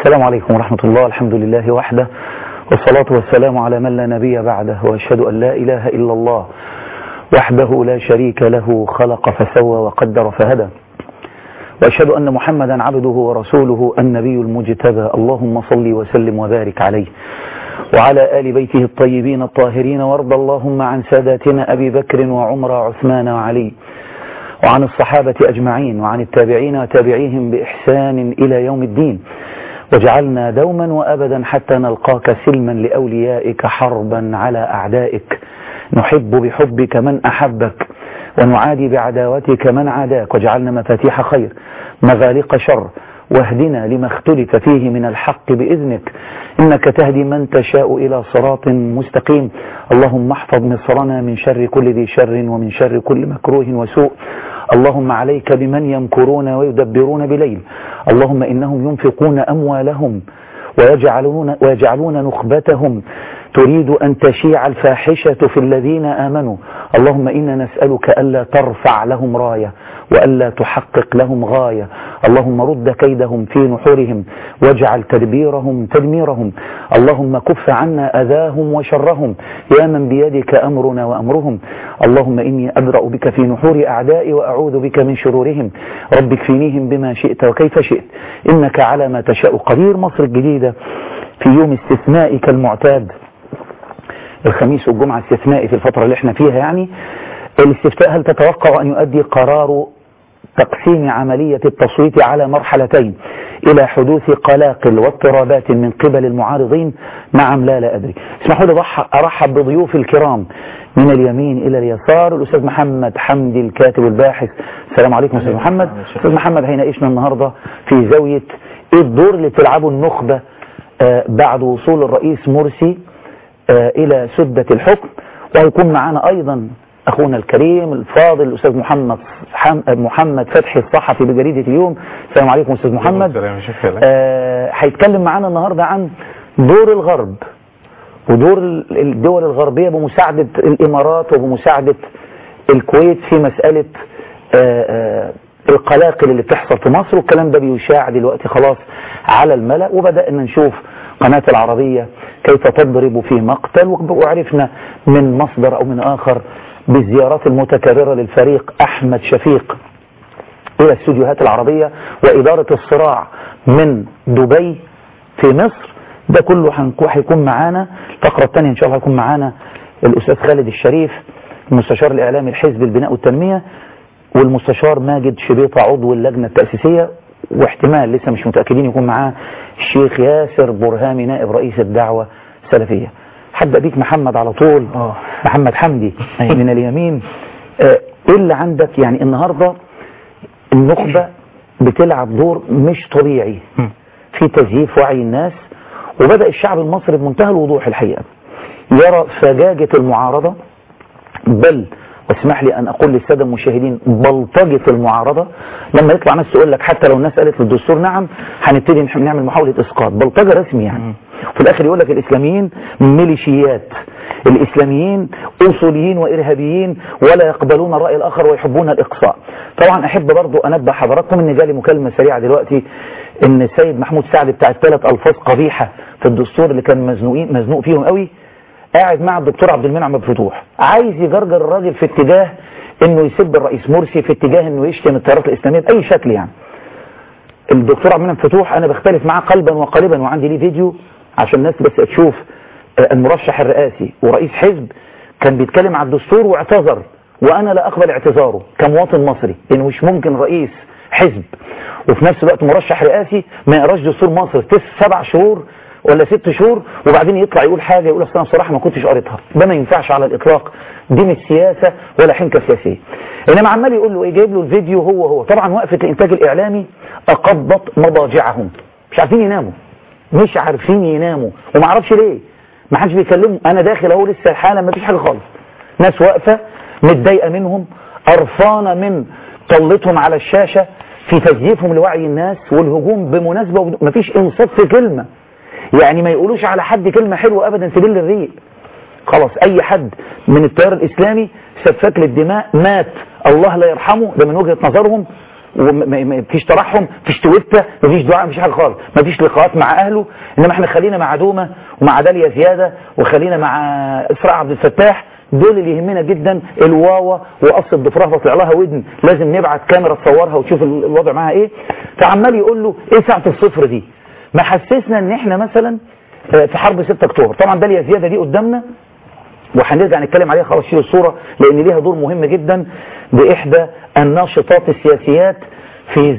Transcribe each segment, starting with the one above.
السلام عليكم ورحمة الله. الحمد لله وحده، والصلاة والسلام على من لا نبي بعده، وأشهد أن لا إله إلا الله وحده لا شريك له، خلق فسوى وقدر فهدى، وأشهد أن محمدا عبده ورسوله النبي المجتبى. اللهم صل وسلم وبارك عليه وعلى آل بيته الطيبين الطاهرين، وارض اللهم عن ساداتنا أبي بكر وعمر وعثمان وعلي، وعن الصحابة أجمعين، وعن التابعين وتابعيهم بإحسان إلى يوم الدين، وجعلنا دوما وأبدا حتى نلقاك سلما لأوليائك، حربا على أعدائك، نحب بحبك من أحبك، ونعادي بعداوتك من عاداك، وجعلنا مفاتيح خير مغالق شر، واهدنا لما اختلف فيه من الحق بإذنك، إنك تهدي من تشاء إلى صراط مستقيم. اللهم احفظ مصرنا من شر كل ذي شر، ومن شر كل مكروه وسوء. اللهم عليك بمن يمكرون ويدبرون بليل. اللهم إنهم ينفقون أموالهم ويجعلون نخبتهم تريد أن تشيع الفاحشة في الذين آمنوا. اللهم إنا نسألك ألا ترفع لهم راية وألا تحقق لهم غاية. اللهم رد كيدهم في نحورهم، واجعل تدبيرهم تدميرهم. اللهم كف عنا أذاهم وشرهم، يا من بيدك أمرنا وأمرهم. اللهم إني أبرأ بك في نحور أعدائي، وأعوذ بك من شرورهم. رب اكفنيهم بما شئت وكيف شئت، إنك على ما تشاء قدير. مصر الجديدة في يوم استثنائي كالمعتاد، الخميس والجمعة استثنائي في الفترة اللي احنا فيها. يعني الاستفتاء: هل تتوقع أن يؤدي قرار تقسيم عملية التصويت على مرحلتين إلى حدوث قلاقل واضطرابات من قبل المعارضين؟ نعم، لا أدري. اسمحوا لي أرحب بضيوف الكرام من اليمين إلى اليسار. الأستاذ محمد حمدي الكاتب الباحث. السلام عليكم أستاذ محمد. أستاذ محمد هيناقشنا النهاردة في زاوية إيه الدور اللي بتلعبه النخبة بعد وصول الرئيس مرسي إلى سدة الحكم. وهيكون معنا أيضا أخونا الكريم الفاضل الأستاذ محمد فتحي الصحفي بجريدة اليوم. السلام عليكم أستاذ محمد. هيتكلم معنا النهاردة عن دور الغرب ودور الدول الغربية بمساعدة الإمارات وبمساعدة الكويت في مسألة القلاقل اللي بتحصل في مصر. والكلام ده بيشاع دلوقتي خلاص على الملأ، وبدأنا نشوف قناة العربية كيف تضرب في مقتل، وعرفنا من مصدر أو من آخر بالزيارات المتكررة للفريق أحمد شفيق إلى استوديوهات العربية وإدارة الصراع من دبي في مصر. ده كله هيكون معانا. الفقرة الثانية إن شاء الله هيكون معانا الأستاذ خالد الشريف المستشار الإعلامي الحزب البناء والتنمية، والمستشار ماجد شبيطة عضو اللجنة التأسيسية، واحتمال لسه مش متأكدين يكون معاه الشيخ ياسر برهامي نائب رئيس الدعوة السلفية. هبدأ بيك محمد على طول. محمد حمدي من اليمين. ايه اللي عندك؟ يعني النهاردة النخبة بتلعب دور مش طبيعي في تزييف وعي الناس، وبدأ الشعب المصري بمنتهى الوضوح الحقيقة يرى فجاجة المعارضة، بل واسمح لي أن أقول للسادة المشاهدين بلطجة المعارضة. لما يطلع ناس تقول لك حتى لو الناس قالت للدستور نعم هنبتدي نعمل محاولة إسقاط، بلطجة رسمي يعني. في الآخر يقول لك الإسلاميين ميليشيات، الإسلاميين أصوليين وإرهابيين ولا يقبلون الرأي الآخر ويحبون الإقصاء. طبعا أحب برضو أنبه حضراتكم إن جالي مكالمة سريعة دلوقتي إن السيد محمود سعد بتاع الثلاث ألفاظ قبيحة في الدستور اللي كان مزنوق فيهم قوي، قاعد مع الدكتور عبد المنعم الفتوح عايز يجرجر الراجل في اتجاه انه يسب الرئيس مرسي، في اتجاه انه يشتم التيارات الاسلاميه باي شكل. يعني الدكتور عبد المنعم الفتوح انا بختلف معاه قلبا وقالبا، وعندي ليه فيديو عشان الناس بس تشوف. المرشح الرئاسي ورئيس حزب كان بيتكلم على الدستور واعتذر، وانا لا اقبل اعتذاره كمواطن مصري، لانه مش ممكن رئيس حزب وفي نفس الوقت مرشح رئاسي ما يقراش دستور مصر 7 شهور ولا 6 شهور وبعدين يطلع يقول حاجة يقول أصلا بصراحة ما كنتش قريتها. ده ما ينفعش على الإطلاق، دي مش سياسة ولا حنكة سياسية. إنما عمال يقول له إيه، جايب له الفيديو هو طبعا وقفة الإنتاج الإعلامي أقبضت مضاجعهم، مش عارفين يناموا وما اعرفش ليه ما حدش بيكلمهم. أنا داخل أهو لسه الحالة ما فيش حاجة خالص، ناس واقفة متضايقة منهم، قرفانة من طلتهم على الشاشة في تزييفهم لوعي الناس والهجوم بمناسبة ما فيش إنصاف في كلمة. يعني ما يقولوش على حد كلمة حلوة أبدا تبل الريق. خلاص أي حد من التيار الإسلامي سفاك للدماء مات الله لا يرحمه، ده من وجهة نظرهم، ومفيش ترحم، مفيش تويتة، مفيش دعاء، مفيش حاجه خالص، مفيش لقاءات مع اهله. انما احنا خلينا مع دومه ومع داليا زياده وخلينا مع اسراء عبد الفتاح، دول اللي يهمنا جدا. الواوا وقص الضفرها بطلع لها ودن، لازم نبعت كاميرا تصورها وتشوف الوضع معاها ايه. فعمال يقول له ايه ساعه الصفر دي؟ ما حسسنا ان احنا مثلا في حرب 6 اكتوبر. طبعا داليا زياده دي قدامنا وهنرجع نتكلم عليها، خلاص شيل الصوره لان ليها دور مهم جدا باحدى الناشطات السياسيات في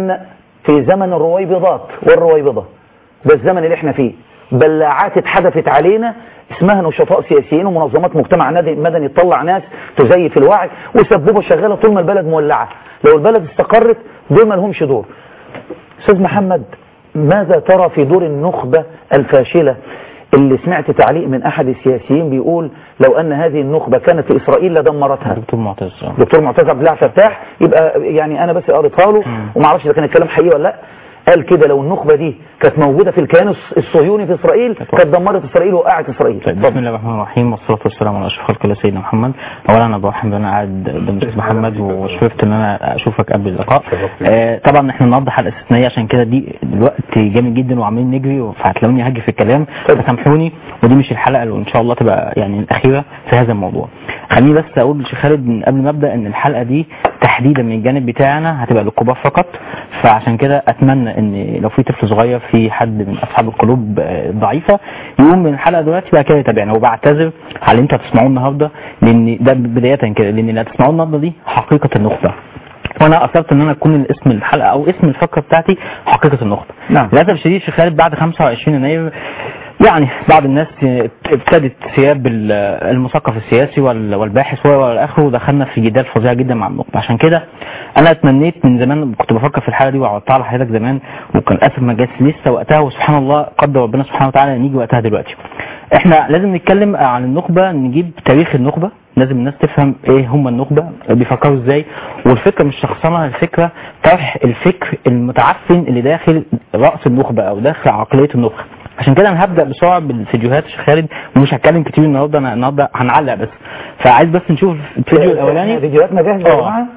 زمن الرويبضات والرويبضه. ده الزمن اللي احنا فيه، بلاعات اتحدفت علينا اسمها نشطاء سياسيين ومنظمات مجتمع مدني تطلع ناس تزيف الوعي وسبوبه شغاله طول ما البلد مولعه. لو البلد استقرت دول ما لهمش دور. استاذ محمد، ماذا ترى في دور النخبه الفاشله اللي سمعت تعليق من احد السياسيين بيقول لو ان هذه النخبه كانت في اسرائيل لدمرتها؟ دكتور معتز عبد الله فتاح، يبقى يعني انا بس قريتها له وما اعرفش اذا كان الكلام حقيقي ولا لا. قال كده لو النخبة دي كانت موجودة في الكيان الصهيوني في إسرائيل كانت دمرت إسرائيل وقعت إسرائيل. طيب، بسم الله الرحمن الرحيم والصلاة والسلام على أشرف خلق الله سيدنا محمد. أولا أنا برحب أنا قاعد قدام الأستاذ محمد وشرفت إن أنا أشوفك قبل اللقاء. طبعا إحنا النهارده حلقة استثنائية عشان كده دي دلوقتي جامد جدا وعاملين نجري فهتلاقوني هاجي في الكلام فسامحوني، ودي مش الحلقة اللي إن شاء الله تبقى يعني الأخيرة في هذا الموضوع. خليني بس أقول للشيخ خالد من قبل ما أبدأ إن الحلقة دي تحديدا من الجانب بتاعنا هتبقى للكبار فقط، فعشان كده أتمنى إن لو في طفل صغير في حد من أصحاب القلوب ضعيفة يقوم من الحلقة دلوقتي بقى كده يتابعنا. وبعتذر على اللي أنتوا هتسمعوه النهارده لأن ده بداية كده، لأن اللي هتسمعوه النهارده دي حقيقة النخبة، وانا اثرت ان انا اكون اسم الحلقه او اسم الفقره بتاعتي حقيقه النخبه. نعم. للاسف الشديد شيخ خالد بعد 25 يناير يعني بعض الناس ابتدت ثياب المثقف السياسي والباحث والاخر ودخلنا في جدال فظيع جدا مع النخبه. عشان كده انا اتمنيت من زمان، كنت بفكر في الحلقه دي وعرضتها على حضرتك زمان وكان اسف ما جاتش لسه وقتها، وسبحان الله قدر ربنا سبحانه وتعالى ان يجي وقتها دلوقتي. احنا لازم نتكلم عن النخبه، نجيب تاريخ النخبه، لازم الناس تفهم ايه هم النخبه، بيفكروا ازاي، والفكره مش شخصنه، الفكره طرح الفكر المتعفن اللي داخل راس النخبه او داخل عقليه النخبه. عشان كده انا هبدا بسرعه بالفيديوهات يا شيخ خالد ومش هتكلم كتير النهارده، انا النهارده هنعلق بس، فعايز بس نشوف الفيديو الاولاني. فيديوهاتنا جاهزه يا جماعه؟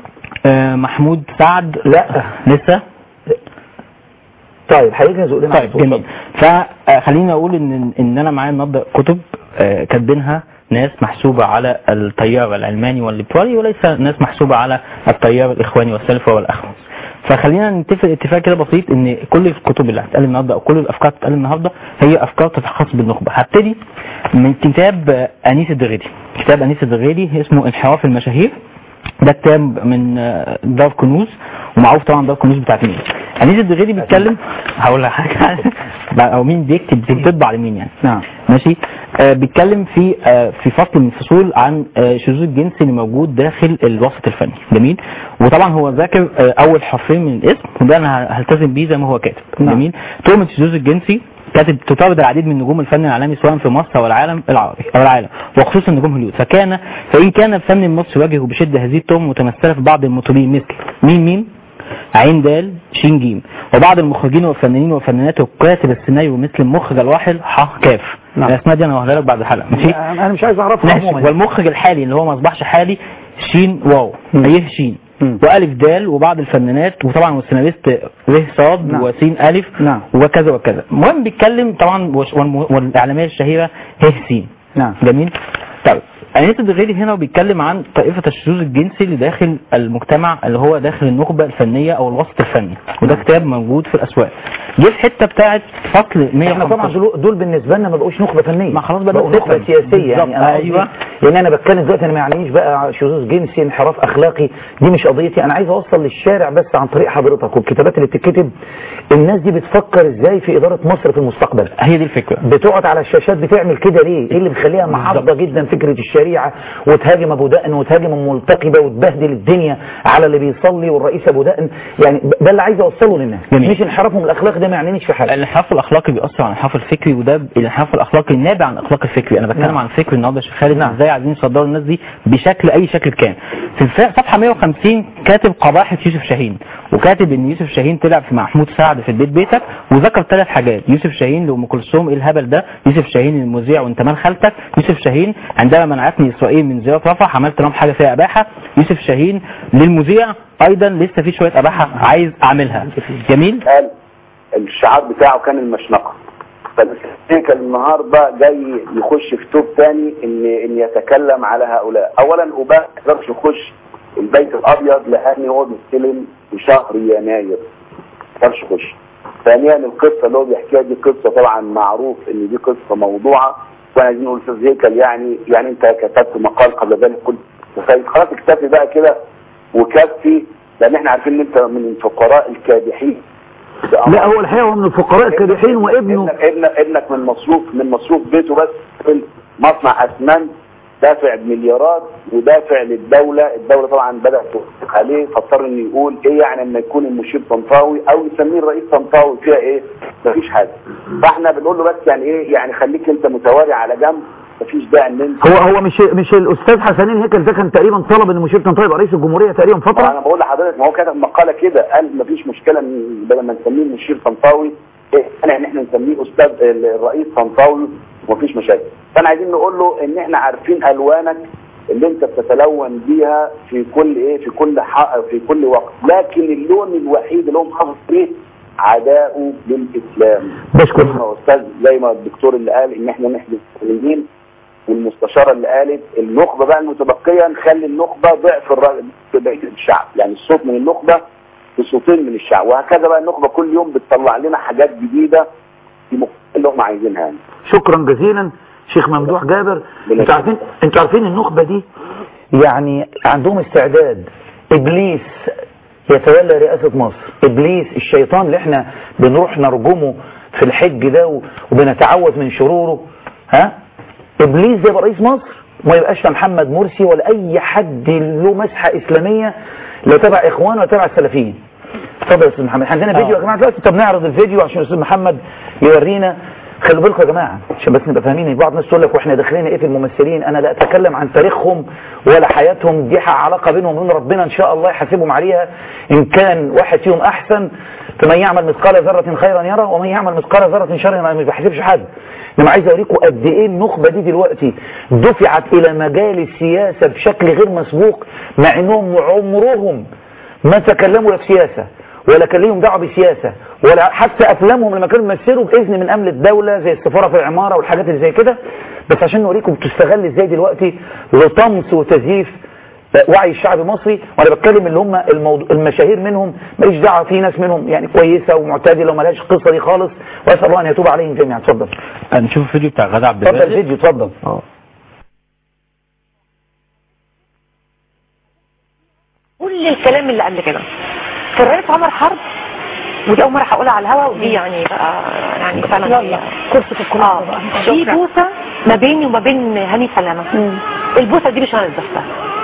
محمود سعد لا لسه. طيب هيجهزوا لنا. طيب جميل. فخليني اقول ان انا معايا النهارده كتب كاتبينها ناس محسوبه على التيار العلماني والليبرالي وليس ناس محسوبه على التيار الاخواني والسلفي والاخوان. فخلينا نتفق اتفاق كده بسيط ان كل الكتب اللي هتتقال النهارده او كل الافكار اللي هتتقال النهارده هي افكار تتخصص بالنخبه. هبتدي من كتاب انيس الدغيدي. كتاب انيس الدغيدي اسمه انحراف المشاهير، ده كتاب من دار كنوز ومعروف طبعا دار كنوز بتاعت مين. انيس الدغيدي بيتكلم، هقول لك حاجه او مين بيكتب بتطبع لمين يعني. نعم ماشي. بيتكلم في فصل من الفصول عن شذوذ الجنسي اللي موجود داخل الوسط الفني. جميل. وطبعا هو ذاكر اول حرفين من الاسم وده انا هلتزم بيه زي ما هو كاتب. نعم. جميل. تهمه الشذوذ الجنسي كانت تطارد العديد من نجوم الفن العالمي سواء في مصر او العالم العربي او العالم وخصوصا نجوم هوليوود. فإن كان الفن المصري يواجه بشده هذه التهم متمثله في بعض المطربين مثل مين عين دال شين جيم، وبعض المخرجين والفنانين والفنانات وكاتب السيناريو مثل المخرج الواحد ح كاف. نعم. الاسماء دي انا هقولها لك بعد الحلقه. ماشي. انا مش عايز اعرفها عموما. والمخرج الحالي اللي هو ما اصبحش حالي شين واو ايه شين والف دال، وبعض الفنانات وطبعا والسيناريست ر صاد. نعم. وسين الف. نعم. وكذا وكذا. المهم بيتكلم طبعا والاعلاميه الشهيره ه سين. نعم. جميل. طيب انيس الدغيدي هنا وبيتكلم عن طائفه الشذوذ الجنسي اللي داخل المجتمع اللي هو داخل النخبه الفنيه او الوسط الفني، وده كتاب موجود في الاسواق. جه الحته بتاعت فصل 115. احنا طبعا دول بالنسبه لنا ما بقوش نخبه فنيه، ما خلاص بقوا نخبه سياسيه يعني. انا ايوه يعني انا بتكلم دلوقتي، انا ما يعنيش بقى شذوذ جنسي انحراف اخلاقي، دي مش قضيتي. انا عايز اوصل للشارع بس عن طريق حضرتك والكتابات اللي بتتكتب الناس دي بتفكر ازاي في اداره مصر في المستقبل. هي دي الفكره. بتقعد على الشاشات بتعمل كده ليه؟ ايه اللي بيخليها محافظه جدا فكره الشريعه وتهاجم ابو دقن وتهاجم الملتقبه وتبهدل الدنيا على اللي بيصلي والرئيس ابو دقن؟ يعني ده اللي عايز اوصله للناس. مش انحرافهم الاخلاقي، ده ما يعنيش في حاجه. الانحراف الاخلاقي بيأثر على الانحراف الفكري، وده الانحراف الاخلاقي النابع عن الاخلاق الفكري. انا بتكلم نعم. عن الفكر النهارده يا شيخ خالد. نعم. ازاي عايزين يصدروا الناس دي بشكل اي شكل كان. في صفحه 150 كاتب قباحه يوسف شاهين، وكاتب ان يوسف شاهين طلع في محمود سعد في البيت بيتك، وذكر 3 حاجات: يوسف شاهين لام كلثوم ايه الهبل ده، يوسف شاهين المذيع وانت مال خالتك، يوسف شاهين عندما منعتني اسرائيل من زياره رفح عملت لهم حاجه فيها اباحه، يوسف شاهين للمذيع ايضا لسه في شويه اباحه عايز اعملها. جميل. قال الشعار بتاعه كان المشنقه، فالسيكل النهارده جاي يخش في توب ثاني ان يتكلم على هؤلاء. اولا اوباما ما يقدرش يخش البيت الابيض لان هو بيستلم في شهر يناير، ما يقدرش يخش. ثانيا القصه اللي هو بيحكيها دي قصه طبعا معروف ان دي قصه موضوعه، وانا عايزين نقول استاذ هيكل يعني انت كتبت مقال قبل ذلك كنت خلاص اكتفي بقى كده وكفي، لان احنا عارفين ان انت من الفقراء الكادحين. لا هو الحقيقه هو من الفقراء الكادحين، وابنه ابنك من مصروف بيته بس في مصنع اسمنت دافع مليارات ودافع للدوله. الدوله طبعا بدات تحقق عليه، فاضطر انه يقول ايه يعني لما يكون المشير طنطاوي او يسميه الرئيس طنطاوي فيها ايه؟ مفيش حاجه. فاحنا بنقول له بس يعني ايه يعني خليك انت متواري على جنب، مفيش داعي ان انت هو مش الاستاذ حسنين هيكل ده كان تقريبا طلب ان المشير طنطاوي يبقى رئيس الجمهوريه تقريبا فتره. انا بقول لحضرتك ما هو كتب مقاله كده قال مفيش مشكله بدل ما نسميه المشير طنطاوي يعني ان احنا نسميه استاذ الرئيس طنطاوي ومفيش مشاكل. فانا عايزين نقول له ان احنا عارفين الوانك اللي انت بتتلون بيها في كل في كل وقت، لكن اللون الوحيد اللي هو محافظ فيه عداؤه للاسلام. بشكر استاذ زي ما الدكتور اللي قال ان احنا نحدث المسلمين، والمستشاره اللي قالت النخبه بقى المتبقيه نخلي النخبه ضعف بقيه الشعب، يعني الصوت من النخبه بصوتين من الشعب، وهكذا بقى النخبه كل يوم بتطلع لنا حاجات جديده اللي هم عايزينها يعني. شكرا جزيلا شيخ ممدوح جابر. انتوا عارفين النخبه دي يعني عندهم استعداد ابليس يتولى رئاسه مصر، ابليس الشيطان اللي احنا بنروح نرجمه في الحج ده وبنتعوذ من شروره، ابليس ده يبقى رئيس مصر وما يبقاش محمد مرسي ولا اي حد له مسحه اسلاميه لا تبع اخوان ولا تبع السلفيين. اتفضل يا استاذ محمد، عندنا فيديو يا جماعه دلوقتي. طب نعرض الفيديو عشان الاستاذ محمد يورينا. خلوا بالكم يا جماعه عشان بس نبقى فاهمين. بعض الناس تقول لك واحنا داخلين ايه في الممثلين، انا لا اتكلم عن تاريخهم ولا حياتهم، دي علاقه بينهم وبين ربنا ان شاء الله يحاسبهم عليها ان كان واحد فيهم احسن. فمن يعمل مثقال ذره خيرا يرى ومن يعمل مثقال ذره شرا يرى. مش بحسبش حد، انا عايز اوريكم قد ايه النخبه دي دلوقتي دفعت الى مجال السياسه بشكل غير مسبوق، مع انهم عمرهم ما تكلموا لا في سياسه ولا كان ليهم دعوه بسياسه، ولا حتى افلامهم لما كانوا بيمثلوا باذن من امن الدوله زي السفاره في العماره والحاجات اللي زي كده. بس عشان نوريكم بتستغل ازاي دلوقتي لطمس وتزييف وعي الشعب المصري. وانا بتكلم اللي هم المشاهير منهم، ماليش دعوه، في ناس منهم يعني كويسه ومعتدله وما لهاش القصه دي خالص، واسال الله ان يتوب عليهم جميعا. اتفضل هنشوف الفيديو بتاع غادة عبد الرازق. اتفضل الفيديو اتفضل. كل الكلام اللي قبل كده في الرئيس عمر حرب، ودي اول مره هقولها على الهوا، ودي يعني بقى يعني فعلا كرسي القناه في بوسه ما بيني وما بين هاني سلامه. البوسه دي مش انا اللي اديتها،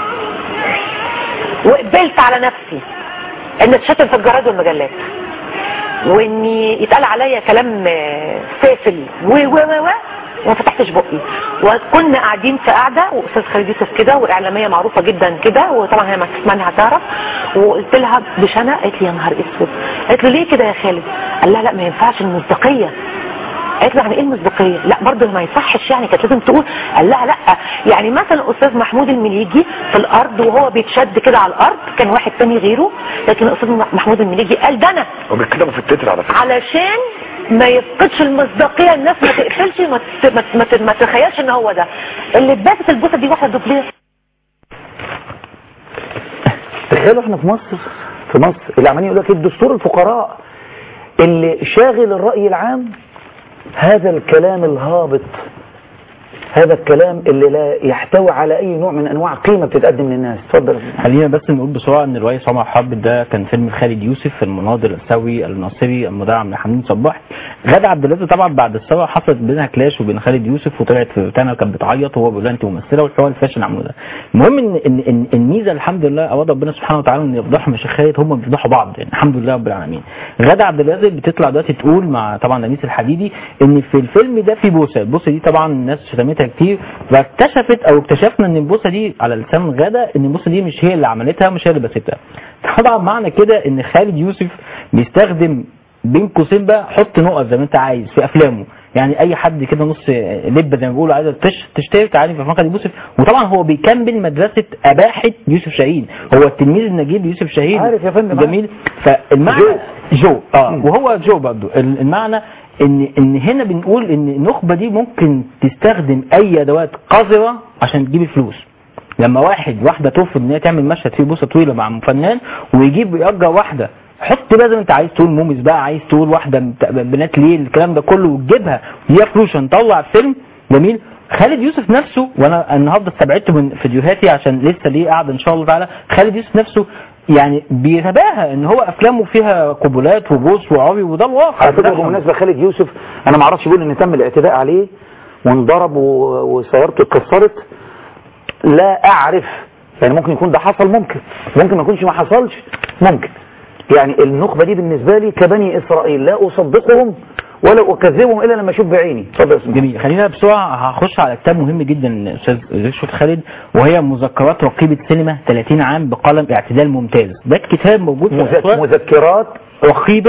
وقبلت على نفسي ان اتشتم في الجرايد والمجلات واني يتقال عليا كلام سافل وما فتحتش بقي. وكنا قاعدين في قاعده واستاذ خالد يوسف كده واعلاميه معروفه جدا كده، وطبعا هي ما تسمعني هتعرف، وقلت لها بشنه، قالت لي يا نهار اسود. قالت له ليه كده يا خالد؟ قال لها لا ما ينفعش المصداقيه. قالت له يعني ايه المصداقيه؟ لا برضه ما يصحش يعني، كانت لازم تقول. قال لها لا يعني مثلا استاذ محمود المليجي في الارض وهو بيتشد كده على الارض كان واحد تاني غيره، لكن الاستاذ محمود المليجي قال ده انا، وبيتكلموا في التتر على فكره علشان ما يفقدش المصداقيه، الناس ما تقفلش ما تتخيلش ان هو ده اللي اتباست البوسه دي. واحده دوبلير. تخيلوا احنا في مصر اللي عمالين يقول لك الدستور الفقراء اللي شاغل الراي العام، هذا الكلام الهابط، هذا الكلام اللي لا يحتوي على اي نوع من انواع قيمه بتتقدم للناس. اتفضل. خلينا بس نقول بسرعه ان الرئيس عمر حرب ده كان فيلم خالد يوسف في المناظر الثوري الناصري المدعم لحمدين صباح. غادة عبد الرازق طبعا بعد الثوره حصلت بينها كلاش وبين خالد يوسف، وطلعت في روتانا كانت بتعيط وهو بيقول لها انت ممثله، والحوار الفاشل عملوا ده. المهم ان الميزه الحمد لله اراد ربنا سبحانه وتعالى ان يفضحهم الشيخ خالد، هم بيفضحوا بعض يعني الحمد لله رب العالمين. غادة عبد الرازق بتطلع دلوقتي تقول مع طبعا لميس الحديدي ان في الفيلم ده في بوسه، البوسه دي طبعا الناس شتمتها كتير، اكتشفنا ان البوسه دي على لسان غادة ان البوسه دي مش هي اللي عملتها، مش هي اللي بستها. طبعا معنى كده ان خالد يوسف بيستخدم بين قوسين بقى، حط نقط زي ما انت عايز في افلامه، يعني اي حد كده نص لب زي ما بيقولوا عايز تشترك تعالي في فقد يوسف. وطبعا هو بيكمل مدرسه اباحه يوسف شاهين، هو التلميذ النجيب يوسف شاهين. عارف يا فندم جميل. فالمعنى جو وهو جو برضه المعنى ان هنا بنقول ان النخبه دي ممكن تستخدم اي ادوات قذره عشان تجيب فلوس. لما واحده ترفض ان هي تعمل مشهد فيه بوسه طويله مع فنان ويجيب يأجر واحده، حط بقى زي ما انت عايز تقول موميز بقى، عايز تقول واحده بنات ليل، الكلام ده كله وتجيبها وهي فلوس عشان نطلع فيلم جميل. خالد يوسف نفسه، وانا النهارده استبعدته من فيديوهاتي عشان لسه ليه قاعده ان شاء الله تعالى، خالد يوسف نفسه يعني بيتباهى ان هو افلامه فيها قبلات وبوس وعري، وده الواقع. على فكره بالمناسبه خالد يوسف انا ما اعرفش، بيقول ان تم الاعتداء عليه وانضرب وسيارته اتكسرت، لا اعرف يعني ممكن يكون ده حصل، ممكن ما يكونش ما حصلش، ممكن. يعني النخبه دي بالنسبه لي كبني اسرائيل لا اصدقهم ولا اكذبهم الا لما اشوف بعيني. اتفضل اسمع. جميل. خلينا بسرعه هخش على كتاب مهم جدا استاذ رشوت خالد، وهي مذكرات رقيبه سينما 30 عام بقلم اعتدال ممتاز. ده الكتاب موجود في مذكرات رقيبه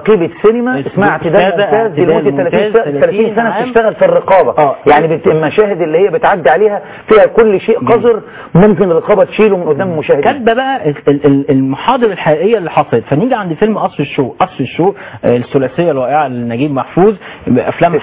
سينما اسمها اعتدال ممتاز لمده 30 سنه بتشتغل في الرقابه. يعني المشاهد اللي هي بتعدي عليها فيها كل شيء قذر ممكن الرقابه تشيله من قدام المشاهدين. كاتبه بقى المحاضر الحقيقيه اللي حصلت. فنيجي عند فيلم قصر الشوق الثلاثيه الرائعه لنجيب محفوظ، افلام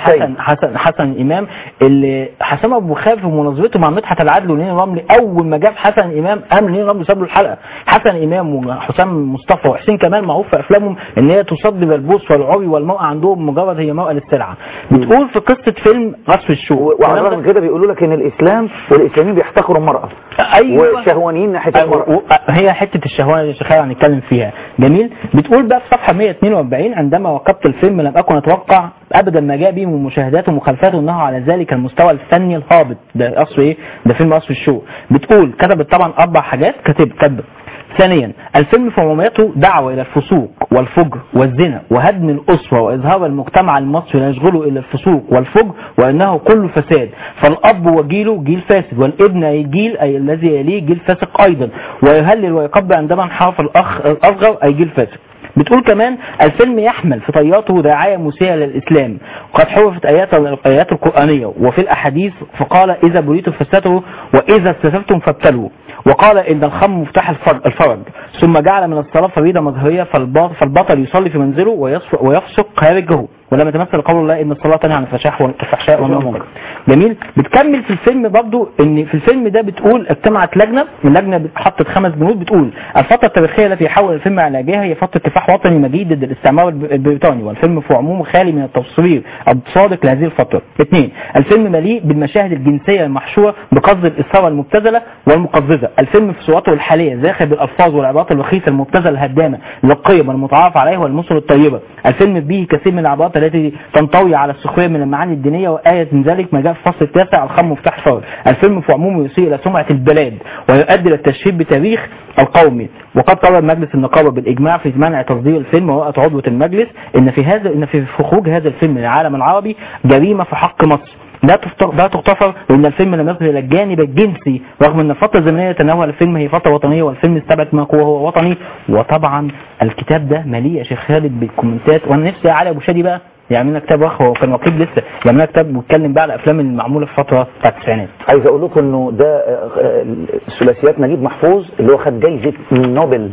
حسن امام اللي حسام ابو خاف ومناظرته مع مدحت العدل ونين رملي. اول ما جاب حسن امام قام نين رملي ساب له الحلقه. حسن امام وحسام مصطفى وحسين كمال معروف في افلامهم ان هي تصدب البوس والعري والموقع عندهم مجرد هي موقع للسلعه. بتقول في قصه فيلم قصر الشوق، وعلى الرغم من كده بيقولوا لك ان الاسلام والاسلاميين بيحتقروا المراه. ايوه وشهوانيين ناحيه المراه. هي حته الشهوانيه اللي شغاله هنتكلم فيها. جميل. بتقول بقى في صفحه 142 عندما وقفت الفيلم لم اكن اتوقع ابدا ما جاء به من مشاهدات ومخالفات انه على ذلك المستوى الفني الهابط. ده اصل ايه؟ ده فيلم قصر الشوق. بتقول كتبت طبعا 4 حاجات كتب. ثانيا الفيلم في عمومياته دعوة إلى الفسوق والفجر والزنا وهدم الأسرة وإظهار المجتمع المصري لا يشغله إلا الفسوق والفجر وإنه كله فساد، فالأب وجيله جيل فاسد والابن أي جيل أي الذي يليه جيل فاسق أيضا، ويهلل ويقبل عندما انحرف الأصغر أي جيل فاسق. بتقول كمان الفيلم يحمل في طياته دعاية مسيئة للإسلام وقد حرفت آيات القرآنية وفي الأحاديث، فقال إذا بليتم فاستتروا وإذا استترتم فابتلوا، وقال إن الخمر مفتاح الفرج، ثم جعل من الصلاة فريضة مظهرية فالبطل يصلي في منزله ويفسق خارجه، ولما تمثل قول الله إن الصلاة تنهى عن الفحشاء والمنكر. جميل. بتكمل في الفيلم برضو ان في الفيلم ده بتقول اجتمعت لجنه حطت 5 بنود. بتقول الفتره التاريخيه التي حول الفيلم علاجها هي فتره كفاح وطني مجيد ضد الاستعمار البريطاني، والفيلم في عمومه خالي من التصوير الصادق لهذه الفتره. 2 الفيلم مليء بالمشاهد الجنسيه المحشوره بقصد الاثاره المبتذله والمقززه. الفيلم في صورته الحاليه زاخر بالالفاظ والعبارات الرخيصه المبتذله الهدامه للقيم المتعارف عليها والمثل الطيبه. الفيلم به كثير من العبارات التي تنطوي على السخريه من المعاني الدينيه، وآية من ذلك ما جاء في الفصل 9 الخمر مفتاح الفرج. الفيلم في عمومه يسيء الى سمعه البلاد ويؤدي الى التشهير بتاريخ القومي. وقد طلب مجلس النقابه بالاجماع في منع تصدير الفيلم، ووقت عضوه المجلس ان في خروج هذا الفيلم من العالم العربي جريمه في حق مصر لا تغتفر، لان الفيلم لم يصل الى الجانب الجنسي رغم ان الفتره الزمنيه يتناول الفيلم هي فتره وطنيه، والفيلم استبعد ما هو وطني. وطبعا الكتاب ده مليء يا شيخ خالد بالكومنتات، وانا نفسي علي ابو شادي بقى يعمل لنا كتاب هو كان وقيب لسه يعمل لنا كتاب بيتكلم بقى على الافلام المعموله في الفتره بتاعت التسعينات. عايز اقول لكم انه ده ثلاثيات نجيب محفوظ اللي هو خد جايزه نوبل،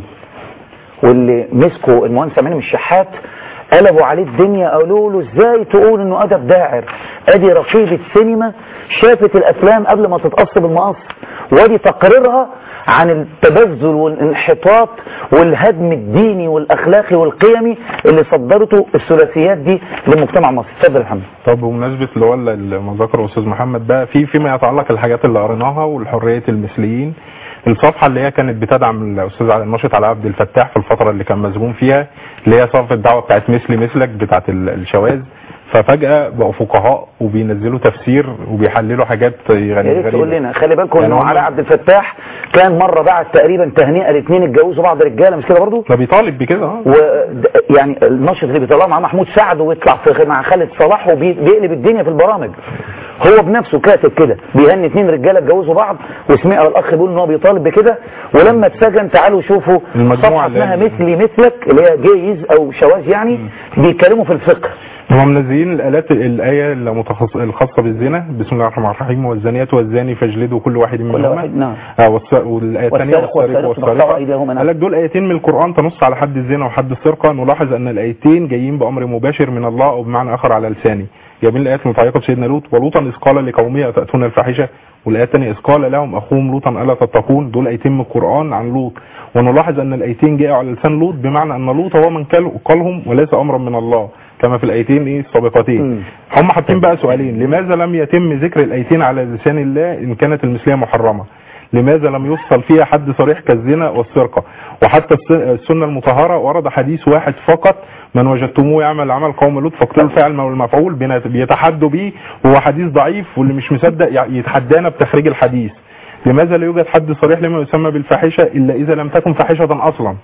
واللي مسكوا المهندس امين الشحات قلبوا عليه الدنيا، قالوا له ازاي تقول انه ادب داعر؟ ادي رقيبه سينما شافت الافلام قبل ما تتقص بالمقص، وادي تقريرها عن التبذل والانحطاط والهدم الديني والاخلاقي والقيمي اللي صدرته الثلاثيات دي للمجتمع المصري. اتفضل يا محمد. طب بمناسبه اللي هو ما ذكره استاذ محمد بقى فيما يتعلق الحاجات اللي قريناها والحريه المثليين، الصفحه اللي هي كانت بتدعم الاستاذ الناشط علاء عبد الفتاح في الفتره اللي كان مسجون فيها، اللي هي صفحه الدعوه بتاعت مثلك بتاعت الشواذ، ففجأة بقوا فقهاء وبينزلوا تفسير وبيحللوا حاجات غريبة. تقول لنا خلي بالكم يعني انه علاء عبد الفتاح كان مرة بعد تقريبا تهنئة الاثنين اتجوزوا بعض رجالة، مش كده برضه؟ ما بيطالب بكده. ويعني الناشط اللي بيطلعه مع محمود سعد ويطلع مع خالد صلاح وبيقلب الدنيا في البرامج. هو بنفسه كاتب كده بيهني 2 رجاله اتجوزوا بعض، وسمع الاخ بيقول ان هو بيطالب بكده، ولما اتسجن تعالوا شوفوا صفحه اسمها مثلك اللي هي جايز او شواذ يعني بيتكلموا في الفقه. هم منزلين الآية الخاصة بالزنا، بسم الله الرحمن الرحيم، والزانيات والزاني فاجلدوا كل واحد منهما. نعم. والآية الثانية والسارق والسارقة. قال لك دول آيتين من القرآن تنص على حد الزنا وحد السرقة. نلاحظ أن الآيتين جايين بأمر مباشر من الله أو بمعنى آخر على لساني. جايبين الآيات المتعلقة بسيدنا لوط، ولوطا إذ قال لقومه أتأتون الفاحشة، والآية الثانية إذ قال لهم أخوهم لوطا ألا تتقون. دول آيتين من القرآن عن لوط. ونلاحظ أن الآيتين جاءوا على لسان لوط بمعنى أن لوط هو من قالهم وليس أمرا من الله كما في الآيتين السابقتين. هم حاطين بقى سؤالين: لماذا لم يتم ذكر الآيتين على لسان الله إن كانت المثلية محرمة؟ لماذا لم يفصل فيها حد صريح كالزنا والسرقة؟ وحتى السنة المطهرة ورد حديث واحد فقط: من وجدتموه يعمل عمل قوم لوط فاقتلوا الفاعل والمفعول، بيتحدوا به، وهو حديث ضعيف واللي مش مصدق يتحدانا بتخريج الحديث. لماذا لا يوجد حد صريح لما يسمى بالفاحشة إلا إذا لم تكن فاحشة أصلا؟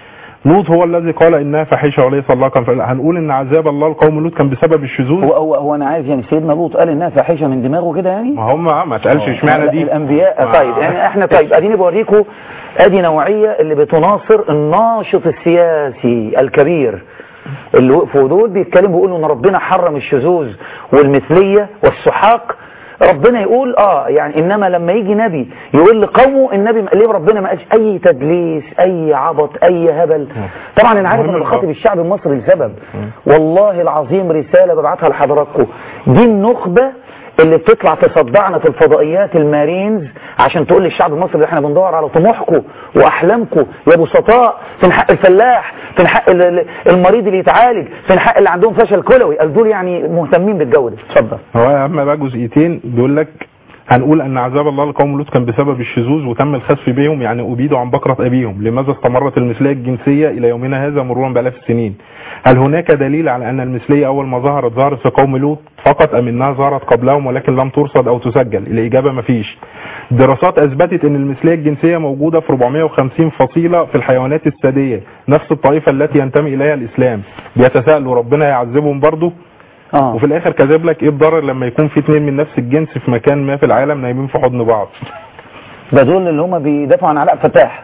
لوط هو الذي قال إنها فاحشة وليس الله كان فعلا. هنقول إن عذاب الله القوم لوط كان بسبب الشذوذ. هو أنا عارف يعني سيدنا لوط قال إنها فاحشة من دماغه كده يعني؟ ما هم ما تقالش اشمعنى دي الأنبياء. طيب يعني احنا طيب اديني بوريكم ادي نوعية اللي بتناصر الناشط السياسي الكبير اللي وقفوا دول بيتكلموا بيقولوا ان ربنا حرم الشذوذ والمثلية والسحاق. ربنا يقول يعني انما لما يجي نبي يقول لقومه النبي ليه ربنا ما قالش اي تدليس اي عبط اي هبل. طبعا انا عارف ان بخاطب الشعب المصري لسبب والله العظيم رسالة ببعتها لحضراتكم. دي النخبة اللي بتطلع تصدعنا في الفضائيات المارينز عشان تقول للشعب المصري احنا بندور على طموحكم واحلامكم يا بسطاء، فين حق الفلاح، فين حق المريض اللي يتعالج، فين حق اللي عندهم فشل كلوي. قال دول يعني مهتمين بالجو ده. اتفضل. هو اما بقى جزئيتين بيقول لك هنقول ان عذاب الله لقوم لوط كان بسبب الشذوذ وتم الخسف بهم، يعني ابيدوا عن بكرة ابيهم. لماذا استمرت المثلية الجنسية الى يومنا هذا مرورا بالاف السنين؟ هل هناك دليل على ان المثلية اول ما ظهرت في قوم لوط فقط ام انها ظهرت قبلهم ولكن لم ترصد او تسجل؟ الاجابة مفيش. الدراسات اثبتت ان المثلية الجنسية موجودة في 450 فصيلة في الحيوانات الثديية، نفس الطائفة التي ينتمي اليها الاسلام. بيتساءلوا ربنا يعذبهم برضه؟ وفي الاخر كذب لك ايه الضرر لما يكون في اثنين من نفس الجنس في مكان ما في العالم نايمين في حضن بعض؟ ده دول اللي هم بيدافعوا عن علاء فتاح.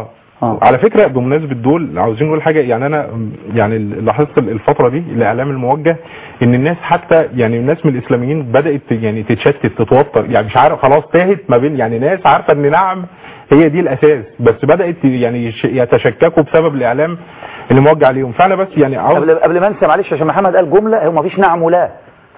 على فكرة بمناسبة دول عاوزين نقول حاجة. يعني انا يعني لاحظت الفترة دي الاعلام الموجه ان الناس حتى يعني الناس من الاسلاميين بدأت يعني تتشتت تتوتر، يعني مش عارف خلاص تاهت ما بين يعني ناس عارفة ان نعم هي دي الاساس بس بدأت يعني يتشككوا بسبب الاعلام اللي موجه عليهم. فانا بس يعني قبل ما انسى معلش عشان محمد قال جملة، هو ما فيش نعم ولا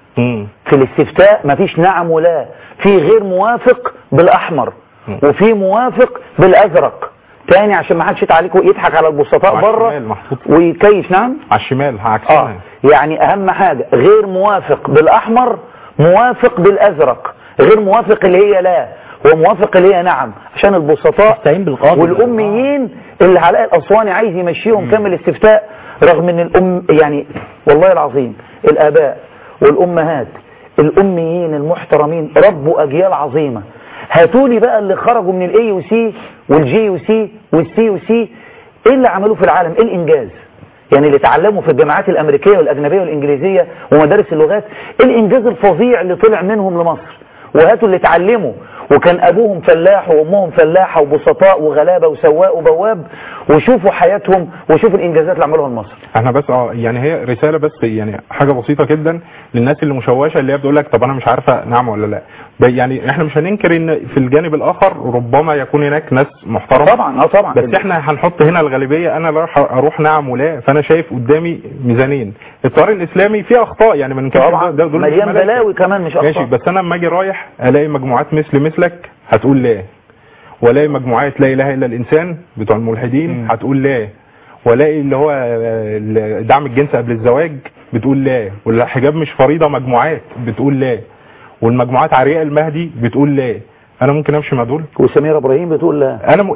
في الاستفتاء، ما فيش نعم ولا، في غير موافق بالاحمر وفي موافق بالازرق. تاني عشان ما حدش يضحك على البسطاء بره ويكيف. نعم على الشمال عكسها. يعني اهم حاجة غير موافق بالاحمر موافق بالازرق، غير موافق اللي هي لا، هو موافق اللي هي نعم، عشان البسطاء والاميين اللي علاء الاسواني عايز يمشيهم كامل استفتاء، رغم ان يعني والله العظيم الاباء والامهات الاميين المحترمين ربوا اجيال عظيمة. هاتولي بقى اللي خرجوا من الاي يو سي والجي يو سي والسي يو سي، ايه اللي عملوه في العالم؟ ايه الانجاز؟ يعني اللي اتعلموا في الجامعات الامريكية والاجنبية والانجليزية ومدارس اللغات، ايه الانجاز الفظيع اللي طلع منهم لمصر؟ وهاتوا اللي اتعلموا وكان ابوهم فلاح وامهم فلاحة وبسطاء وغلابة وسواق وبواب، وشوفوا حياتهم وشوفوا الانجازات اللي عملوها لمصر. احنا بس يعني هي رسالة بس يعني حاجة بسيطة جدا للناس اللي مشوشة اللي هي بتقول لك طب انا مش عارفة نعم ولا لا. يعني احنا مش هننكر ان في الجانب الاخر ربما يكون هناك ناس محترمة طبعا بس احنا هنحط هنا الغالبية. انا لا اروح نعم ولا، فانا شايف قدامي ميزانين. الطريق الاسلامي فيه اخطاء يعني من طبعا مليان بلاوي كمان مش اخطاء ماشي، بس انا لما اجي رايح الاقي مجموعات مثلك هتقول لا، والاقي مجموعات لا اله الا الانسان بتوع الملحدين هتقول لا، والاقي اللي هو دعم الجنس قبل الزواج بتقول لا، والحجاب مش فريضة مجموعات بتقول لا، والمجموعات عرياء المهدي بتقول لا. انا ممكن امشي مع دول؟ وسميرة ابراهيم بتقول لا. انا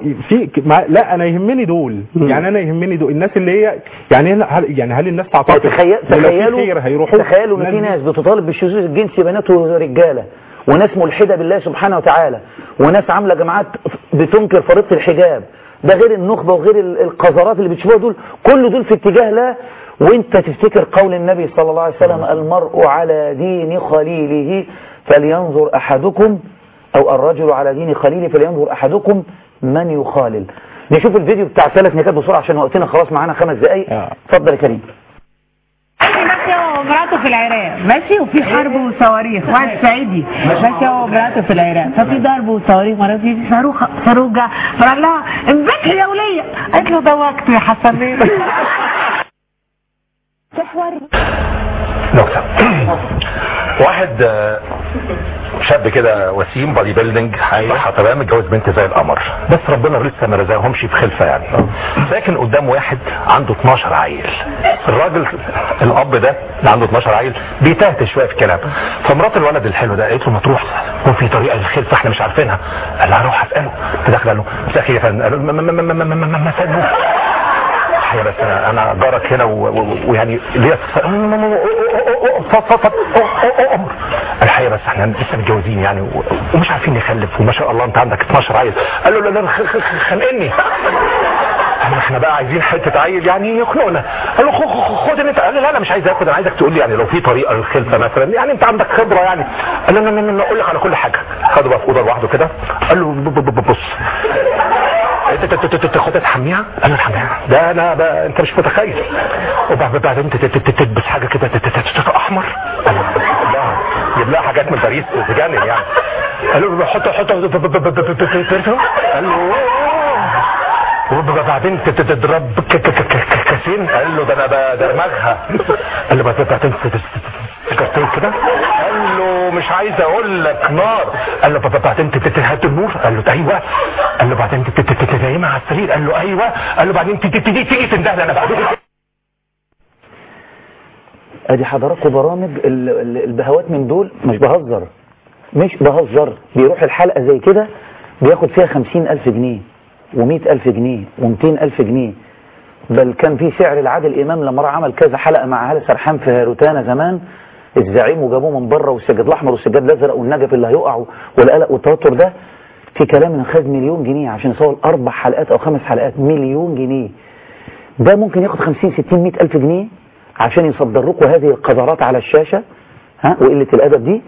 لا انا يهمني دول. يعني انا يهمني دول الناس اللي هي يعني هل الناس تعتقد تخيلوا ان في ناس بتطالب بالشذوذ الجنسي بنات ورجاله، وناس ملحدة بالله سبحانه وتعالى، وناس عاملة جماعات بتنكر فريضة الحجاب، ده غير النخبة وغير القذرات اللي بتشوفوها دول، كل دول في اتجاه لا. وانت تفتكر قول النبي صلى الله عليه وسلم المرء على دين خليله فلينظر احدكم، او الرجل على دين خليله فلينظر احدكم من يخالل. نشوف الفيديو بتاع 3 نكات بسرعة عشان وقتنا خلاص معانا 5 دقايق. اتفضل يا كريم. ماشي هو ومراته في العراق ماشي وفي حرب وصواريخ واحد صعيدي ماشي هو ومراته في العراق ففي ضرب وصواريخ مراته في صاروخ جه فقال لها انبكي يا وليه قالت له ده وقت يا حسنين نكتة واحد شاب كده وسيم بادي بيلدينج صحة تمام متجوز بنت زي القمر بس ربنا لسه ما رزقهمش بخلفة يعني ساكن قدام واحد عنده 12 عيل الراجل الاب ده اللي عنده 12 عيل بيتهت شويه في الكلام فمرات الولد الحلو ده قالت له ما تروح يكون في طريقه للخلفه احنا مش عارفينها قال لها روح اساله فدخل قال له مساء الخير يا فندم مساء النور بس انا جارك هنا ويعني ليه الحقيقه بس احنا لسه متجوزين يعني ومش عارفين نخلف وما شاء الله انت عندك 12 عيل قال له لا خانقني احنا بقى عايزين حته عيل يعني يخنقنا قال له خد انت قال له لا انا مش عايز اخد انا عايزك تقول لي يعني لو في طريقه للخلفه مثلا يعني انت عندك خبره يعني قال له انا اقول لك على كل حاجه خده بقى في اوضه لوحده كده قال له بص انت تاخدها تحميها انا الحميها ده انا بقى انت مش متخيل وبعدين انت تلبس حاجه كده احمر جيب لها حاجات من باريس تجنن يعني قال له حط قال له وبعدين تضرب كاسين قال له ده انا بدمغها قال له بعدين سكرتين كده قال له مش عايز اقول لك نار قال له بعدين هات النور قال له ايوه قال له بعدين تنيمها على السرير قال له ايوه قال له بعدين تيجي تندهني انا بعدين ادي حضراتكم برامج البهوات من دول مش بهزر بيروح الحلقة زي كده بياخد فيها 50,000 جنيه و100,000 جنيه و200,000 جنيه بل كان في سعر العادل امام لما راح عمل كذا حلقة مع هالة سرحان في روتانا زمان الزعيم وجابوه من بره والسجاد الاحمر والسجاد الازرق والنجف اللي هيقع والقلق والتوتر ده في كلام ان خد مليون جنيه عشان يصور 4 حلقات او 5 حلقات مليون جنيه ده ممكن ياخد 50 60 100,000 جنيه عشان يصدر لكم هذه القذرات على الشاشة وقلة الادب دي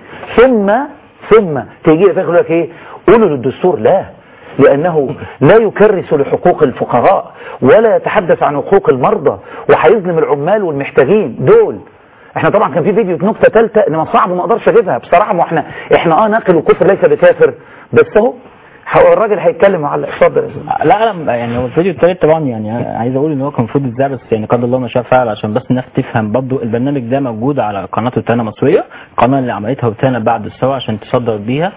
ثم تيجي تقول لك ايه قولوا للدستور لا لأنه لا يكرس لحقوق الفقراء ولا يتحدث عن حقوق المرضى وهيظلم العمال والمحتاجين دول. احنا طبعا كان في فيديو نقطة ثالثة انما صعب ما اقدرش اجيبها بصراحة ما احنا ناقل وكفر ليس بكافر بس اهو الراجل هيتكلم وعلق اتفضل. لا يعني هو الفيديو الثالث طبعا يعني عايز اقول ان هو كان المفروض يتذاع بس يعني قدر الله ما شاء فعل عشان بس الناس تفهم برضه البرنامج ده موجود على قناه روتانا مصريه القناه اللي عملتها روتانا بعد السوا عشان تصدر بيها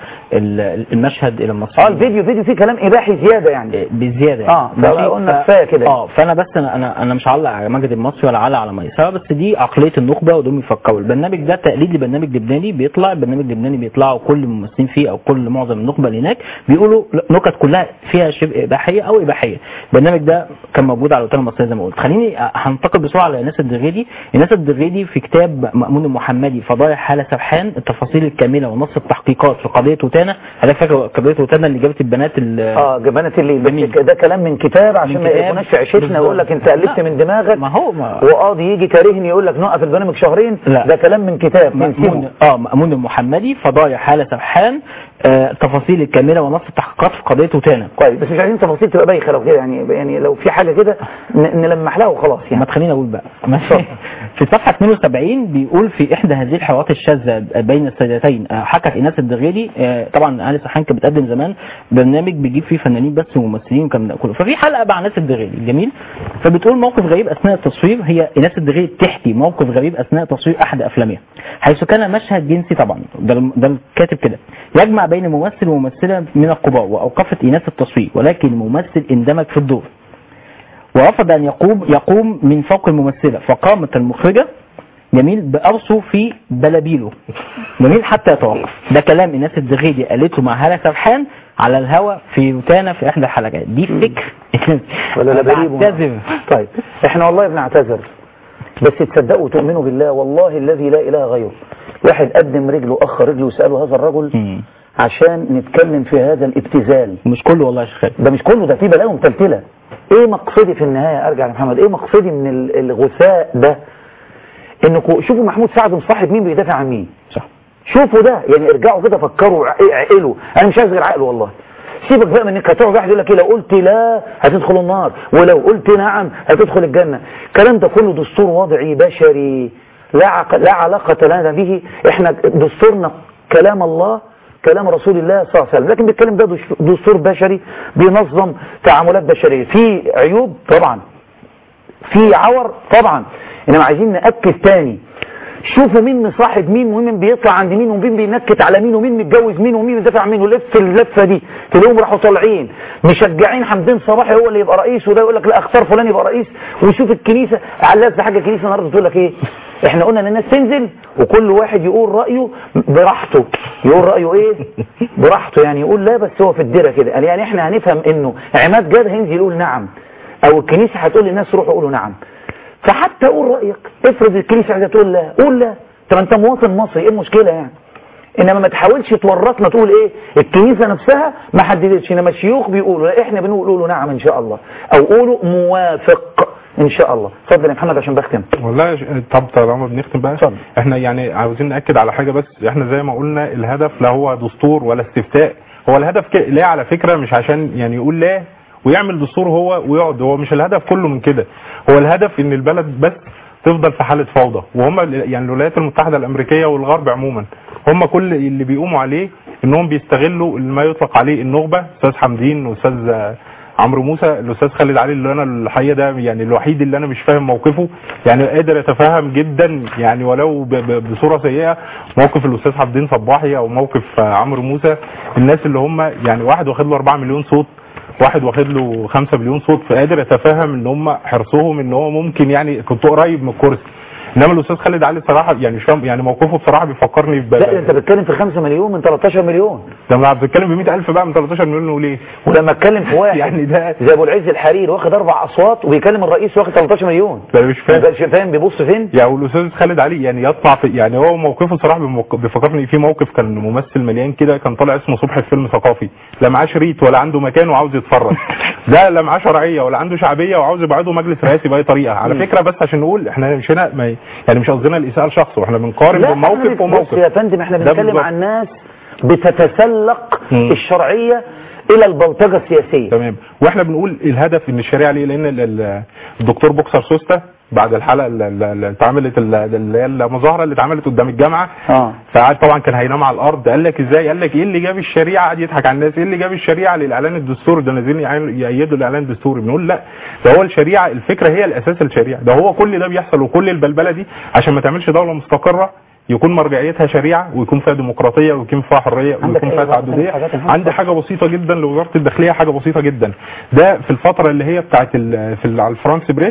المشهد الى مصر. الفيديو فيه كلام اباحي زياده يعني بزياده يعني. قلنا كفايه كده. فانا بس انا مش علق على ماجد المصري ولا علق على ميسره بس دي عقليه النخبه ودول يفكروا. البرنامج ده تقليد لبرنامج لبناني بيطلع البرنامج اللبناني بيطلعوا كل الممثلين فيه او كل معظم النخبه اللي هناك بيقولوا نكت كلها فيها شبه اباحيه او اباحيه. البرنامج ده كان موجود على روتانا المصريه زي ما قلت. خليني هنتقل بسرعه على ايناس الدغيدي في كتاب مأمون المحمدي فضايح هالة سرحان التفاصيل الكامله ونص التحقيقات في قضيه روتانا. انا فاكر قضيه روتانا اللي جابت البنات جبنات اللي ده كلام من كتاب عشان ما يبقوناش في عيشتنا يقول لك انت قلبت من دماغك وقاضي يجي كارهني يقول لك نوقف البرنامج شهرين. ده كلام من كتاب مأمون المحمدي فضايح هالة سرحان التفاصيل الكامله ونص التحقيقات في قضيه روتانا. كويس بس مش عايزين تفاصيل تبقى بايخه لو كده يعني لو في حاجه كده نلمح لها وخلاص يعني. ما تخليني اقول بقى في صفحه 72 بيقول في احدى هذه الحوارات الشاذه بين السيدتين حكت ايناس الدغيدي طبعا هالة سرحان كانت بتقدم زمان برنامج بيجيب فيه فنانين بس وممثلين وكان كله ففي حلقه مع ايناس الدغيدي جميل فبتقول موقف غريب اثناء التصوير. هي ايناس الدغيدي تحكي موقف غريب اثناء تصوير احد افلامها حيث كان مشهد جنسي طبعا ده الكاتب كده يجمع بين ممثل وممثله من الكبار واوقفت ايناس التصوير ولكن الممثل اندمج في الدور ورفض ان يقوم من فوق الممثله فقامت المخرجه جميل بأرسه في بلابيله جميل حتى يتوقف. ده كلام ايناس الدغيدي قالته مع هالة سرحان على الهواء في روتانا في احدى الحلقات دي فكر ولا بعتذر. طيب احنا والله بنعتذر بس تصدقوا وتؤمنوا بالله والله الذي لا اله غيره واحد قدم رجله اخر رجله وسأله هذا الرجل عشان نتكلم في هذا الابتذال. مش كله والله يا شيخ ده مش كله ده في بلاوي متلتله. ايه مقصدي في النهايه ارجع لمحمد ايه مقصدي من الغثاء ده انكم شوفوا محمود سعد مصاحب مين بيدافع عن مين صح. شوفوا ده يعني ارجعوا كده فكروا عقلوا. انا مش عايز غير عقله والله. سيبك بقى من انك هتقعد واحد يقول لك ايه لو قلت لا هتدخل النار ولو قلت نعم هتدخل الجنه. الكلام ده كله دستور وضعي بشري لا علاقة لنا به. احنا دستورنا كلام الله كلام رسول الله صلى الله عليه وسلم، لكن بيتكلم ده دستور بشري بينظم تعاملات بشرية، في عيوب طبعا، في عور طبعا، انما عايزين نأكد تاني، شوفوا مين مصاحب مين ومين بيطلع عند مين ومين بينكت على مين ومين متجوز مين ومين بيدافع عن مين، ولف اللفه دي تلاقيهم راحوا طالعين مشجعين حمدين صباحي هو اللي يبقى رئيس، وده يقول لك لا اختار فلان يبقى رئيس. وشوف الكنيسه علقت في حاجه، الكنيسه النهارده تقول لك ايه؟ احنا قلنا للناس تنزل وكل واحد يقول رايه براحته، يقول رايه ايه؟ براحته، يعني يقول لا بس هو في الديره كده، يعني احنا هنفهم انه عماد جاد هينزل يقول نعم، او الكنيسه هتقول للناس روحوا قولوا نعم. فحتى قول رأيك، افرض الكنيسة عايزة تقول لا قول لا، طب انت مواطن مصري ايه المشكلة يعني؟ انما ما تحاولش تورطنا تقول ايه الكنيسة نفسها ما حددتش، انما الشيوخ بيقولوا لا احنا بنقول قولوا نعم ان شاء الله، او قولوا موافق ان شاء الله. اتفضل يا محمد عشان بختم. والله طب طالما بنختم بقى اتفضل. احنا يعني عاوزين ناكد على حاجة بس، احنا زي ما قلنا الهدف لا هو دستور ولا استفتاء، هو الهدف لا على فكرة مش عشان يعني يقول لا ويعمل دستور هو ويقعد، هو مش الهدف كله من كده، هو الهدف ان البلد بس تفضل في حالة فوضى، وهم يعني الولايات المتحدة الامريكية والغرب عموما هم كل اللي بيقوموا عليه انهم بيستغلوا ما يطلق عليه النخبة، استاذ حمدين واستاذ عمرو موسى، الاستاذ خالد علي اللي انا الحقيقه ده يعني الوحيد اللي انا مش فاهم موقفه، يعني قادر اتفهم جدا يعني ولو بصوره سيئه موقف الاستاذ حمدين صباحي او موقف عمرو موسى، الناس اللي هم يعني واحد واخد له 4 مليون صوت، واحد واخد له 5 مليون صوت، فقادر اتفهم ان هم حرصهم ان هو ممكن يعني كنت قريب من الكرسي. انما الاستاذ خالد علي صراحه يعني مش فاهم يعني موقفه بصراحه بيفكرني لا انت بتتكلم في 5 مليون من 13 مليون، لما بتتكلم ب 100,000 بقى من 13 مليون وليه؟ ولما اتكلم في واحد يعني ده زي ابو العز الحرير واخد 4 اصوات وبيكلم الرئيس واخد 13 مليون، ده مش فاهم، مش فاهم بيبص فين؟ يعني الاستاذ خالد علي يعني يطلع في يعني هو موقفه صراحه بيفكرني في موقف كان ممثل مليان كده كان طالع اسمه صبحي في فيلم ثقافي، لا معاه شريط ولا عنده مكان وعاوز يتفرج، ده لا معاه شرعيه ولا عنده شعبيه وعاوز يبقى عضو مجلس رئاسي باي طريقه. على فكره بس عشان نقول احنا مش هنا يعني مش قصدنا الاساءه لشخص، واحنا بنقارن بين موقف وموقف. يا فندم احنا بنتكلم عن ناس بتتسلق الشرعيه الى البلطجه السياسيه. تمام، واحنا بنقول الهدف ان الشريعه ليه، لان الدكتور بوكسر سوسته بعد الحلقه اللي اتعملت اللي هي المظاهره اللي اتعملت قدام الجامعه فقعد طبعا كان هينام على الارض، قال لك ازاي؟ قال لك ايه اللي جاب الشريعه؟ قعد يضحك على الناس، ايه اللي جاب الشريعه للاعلان الدستوري ده؟ نازلين يأيدوا الاعلان الدستوري. بنقول لا، ده هو الشريعه الفكره هي الاساس الشريعه، ده هو كل ده بيحصل وكل البلبله دي عشان ما تعملش دوله مستقره يكون مرجعيتها شريعه ويكون فيها ديمقراطيه ويكون فيها حريه ويكون فيها تعدديه. عندي حاجه بسيطه جدا لوزاره الداخليه، حاجه بسيطه جدا، ده في الفتره اللي هي بتاعت على الفرانس بريس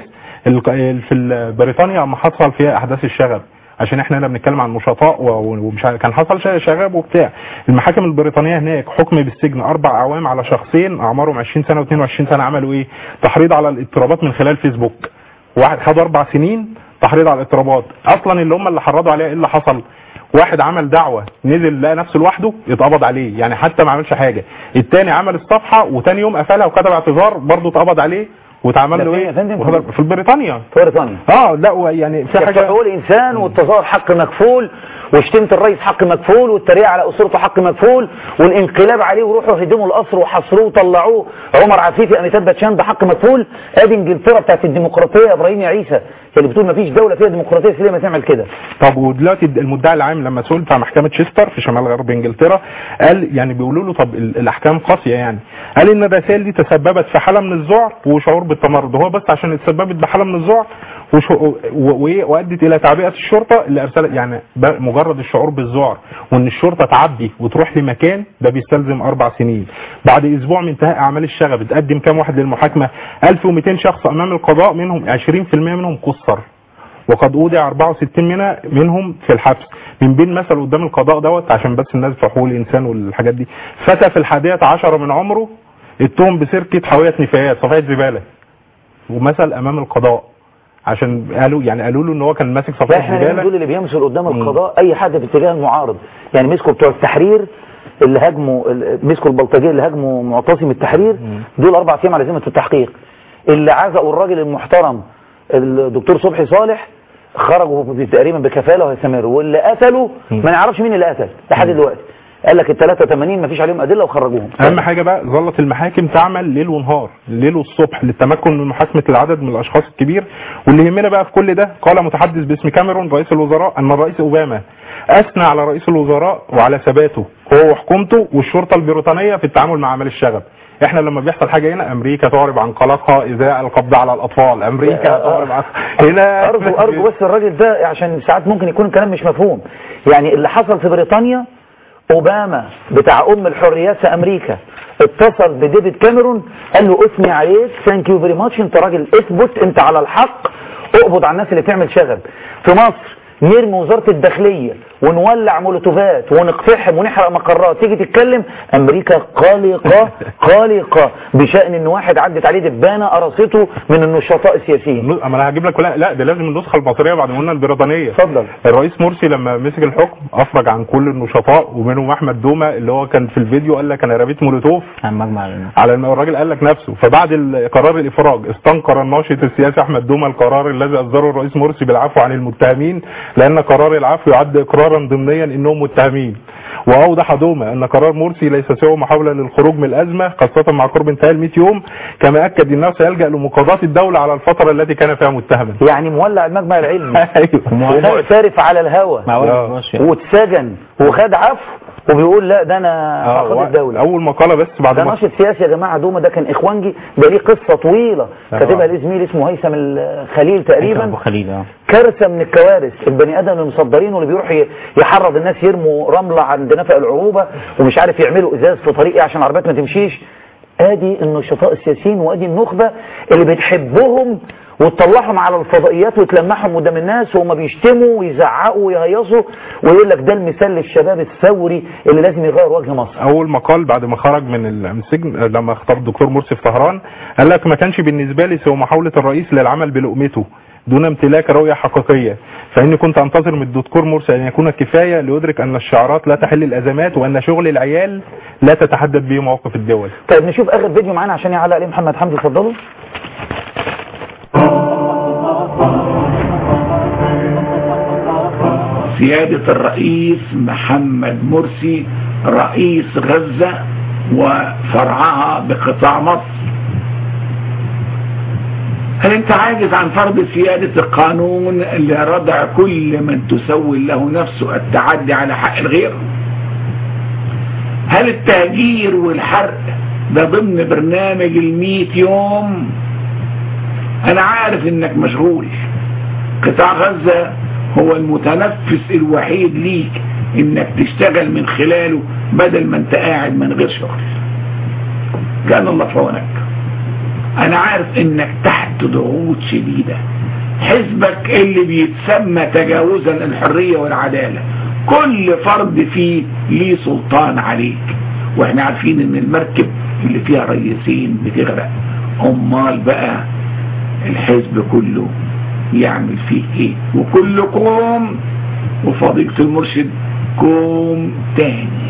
في بريطانيا اما حصل فيها احداث الشغب، عشان احنا هنا بنتكلم عن نشطاء ومش كان حصل شغب وبتاع. المحاكم البريطانيه هناك حكم بالسجن 4 أعوام على شخصين اعمارهم 20 سنه و22 سنه، عملوا ايه؟ تحريض على الاضطرابات من خلال فيسبوك. واحد خد 4 سنين تحريض على الاضطرابات، اصلا اللي حرضوا عليه ايه اللي حصل؟ واحد عمل دعوه نزل لقى نفسه لوحده اتقبض عليه، يعني حتى ما عملش حاجه. الثاني عمل الصفحه وثاني يوم قفلها وكتب اعتذار برضه اتقبض عليه واتعمل له ايه؟ في بريطانيا. لا يعني في حاجه حقوق الانسان والتظاهر حق مكفول، وشتمت الرئيس حق مكفول، والتريقه على اسرته حق مكفول، والانقلاب عليه وروحوا هدموا القصر وحصروه وطلعوه عمر عفيفي اميتاب باتشان ده حق مكفول. ادي انجلترا بتاعت الديمقراطيه يا ابراهيم يا عيسى اللي بتقول ما فيش دوله فيها ديمقراطيه ليه ما تعمل كده؟ طب ودلوقتي المدعي العام لما سئل بتاع محكمه تشستر في شمال غرب انجلترا قال يعني بيقولوا له طب الاحكام قاسيه يعني، قال ان الرسائل دي تسببت في حاله من الذعر وشعور بالتمرد، هو بس عشان تسببت بحاله من الذعر وادت الى تعبئه الشرطه اللي ارسلت، يعني مجرد الشعور بالذعر وان الشرطه تعدي وتروح لمكان ده بيستلزم 4 سنين. بعد اسبوع من انتهاء اعمال الشغب اتقدم كام واحد للمحاكمه؟ 1200 شخص امام القضاء، منهم 20% منهم قصر، وقد اودع 64 منهم في الحبس. من بين مثل قدام القضاء دوت عشان بس الناس في حقوق الانسان والحاجات دي، فتى في 11 من عمره اتهم بسرقه حاويه نفايات صفائح زباله، ومثل امام القضاء عشان قالوا له ان هو كان ماسك صفائح زباله. احنا دول اللي بيمثل قدام القضاء اي حد في اتجاه المعارض، يعني مسكوا بتوع التحرير اللي هاجموا، مسكوا البلطجيه اللي هاجموا معتصم التحرير، دول 4 ايام على ذمه التحقيق. اللي عزقوا الراجل المحترم الدكتور صبحي صالح خرجوا تقريبا بكفاله وهيستمروا، واللي قتلوا ما نعرفش مين اللي قتل لحد دلوقتي. قال لك ال 83 ما فيش عليهم ادله وخرجوهم. اهم حاجه بقى ظلت المحاكم تعمل ليل ونهار، الليل والصبح للتمكن من محاكمه العدد من الاشخاص الكبير. واللي يهمنا بقى في كل ده، قال متحدث باسم كاميرون رئيس الوزراء ان الرئيس اوباما اثنى على رئيس الوزراء وعلى ثباته هو وحكومته والشرطه البريطانيه في التعامل مع اعمال الشغب. احنا لما بيحصل حاجه هنا امريكا تعرب عن قلقها ازاء القبض على الاطفال، امريكا تعرب عن هنا. ارجو بس الراجل ده عشان ساعات ممكن يكون الكلام مش مفهوم. يعني اللي حصل في بريطانيا، اوباما بتاع الحريات في امريكا اتصل بديفيد كاميرون قال له اثني عليك، ثانك يو فيري ماتش، انت راجل اثبت، انت على الحق، اقبض على الناس اللي بتعمل شغب. في مصر نرمي وزارة الداخلية ونولع مولوتوفات ونقتحم ونحرق مقرات، تيجي تتكلم امريكا قلقة بشأن ان واحد عدت عليه دبانة قرصته من النشطاء السياسيين. اما انا هجيب لك لا ده لازم النسخة المصرية بعد ما قلنا البريطانية. اتفضل. الرئيس مرسي لما مسك الحكم افرج عن كل النشطاء ومنهم احمد دومة اللي هو كان في الفيديو قال لك انا رميت مولوتوف على الراجل، قال لك نفسه. فبعد قرار الافراج استنكر الناشط السياسي احمد دومة القرار الذي اصدره الرئيس مرسي بالعفو عن المتهمين، لان قرار العفو يعد اقرارا ضمنيا انهم متهمين. واوضح دوما ان قرار مرسي ليس سوى محاوله للخروج من الازمه خاصه مع قرب انتهاء ال 100 يوم، كما اكد انه سيلجا لمقاضاه الدوله على الفتره التي كان فيها متهما. يعني مولع المجمع العلمي ومعترف على الهوى واتسجن وخد عفو وبيقول لا ده انا هاخد الدوله. اول مقاله بس بعد ده ناشط سياسي يا جماعه. دوما ده كان اخوانجي، ده ليه قصه طويله كاتبها الزميل اسمه هيثم الخليل تقريبا. كارثه من الكوارث، البني ادم المصدرين واللي بيروح يحرض الناس يرموا رمله عند نفق العروبه ومش عارف يعملوا ازاز في طريق عشان العربيات ما تمشيش. ادي النشطاء السياسيين وادي النخبه اللي بتحبهم وتطلعهم على الفضائيات وتلمحهم قدام الناس وهم بيشتموا ويزعقوا ويهيصوا ويقول لك ده المثال للشباب الثوري اللي لازم يغير وجه مصر. اول مقال بعد ما خرج من السجن لما خطب الدكتور مرسي في طهران قال لك ما كانش بالنسبه لي سوى محاوله الرئيس للعمل بلقمته دون امتلاك رؤيه حقيقيه، فاني كنت انتظر من الدكتور مرسي ان يكون كفايه ليدرك ان الشعارات لا تحل الازمات وان شغل العيال لا تتحدد به مواقف الدول. طيب نشوف اخر فيديو معانا عشان يعلق عليه محمد حمدي، اتفضلوا. سيادة الرئيس محمد مرسي رئيس غزة وفرعها بقطاع مصر، هل انت عاجز عن فرض سيادة القانون لردع كل من تسول له نفسه التعدي على حق الغير؟ هل التهجير والحرق ده ضمن برنامج 100 يوم؟ انا عارف انك مشغول، قطاع غزة هو المتنفس الوحيد ليك انك تشتغل من خلاله بدل ما انت قاعد من غير شغل. كان الله في عونك. انا عارف انك تحت ضغوط شديدة، حزبك اللي بيتسمى تجاوزا الحرية والعدالة كل فرد فيه ليه سلطان عليك، واحنا عارفين ان المركب اللي فيها رئيسين بتغرق، امال بقى الحزب كله يعمل فيه ايه؟ وكلكم وفضيلة المرشد كوم تاني.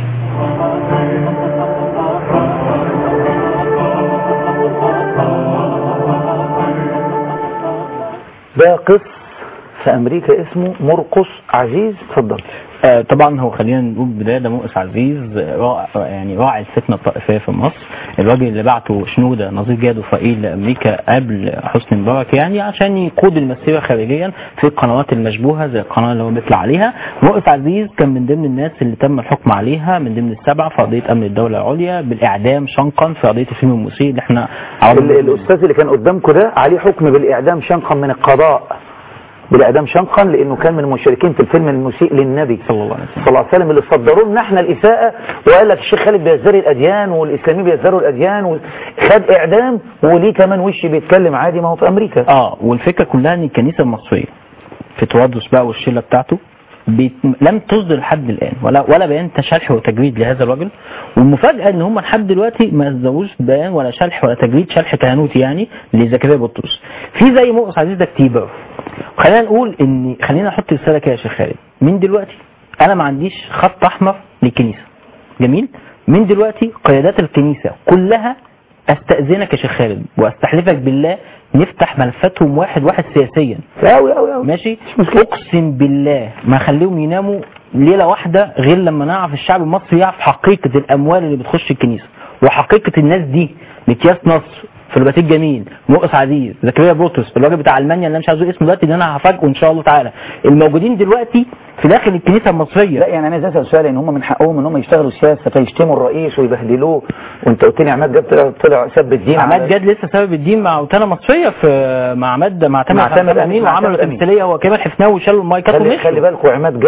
ده قس في امريكا اسمه مرقس عزيز، اتفضل. طبعا هو خلينا نقول بدايه ده مرقس عزيز راعي الفتنه الطائفيه في مصر، الراجل اللي بعته شنوده نظير جهاد وفائيل لامريكا قبل حسني مبارك يعني عشان يقود المسيره خارجيا في القنوات المشبوهه زي القناه اللي هو بيطلع عليها. مرقس عزيز كان من ضمن الناس اللي تم الحكم عليها من ضمن السبعه في قضيه امن الدوله العليا بالاعدام شنقا في قضيه الفيلم المسيء اللي احنا الاستاذ اللي كان قدامكم ده عليه حكم بالاعدام شنقا من القضاء، بالاعدام شنقا لانه كان من المشاركين في الفيلم المسيء للنبي صلى الله عليه وسلم اللي صدروا لنا احنا الاساءه، وقال لك الشيخ خالد بيزدري الاديان والاسلاميين بيزدروا الاديان وخد اعدام وليه كمان وش بيتكلم عادي ما هو في امريكا. والفكره كلها ان الكنيسه المصريه في توادرس بقى والشله بتاعته لم تصدر لحد الان ولا بيان شرح وتجريد لهذا الرجل، والمفاجاه ان هم لحد دلوقتي ما اصدروش بيان ولا شرح ولا تجريد شرح كهنوتي يعني لزكريا بطرس. في زي مرقس عزيز ده كتيبه. خلينا نقول خلينا نحط رساله كده يا شيخ خالد، من دلوقتي انا ما عنديش خط احمر للكنيسه، جميل؟ من دلوقتي قيادات الكنيسه كلها استاذنك يا شيخ خالد واستحلفك بالله نفتح ملفاتهم واحد واحد سياسيا. أوي ماشي؟ اقسم بالله ما خليهم يناموا ليله واحده غير لما نعرف الشعب المصري يعرف حقيقه الاموال اللي بتخش الكنيسه وحقيقه الناس دي. مكياس نصر، فلوباتيك جميل، مرقس عزيز، زكريا بطرس، الراجل بتاع المانيا اللي انا مش عايز اقول اسمه دلوقتي اللي انا هفاجئه ان شاء الله تعالى، الموجودين دلوقتي في داخل الكنيسه المصريه. لا يعني انا عايز اسال سؤال، ان هم من حقهم ان هم يشتغلوا سياسه فيشتموا الرئيس ويبهدلوه، وانت قلت لي عماد جاد طلع سب الدين. عماد جاد لسه سبب الدين مع روتانا مصريه في مع تامر امين، وعملوا تمثيليه هو كمان حفناه وشالوا المايكات ومشوا. خلي بالكم عماد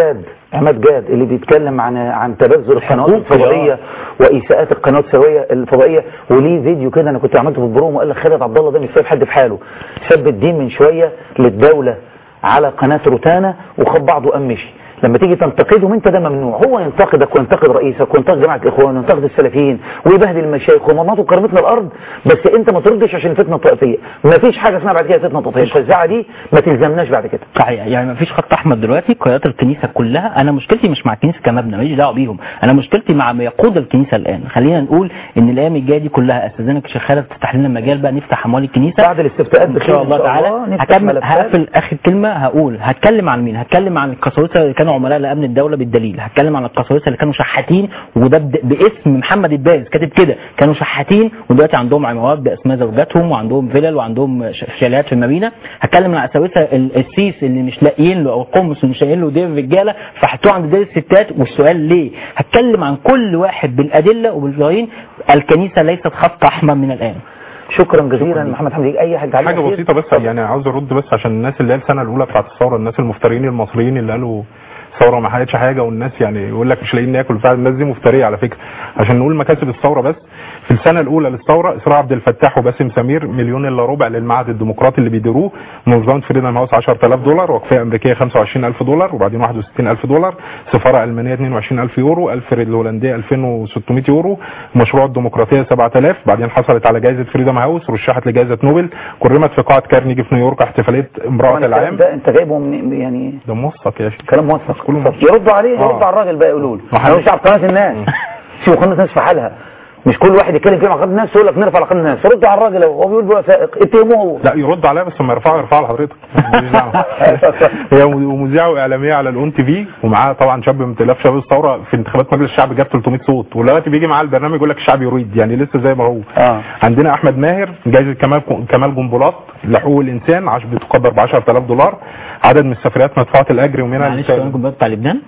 جاد اللي بيتكلم عن تبذل القنوات الفضائيه واساءات القنوات الفضائيه، وليه فيديو كده انا كنت عملته في البروم وقال لك خالد عبد الله ده مش سايب حد في حاله، سب الدين من شويه للدوله على قناه روتانا وخد بعضه قام مشي. لما تيجي تنتقدهم انت ده ممنوع، هو ينتقدك وينتقد رئيسك وينتقد جماعه الاخوان وينتقد السلفيين ويبهدل المشايخ ومناطق كرامتنا الارض، بس انت ما تردش عشان الفتنه الطائفيه. ما فيش حاجه اسمها بعد كده فتنه طائفيه، الفزاعه دي ما تلزمناش بعد كده. صحيح، يعني ما فيش خط احمر دلوقتي. قيادات الكنيسه كلها، انا مشكلتي مش مع الكنيسه كمبنى، ماليش دعوه بيهم، انا مشكلتي مع ما يقود الكنيسه الان. خلينا نقول ان الايام الجايه دي كلها استاذنك يا شيخ خالد تفتح لنا مجال بقى نفتح اموال الكنيسه بعد الاستفتاءات ان شاء الله تعالى. هقفل اخر كلمه، هتكلم عن مين؟ هتكلم عن القساوسه اللي كانوا عملاء لامن الدوله بالدليل، هتكلم عن القساوسه اللي كانوا شحاتين، وده باسم محمد الباز كاتب كده، كانوا شحاتين ودلوقتي عندهم عمارات باسماء زوجاتهم وعندهم فيلل وعندهم شاليهات في المدينه. هتكلم عن القساوسه السيس اللي مش لاقيين له، او القمص اللي مش لاقيين له دير رجاله فحطوه عند دير الستات، والسؤال ليه؟ هتكلم عن كل واحد بالادله وبالبراهين. الكنيسه ليست خط احمر من الان. شكرا جزيلا محمد حمدي. اي حاجه بسيطه بس، يعني عاوز ارد بس عشان الناس اللي هي السنه الاولى بتاعت الثوره، الناس المفترين المصريين اللي قالوا الثوره ما حققتش حاجه، والناس يعني يقول لك مش لاقيين ناكل بتاع، الناس دي مفتريه على فكره. عشان نقول مكاسب الثوره بس، في السنه الاولى للثوره اسراء عبد الفتاح وباسم سمير 1.4 مليون للمعهد الديمقراطي اللي بيديروه، منظمه فريدم هاوس $10,000، وقفيه امريكيه $25,000، وبعدين $61,000، سفاره المانيه €22,000، الفريد الهولنديه €2,600، مشروع الديمقراطيه 7000. بعدين حصلت على جائزه فريدم هاوس، رشحت لجائزه نوبل، كرمت في قاعه كارنيجي في نيويورك احتفاليه امراه العام. ده انت جايبه من يعني ده موثق يا شيخ، كلام موثق كله يردوا عليه، يردوا على الراجل بقى يقولوا له احنا مش على قناه الناس، سيبوا قناه الناس في حالها، مش كل واحد يتكلم فيها على قناه الناس يقول لك نرفع على قناه الناس. ردوا على الراجل هو بيقول بوثائق، اتهموه هو. لا يرد عليها بس ما يرفع لحضرتك. هي مذيعه واعلاميه على الاون تي في، ومعاها طبعا شاب من ائتلاف شباب الثوره في انتخابات مجلس الشعب جاب 300 صوت، ودلوقتي بيجي معاه البرنامج يقول لك الشعب يريد، يعني لسه زي ما هو. عندنا احمد ماهر جائزه كمال جنبلاط لحقوق الانسان بتقدر $10,000. عدد من السفريات مدفوعه الاجر، ومنها معلش كمان جنبلاط بتاع لبنان.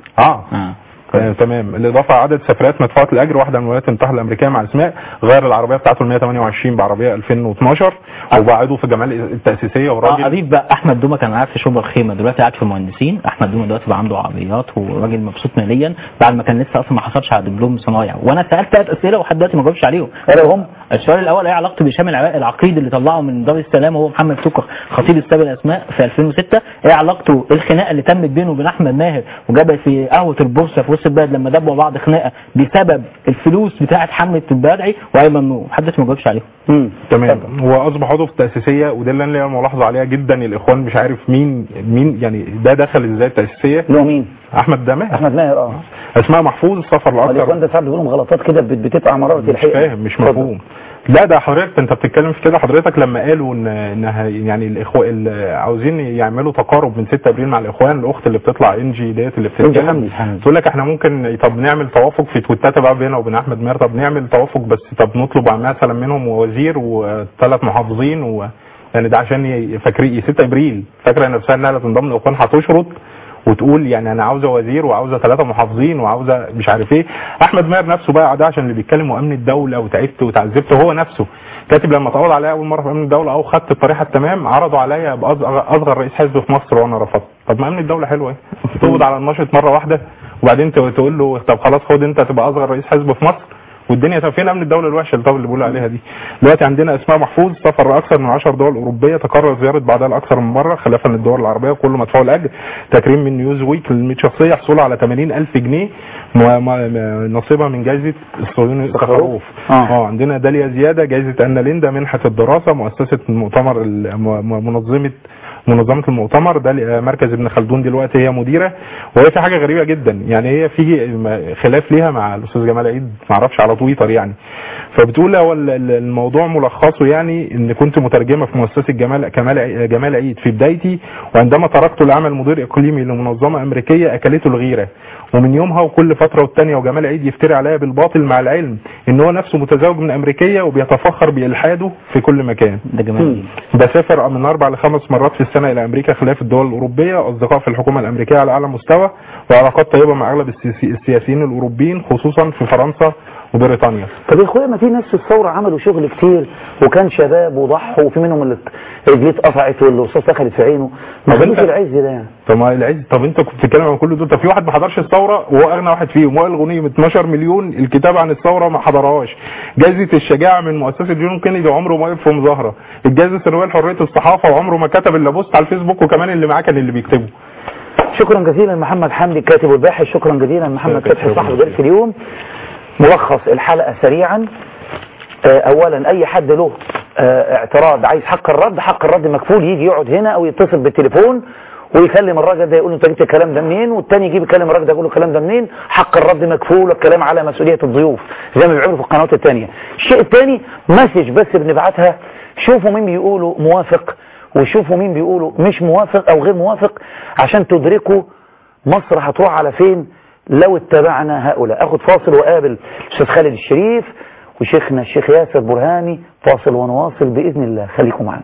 تمام. الاضافه عدد سفريات مدفوعه الاجر، واحده من الولايات المتحده الامريكيه مع اسماء، غير العربيه بتاعته ال 128 بعربيه 2012، وبعده في الجمعيه التاسيسيه وراجل. قريب بقى احمد دومه كان قاعد في شبرا الخيمه، دلوقتي قاعد في المهندسين. احمد دومه دلوقتي بقى عنده عربيات وراجل مبسوط ماليا بعد ما كان لسه اصلا ما حصلش على دبلوم صنايع. وانا سالت 3 اسئله ولحد دلوقتي ما جاوبش عليهم. هم السؤال الاول ايه علاقته بهشام العقيد اللي طلعه من دار السلام وهو محمد توكر خطيب السابق الاسماء في 2006؟ ايه علاقته الخناقه اللي تمت بينه وبين احمد ماهر وجابت في قهوه البورصه في وسط البلد لما دبوا بعض خناقه بسبب الفلوس بتاعه حمله البدعي وايمن نور؟ محدش ما جاوبش عليهم. تمام. هو اصبح عضو في التاسيسيه، وده اللي انا ملاحظه عليها جدا. الاخوان مش عارف مين يعني ده دخل ازاي التاسيسيه. له مين؟ احمد ماهر. احمد ماهر اسماء محفوظ السفر الاكثر. الاخوان ده ساعات بيقولوا غلطات كده بتبقى مراره الحقيقه. مش فاهم، مش مفهوم. لا ده حضرتك انت بتتكلم في كده. حضرتك لما قالوا انها يعني الاخوان عاوزين يعملوا تقارب من 6 ابريل مع الاخوان، الاخت اللي بتطلع انجي ديت اللي بتتكلم تقول لك احنا ممكن طب نعمل توافق في تويتات بقى بيننا وبين احمد ماهر، طب نعمل توافق بس طب نطلب مثلا منهم وزير و3 محافظين يعني ده عشان فاكرين 6 ابريل فاكره نفسها انها تنضم للاخوان هتشرط وتقول يعني انا عاوزه وزير وعاوزه 3 محافظين وعاوزه مش عارف ايه. احمد ماهر نفسه بقى ده عشان اللي بيتكلم امن الدوله وتعبت وتعذبت، هو نفسه كاتب لما اتعرض عليا اول مره في امن الدوله او خدت الطريحه التمام عرضوا عليا اصغر رئيس حزب في مصر وانا رفضت. طب ما امن الدوله حلوه ايه؟ تقبض على الناشط مره واحده وبعدين تقول له طب خلاص خد انت تبقى اصغر رئيس حزب في مصر والدنيا. طب فين امن الدوله الوحشه اللي بيقولوا عليها دي؟ دلوقتي عندنا اسماء محفوظ سفر اكثر من 10 دول اوروبيه، تكرر زياره بعضها الاكثر من مره خلافا للدول العربيه وكله مدفوع الاجر. تكريم من نيوز ويك ل 100 شخصيه، حصول على 80,000 جنيه نصيبها من جائزه الصهيوني الخروف. عندنا داليا زياده جائزه انا ليندا منحه الدراسه، مؤسسه المؤتمر منظمه المؤتمر ده مركز ابن خلدون دلوقتي هي مديره. وهي في حاجه غريبه جدا يعني هي في خلاف ليها مع الاستاذ جمال عيد ما اعرفش على تويتر يعني، فبتقول هو الموضوع ملخصه يعني ان كنت مترجمه في مؤسسه جمال عيد في بدايتي، وعندما تركت العمل مدير اقليمي لمنظمه امريكيه اكلته الغيره ومن يومها وكل فتره والتانيه وجمال عيد يفتري عليا بالباطل مع العلم ان هو نفسه متزوج من امريكيه وبيتفخر بالحاده في كل مكان. ده جمال. بسافر من 4 ل 5 مرات في السنه الى امريكا خلاف الدول الاوروبيه، اصدقاء في الحكومه الامريكيه على اعلى مستوى، وعلاقات طيبه مع اغلب السياسيين الاوروبيين خصوصا في فرنسا وبريطانيا. طب يا اخويا ما في ناس في الثوره عملوا شغل كتير وكان شباب وضحوا وفي منهم اللي رجليه اتقطعت والرصاص دخلت في عينه، ما خدوش العز ده يعني. طب ما العز، طب انت كنت بتتكلم عن كل دول، طب في واحد ما حضرش الثوره وهو اغنى واحد فيهم، وائل غنيم 12 مليون الكتاب عن الثوره ما حضرهاش، جائزه الشجاعه من مؤسسه جون كينيدي عمره ما وقف في مظاهره، الجائزه السنويه لحريه الصحافه وعمره ما كتب الا بوست على الفيسبوك، وكمان اللي معاه كان اللي بيكتبه. شكرا جزيلا محمد حمدي الكاتب والباحث، شكرا جزيلا محمد فتحي صاحب جريدة اليوم. ملخص الحلقة سريعا. اولا اي حد له اعتراض عايز حق الرد مكفول، يجي يقعد هنا او يتصل بالتليفون ويكلم الراجل ده يقول له انت جبت الكلام ده منين، والتاني يجيب يكلم الراجل ده يقول له الكلام ده منين. حق الرد مكفول والكلام على مسؤولية الضيوف زي ما بيعملوا في القنوات التانية. الشيء التاني مسج بس بنبعتها، شوفوا مين بيقولوا موافق وشوفوا مين بيقولوا مش موافق او غير موافق عشان تدركوا مصر هتروح على فين لو اتبعنا هؤلاء. اخد فاصل وقابل الشيخ خالد الشريف وشيخنا الشيخ ياسر برهامي، فاصل ونواصل بإذن الله، خليكم معنا.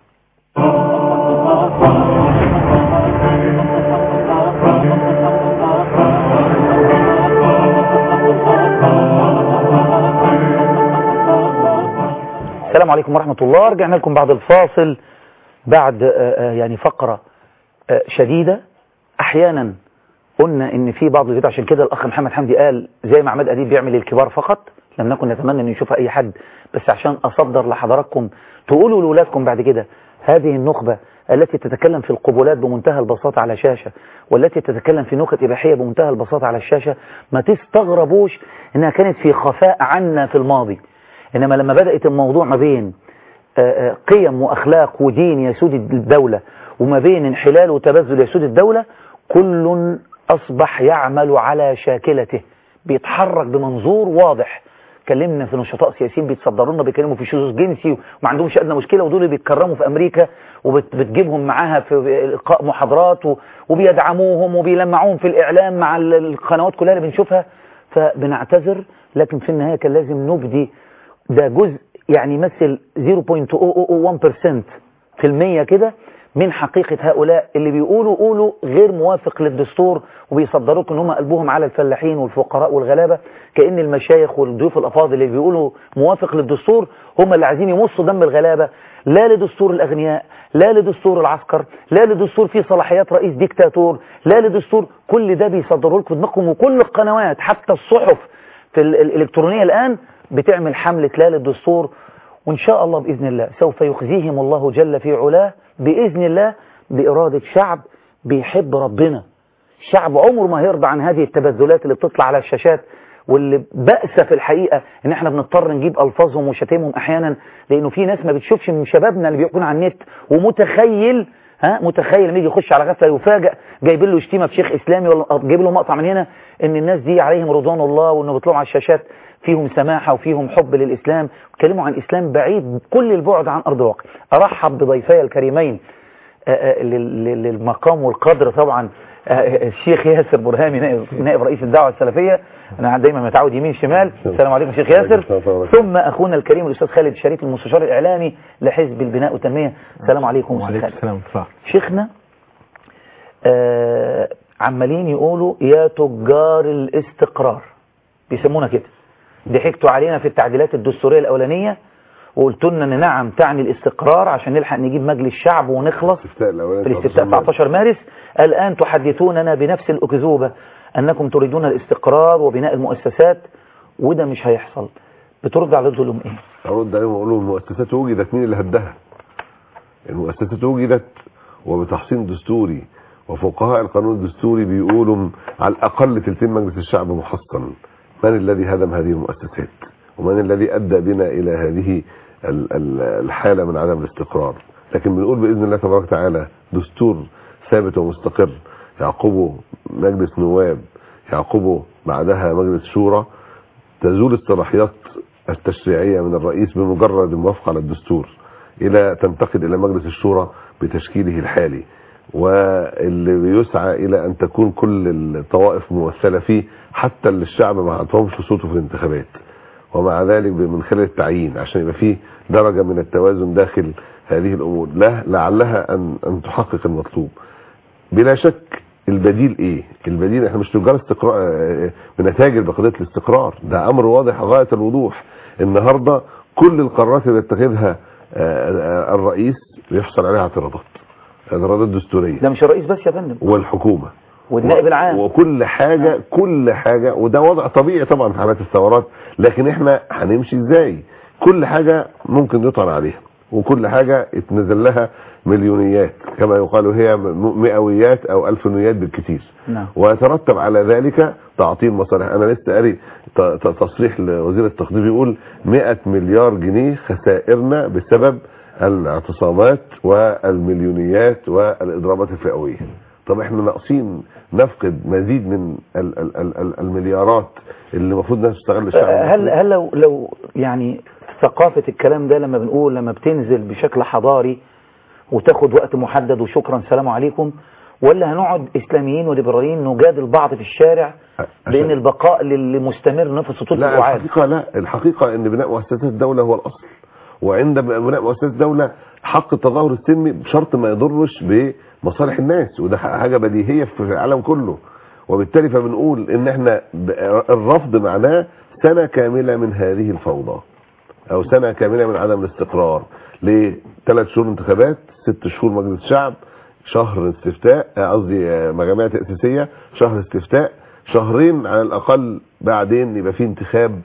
السلام عليكم ورحمة الله. رجعنا لكم بعد الفاصل بعد يعني فقرة شديدة. احيانا قلنا ان في بعض الفيديو، عشان كده الاخ محمد حمدي قال زي ما عماد اديب بيعمل للكبار فقط، لم نكن نتمنى ان يشوف اي حد، بس عشان اصدر لحضراتكم تقولوا لاولادكم بعد كده هذه النخبة التي تتكلم في القبولات بمنتهى البساطة على شاشة، والتي تتكلم في نكت إباحية بمنتهى البساطة على الشاشة، ما تستغربوش انها كانت في خفاء عنا في الماضي، انما لما بدأت الموضوع ما بين قيم واخلاق ودين يسود الدولة وما بين انحلال وتبذل يسود الدولة، كل أصبح يعمل على شاكلته، بيتحرك بمنظور واضح. كلمنا في نشطاء سياسيين بيتصدروا لنا بيكلموا في شذوذ جنسي وما عندهمش أدنى مشكلة، ودول بيتكرموا في أمريكا وبتجيبهم معاها في إلقاء محاضرات وبيدعموهم وبيلمعوهم في الإعلام مع القنوات كلها اللي بنشوفها. فبنعتذر، لكن في النهاية كان لازم نبدي ده جزء يعني يمثل 0.001% في المية كده من حقيقة هؤلاء اللي بيقولوا غير موافق للدستور، وبيصدروك ان هم قلبهم على الفلاحين والفقراء والغلابة، كأن المشايخ والضيوف الأفاضل اللي بيقولوا موافق للدستور هم اللي عايزين يمصوا دم الغلابة، لا لدستور الأغنياء، لا لدستور العسكر، لا لدستور فيه صلاحيات رئيس ديكتاتور، لا لدستور. كل ده بيصدروا لكم دماغكم، وكل القنوات حتى الصحف في الإلكترونية الآن بتعمل حملة لا للدستور. وإن شاء الله بإذن الله سوف يخزيهم الله جل في علاه بإذن الله بإرادة شعب بيحب ربنا، شعب عمره ما هيرضى عن هذه التبذلات اللي بتطلع على الشاشات، واللي بأسة في الحقيقة ان احنا بنضطر نجيب ألفاظهم وشتيمهم احيانا، لانه في ناس ما بتشوفش من شبابنا اللي بيكون على النت ومتخيل متخيل لما يجي يخش على غفله يفاجئ جايبين له شتيمه في شيخ اسلامي ولا جايب له مقطع من هنا ان الناس دي عليهم رضوان الله، وانه بيطلعوا على الشاشات فيهم سماحه وفيهم حب للاسلام، بيتكلموا عن اسلام بعيد كل البعد عن ارض الواقع. ارحب بضيفي الكريمين للمقام والقدر طبعا الشيخ ياسر برهامي نائب رئيس الدعوه السلفيه، انا دايما متعود يمين شمال. السلام عليكم شيخ ياسر. ثم اخونا الكريم الاستاذ خالد الشريف المستشار الاعلامي لحزب البناء والتنميه. السلام عليكم. وعليكم السلام. شيخنا عمالين يقولوا يا تجار الاستقرار، بيسمونا كده، ضحكتوا علينا في التعديلات الدستوريه الاولانيه وقلت لنا ان نعم تعني الاستقرار عشان نلحق نجيب مجلس شعب ونخلص في الاستفتاء 19 مارس. الآن تحدثوننا بنفس الأكذوبة أنكم تريدون الاستقرار وبناء المؤسسات، وده مش هيحصل. بترد على ظلم ايه؟ ارد عليهم واقول لهم المؤسسات وجدت، مين اللي هدها؟ المؤسسات وجدت وبتحصين دستوري، وفقهاء القانون الدستوري بيقولوا على الأقل ثلثين مجلس الشعب محصن. من الذي هدم هذه المؤسسات؟ ومن الذي أدى بنا إلى هذه الحالة من عدم الاستقرار؟ لكن بنقول بإذن الله تبارك وتعالى دستور ثابت ومستقر يعقبه مجلس نواب، يعقبه بعدها مجلس شورى، تزول الصلاحيات التشريعية من الرئيس بمجرد الموافقة على الدستور إلى تنتقل إلى مجلس الشورى بتشكيله الحالي. واللي بيسعى الى ان تكون كل الطوائف ممثله فيه، حتى اللي الشعب ما عطاهمش صوته في الانتخابات، ومع ذلك من خلال التعيين عشان يبقى فيه درجه من التوازن داخل هذه الامور لعلها ان تحقق المطلوب. بلا شك البديل ايه؟ البديل احنا مش تجار استقرار، بنتاجر بقضيه الاستقرار، ده امر واضح غايه الوضوح. النهارده كل القرارات اللي بيتخذها الرئيس بيحصل عليها اعتراضات دستوريه. ده مش الرئيس بس يا فندم، والحكومه والنائب العام وكل حاجه كل حاجه، وده وضع طبيعي طبعا في حالات الثورات، لكن احنا هنمشي ازاي؟ كل حاجه ممكن يطعن عليها، وكل حاجه يتنزل لها مليونيات كما يقال، هي مئويات او الفينيات بالكثير. نعم. ويترتب على ذلك تعطيل مصالح. انا لسه قاري تصريح لوزير التخطيط بيقول 100 مليار جنيه خسائرنا بسبب الاعتصامات والمليونيات والاضرابات الفئويه. طب احنا ناقصين نفقد مزيد من المليارات اللي المفروض الناس تستغل الشعب. هل لو يعني ثقافة الكلام ده لما بتنزل بشكل حضاري وتاخد وقت محدد وشكرا سلام عليكم، ولا هنقعد اسلاميين وليبراليين نجادل بعض في الشارع بان البقاء للمستمر نفس سطوط الوعاد؟ الحقيقة ان بناء مؤسسات الدولة هو الاصل، وعند بناء مؤسسات الدولة حق التظاهر السلمي بشرط ما يضرش بمصالح الناس، وده حاجة بديهية في العالم كله. وبالتالي فبنقول ان احنا الرفض معناه سنة كاملة من هذه الفوضى، او سنة كاملة من عدم الاستقرار. ليه؟ 3 شهور انتخابات، 6 شهور مجلس شعب، شهر استفتاء، قصدي مجاميع تأسيسية، شهر استفتاء، شهرين على الاقل بعدين يبقى في انتخاب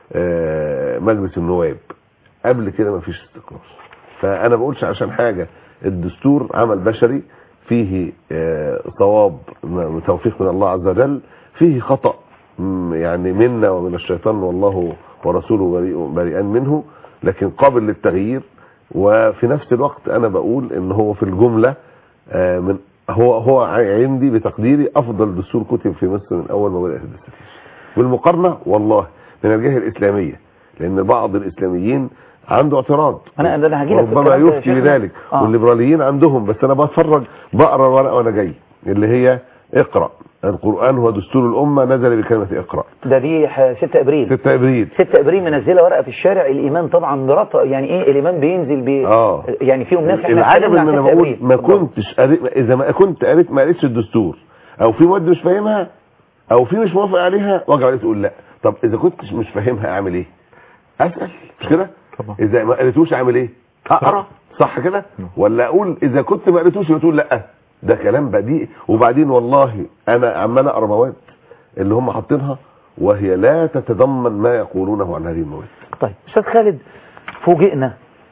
مجلس النواب. قبل كده ما فيش استقرار. فانا بقولش عشان حاجة، الدستور عمل بشري فيه صواب توفيق من الله عز وجل، فيه خطأ يعني منا ومن الشيطان والله ورسوله بريئان منه، لكن قابل للتغيير. وفي نفس الوقت انا بقول ان هو في الجملة من هو عندي بتقديري افضل دستور كتب في مصر من اول ما بدأت الدستور. بالمقارنة والله من الجهة الاسلامية، لان بعض الاسلاميين عنده اعتراض، انا هجيلك ربما يفتي بذلك، والليبراليين عندهم، بس انا بتفرج بقرا الورقه وانا جاي، اللي هي اقرا القرآن هو دستور الامه نزل بكلمه اقرا. دي 6 ابريل 6 ابريل منزله ورقه في الشارع. الايمان طبعا برطه، يعني ايه الايمان بينزل يعني فيهم ناس احنا العجب ان انا بقول ما كنتش اذا ما كنت قريت ما قريتش الدستور، او في مواد مش فاهمها، او في مش موافق عليها، واجي عليك تقول لا. طب اذا كنتش مش فاهمها اعمل ايه؟ اسال، مش كده؟ اذا ما قريتوش اعمل ايه؟ اقرا، صح كده؟ ولا اقول اذا كنت ما قريتوش تقول لا؟ ده كلام بديهي. وبعدين والله انا عمال اقرا مواد اللي هم حاطينها وهي لا تتضمن ما يقولونه عن هذه المواد. طيب استاذ خالد، فوجئنا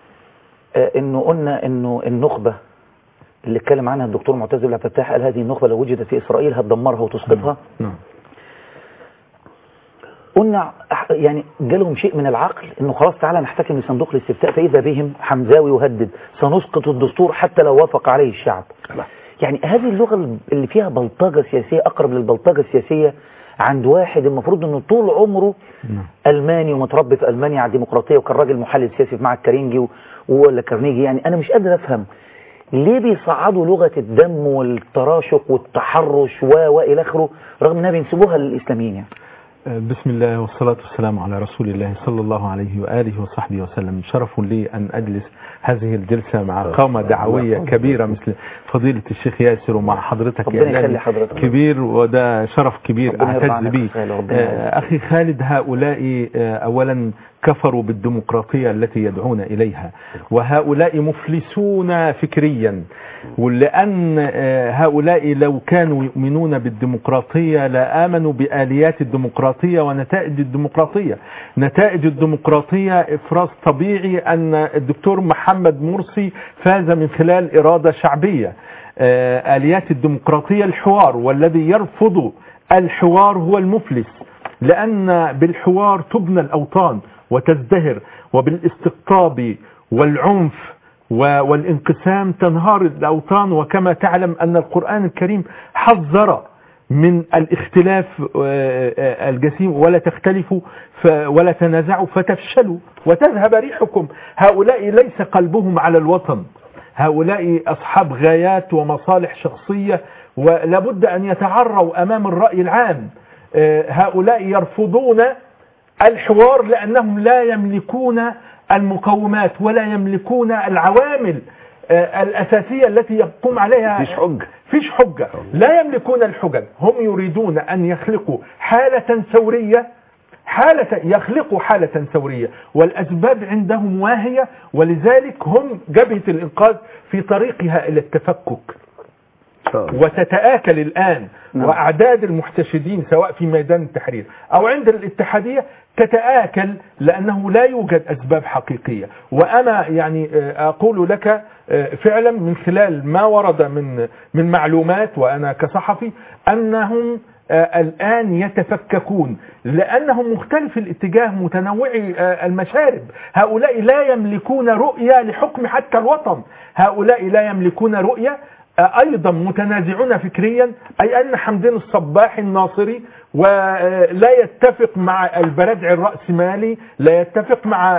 انه قلنا انه النخبه اللي اتكلم عنها الدكتور معتز عبد الفتاح، قال هذه النخبه لو وجدت في اسرائيل هتدمرها وتسقطها. قلنا يعني جالهم شيء من العقل انه خلاص تعالى نحتكم لصندوق الاستفتاء، فاذا بهم حمزاوي يهدد سنسقط الدستور حتى لو وافق عليه الشعب. يعني هذه اللغه اللي فيها بلطجه سياسيه، اقرب للبلطجه السياسيه عند واحد المفروض انه طول عمره الماني ومتربي في المانيا على الديمقراطيه، وكان راجل محلل سياسي في معهد كارنيجي ولا كارنيجي. يعني انا مش قادر افهم ليه بيصعدوا لغه الدم والتراشق والتحرش والى اخره، رغم انها بينسبوها للاسلاميين. يعني بسم الله والصلاة والسلام على رسول الله صلى الله عليه وآله وصحبه وسلم. شرف لي أن أجلس هذه الجلسة مع قامة دعوية كبيرة مثل فضيلة الشيخ ياسر ومع حضرتك كبير، وده شرف كبير أعتز به. أخي خالد، هؤلاء أولا كفروا بالديمقراطية التي يدعون إليها، وهؤلاء مفلسون فكريا، ولأن هؤلاء لو كانوا يؤمنون بالديمقراطية لآمنوا بآليات الديمقراطية ونتائج الديمقراطية. نتائج الديمقراطية إفراز طبيعي أن الدكتور محمد مرسي فاز من خلال إرادة شعبية. آليات الديمقراطية الحوار، والذي يرفض الحوار هو المفلس، لأن بالحوار تبنى الأوطان وتزدهر، وبالاستقطاب والعنف والانقسام تنهار الأوطان. وكما تعلم أن القرآن الكريم حذر من الاختلاف الجسيم، ولا تختلفوا ولا تنازعوا فتفشلوا وتذهب ريحكم. هؤلاء ليس قلبهم على الوطن، هؤلاء أصحاب غايات ومصالح شخصية ولابد أن يتعروا أمام الرأي العام. هؤلاء يرفضون الحوار لأنهم لا يملكون المقومات ولا يملكون العوامل الأساسية التي يقوم عليها. فيش حجة، لا يملكون الحجج. هم يريدون أن يخلقوا يخلقوا حالة ثورية والأسباب عندهم واهية، ولذلك هم جبهة الإنقاذ في طريقها إلى التفكك وتتآكل الآن. وأعداد المحتشدين سواء في ميدان التحرير أو عند الاتحادية تتآكل لأنه لا يوجد أسباب حقيقية. وأنا يعني أقول لك فعلا من خلال ما ورد من معلومات وأنا كصحفي أنهم الآن يتفككون لأنهم مختلف الاتجاه متنوعي المشارب. هؤلاء لا يملكون رؤية لحكم حتى الوطن، هؤلاء لا يملكون رؤية، أيضا متنازعون فكريا، أي أن حمدين الصباح الناصري ولا يتفق مع البرادعي الرأسمالي، لا يتفق مع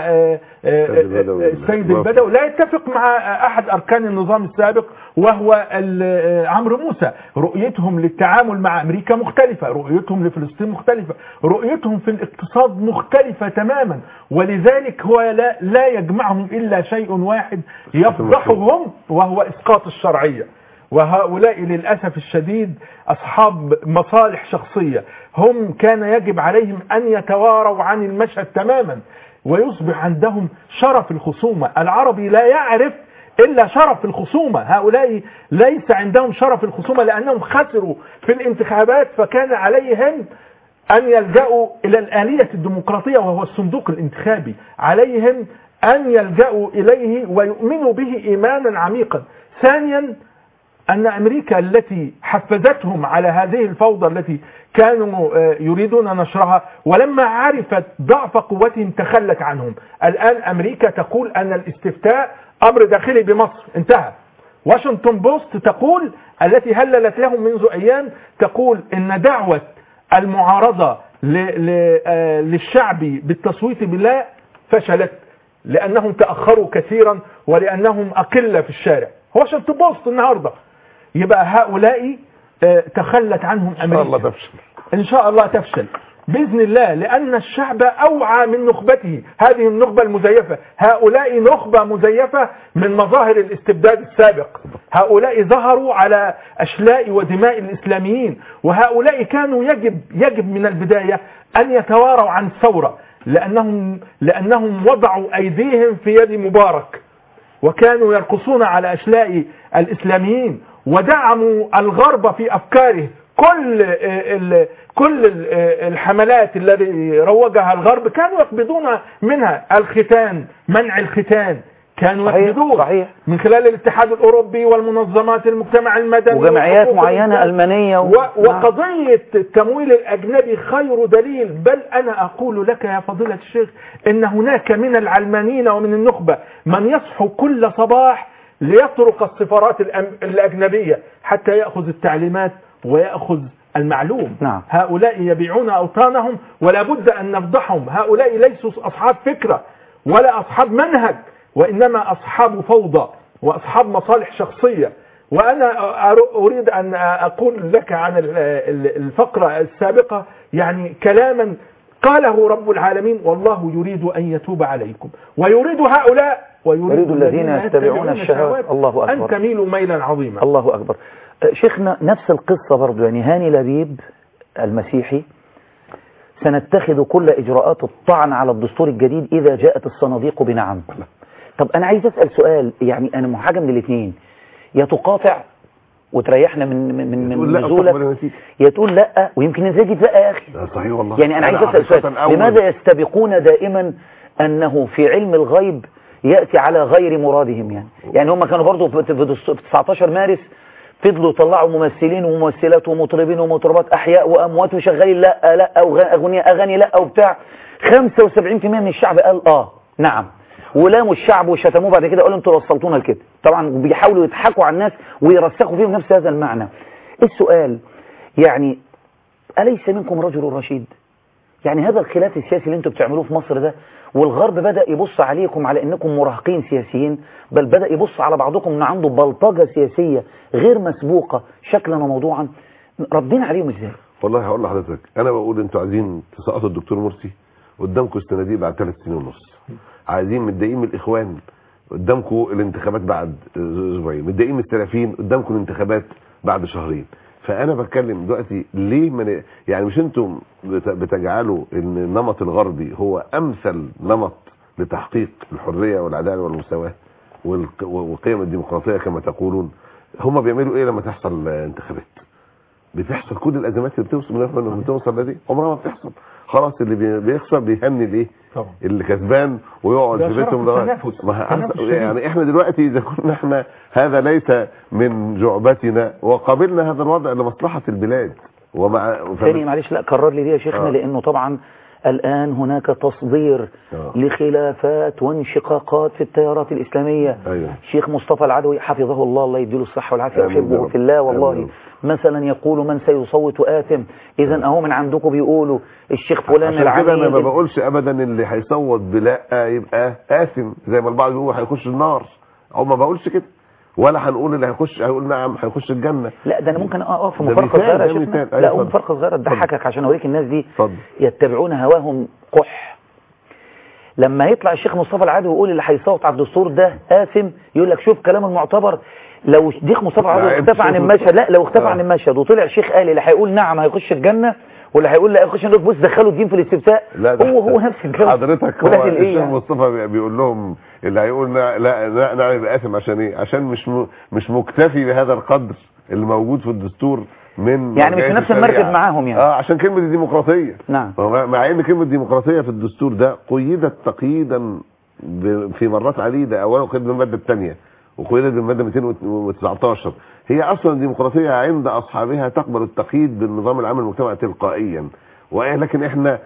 السيد البدوي، لا يتفق مع أحد أركان النظام السابق وهو عمرو موسى. رؤيتهم للتعامل مع أمريكا مختلفة، رؤيتهم لفلسطين مختلفة، رؤيتهم في الاقتصاد مختلفة تماما. ولذلك هو لا يجمعهم إلا شيء واحد يفضحهم وهو إسقاط الشرعية. وهؤلاء للأسف الشديد أصحاب مصالح شخصية، هم كان يجب عليهم أن يتواروا عن المشهد تماما ويصبح عندهم شرف الخصومة. العربي لا يعرف إلا شرف الخصومة، هؤلاء ليس عندهم شرف الخصومة لأنهم خسروا في الانتخابات، فكان عليهم أن يلجأوا إلى الآلية الديمقراطية وهو الصندوق الانتخابي، عليهم أن يلجأوا إليه ويؤمنوا به إيمانا عميقا. ثانيا أن أمريكا التي حفزتهم على هذه الفوضى التي كانوا يريدون نشرها ولما عرفت ضعف قوتهم تخلت عنهم. الآن أمريكا تقول أن الاستفتاء أمر داخلي بمصر، انتهى. واشنطن بوست تقول التي هللت لهم منذ أيام تقول إن دعوة المعارضة للشعب بالتصويت بالله فشلت لأنهم تأخروا كثيرا ولأنهم أقل في الشارع. واشنطن بوست النهاردة. يبقى هؤلاء تخلت عنهم أمريكا. إن شاء الله تفشل بإذن الله، لأن الشعب أوعى من نخبته، هذه النخبة المزيفة. هؤلاء نخبة مزيفة من مظاهر الاستبداد السابق، هؤلاء ظهروا على أشلاء ودماء الإسلاميين، وهؤلاء كانوا يجب من البداية أن يتواروا عن الثورة لأنهم وضعوا أيديهم في يد مبارك وكانوا يرقصون على أشلاء الإسلاميين ودعموا الغرب في أفكاره. كل الحملات التي روجها الغرب كانوا يقبضون منها الختان، منع الختان، كانوا يقبضون من خلال الاتحاد الأوروبي والمنظمات المجتمع المدني وجمعيات معينة ألمانية وقضية التمويل الأجنبي خير دليل. بل أنا أقول لك يا فضيلة الشيخ إن هناك من العلمانيين ومن النخبة من يصحو كل صباح ليطرق السفارات الأجنبية حتى يأخذ التعليمات ويأخذ المعلوم. هؤلاء يبيعون أوطانهم ولا بد أن نفضحهم. هؤلاء ليسوا أصحاب فكرة ولا أصحاب منهج، وإنما أصحاب فوضى وأصحاب مصالح شخصية. وأنا أريد أن أقول لك عن الفقرة السابقة يعني كلاما قاله رب العالمين: والله يريد أن يتوب عليكم ويريد هؤلاء ويريد الذين يتبعون الشهوات الله أكبر أن تميلوا ميلا عظيما. الله أكبر. شيخنا نفس القصة برضو، يعني هاني لبيب المسيحي سنتخذ كل إجراءات الطعن على الدستور الجديد إذا جاءت الصناديق بنعم. طب أنا عايز أسأل سؤال، يعني أنا حاجة من الاثنين، يا تقاطع وتريحنا من نزولك، يا تقول لا ويمكن نتيجة لا يا أخي. صحيح والله. يعني أنا عايز أسأل سؤال، لماذا يستبقون دائما أنه في علم الغيب يأتي على غير مرادهم؟ يعني هم كانوا برضو في 19 مارس فضلوا يطلعوا ممثلين وممثلات ومطربين ومطربات أحياء وأموات وشغالين لا أغاني لا وبتاع. 75% من الشعب قال نعم، ولاموا الشعب وشتموه بعد كده قالوا انتوا وصلتونا لكده. طبعا بيحاولوا يضحكوا على الناس ويرسخوا فيهم نفس هذا المعنى. السؤال يعني أليس منكم رجل رشيد؟ يعني هذا الخلاف السياسي اللي انتم بتعملوه في مصر ده، والغرب بدأ يبص عليكم على انكم مراهقين سياسيين، بل بدأ يبص على بعضكم ان عنده بلطجة سياسية غير مسبوقة شكلا وموضوعا، ردين عليهم ازاي؟ والله هقول لحضرتك، انا بقول انتوا عايزين تسقطوا الدكتور مرسي، قدامكم الصناديق بعد 3 سنين ونص. عايزين متضايقين من الاخوان، قدامكم الانتخابات بعد اسبوعين. متضايقين من السلفيين، قدامكم الانتخابات بعد شهرين. فانا بتكلم دلوقتي ليه من يعني مش انتم بتجعلوا ان النمط الغربي هو امثل نمط لتحقيق الحريه والعداله والمساواه والقيم الديمقراطيه كما تقولون؟ هم بيعملوا ايه لما تحصل انتخابات؟ بتحصل كل الازمات اللي بتوصل لدي عمرها ما بتحصل. خلاص اللي بيخسر بيهني الايه؟ اللي كسبان ويقعد في بيتهم يعني احنا دلوقتي اذا كنا احنا هذا ليس من جعبتنا وقابلنا هذا الوضع لمصلحه البلاد. ومع ثاني معلش لا كرر لي دي يا شيخنا، لانه طبعا الآن هناك تصدير لخلافات وانشقاقات في التيارات الإسلامية. شيخ مصطفى العدوي حفظه الله، الله يديله الصحة والعافية، أحبه في الله والله، مثلا يقول من سيصوت آثم. إذا أهو من عندكم بيقولوا الشيخ فلان العميد. أنا ما بقولش أبدا اللي هيصوت بلا يبقى آثم زي ما البعض بيقول هيخش النار، أو ما بقولش كده، ولا هنقول اللي هيخش هيقول نعم هيخش الجنة. لا ده انا ممكن اقف في مفارقه صغيره يا شيخنا. لا مفارقه صغيره تضحكك عشان اوريك الناس دي يتبعون هواهم قح. لما يطلع الشيخ مصطفى العدوي ويقول اللي هيصوت على الدستور ده آثم، يقول لك شوف كلام المعتبر. لو الشيخ مصطفى العدوي اختفى عن المشهد، لا لو اختفى عن المشهد وطلع شيخ قال اللي هيقول نعم هيخش الجنه واللي هيقول لا يخش النار، بص دخلوا الدين في الاستفتاء. هو نفس الكلام حضرتك. هو الشيخ مصطفى بيقول لهم اللي هيقول لا نعم يبقى آثم عشان ايه؟ عشان مش مكتفي بهذا القدر اللي موجود في الدستور من يعني مش في نفس المركز معاهم يعني. عشان كلمه الديمقراطيه. نعم. مع ان كلمه الديمقراطيه في الدستور ده قيدت تقييدا في مرات عديده. اولا قيدت بالماده الثانيه وقيدت بالماده 219. هي اصلا الديمقراطيه عند اصحابها تقبل التقييد بالنظام العام المجتمعي تلقائيا، لكن احنا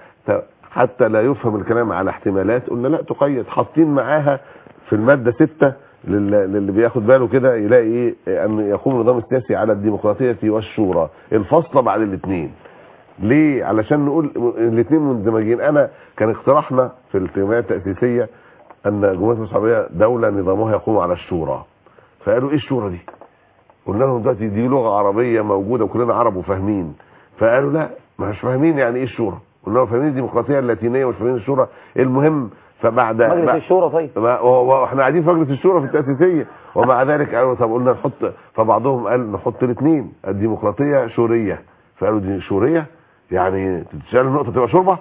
حتى لا يفهم الكلام على احتمالات قلنا لا تقيد. حاطين معاها في الماده 6 للي بياخد باله كده يلاقي ايه؟ ان يقوم النظام السياسي على الديمقراطيه والشورى، الفاصله بعد الاثنين. ليه؟ علشان نقول الاثنين مندمجين. انا كان اقتراحنا في التنميه التاسيسيه ان جمهوريه مصر العربيه دوله نظامها يقوم على الشورى. فقالوا ايه الشورى دي؟ قلنا لهم دلوقتي دي لغه عربيه موجوده وكلنا عرب وفاهمين. فقالوا لا مش فاهمين يعني ايه الشورى. قلنا لهم فاهمين الديمقراطيه اللاتينيه ومش فاهمين الشورى. المهم فبعد مجلس الشورى. طيب واحنا قاعدين في مجلس الشورى في التاسيسيه، ومع ذلك قالوا طب قلنا نحط، فبعضهم قال نحط الاثنين، الديمقراطيه شوريه. فقالوا دي شوريه يعني تتشال النقطه تبقى شوربه،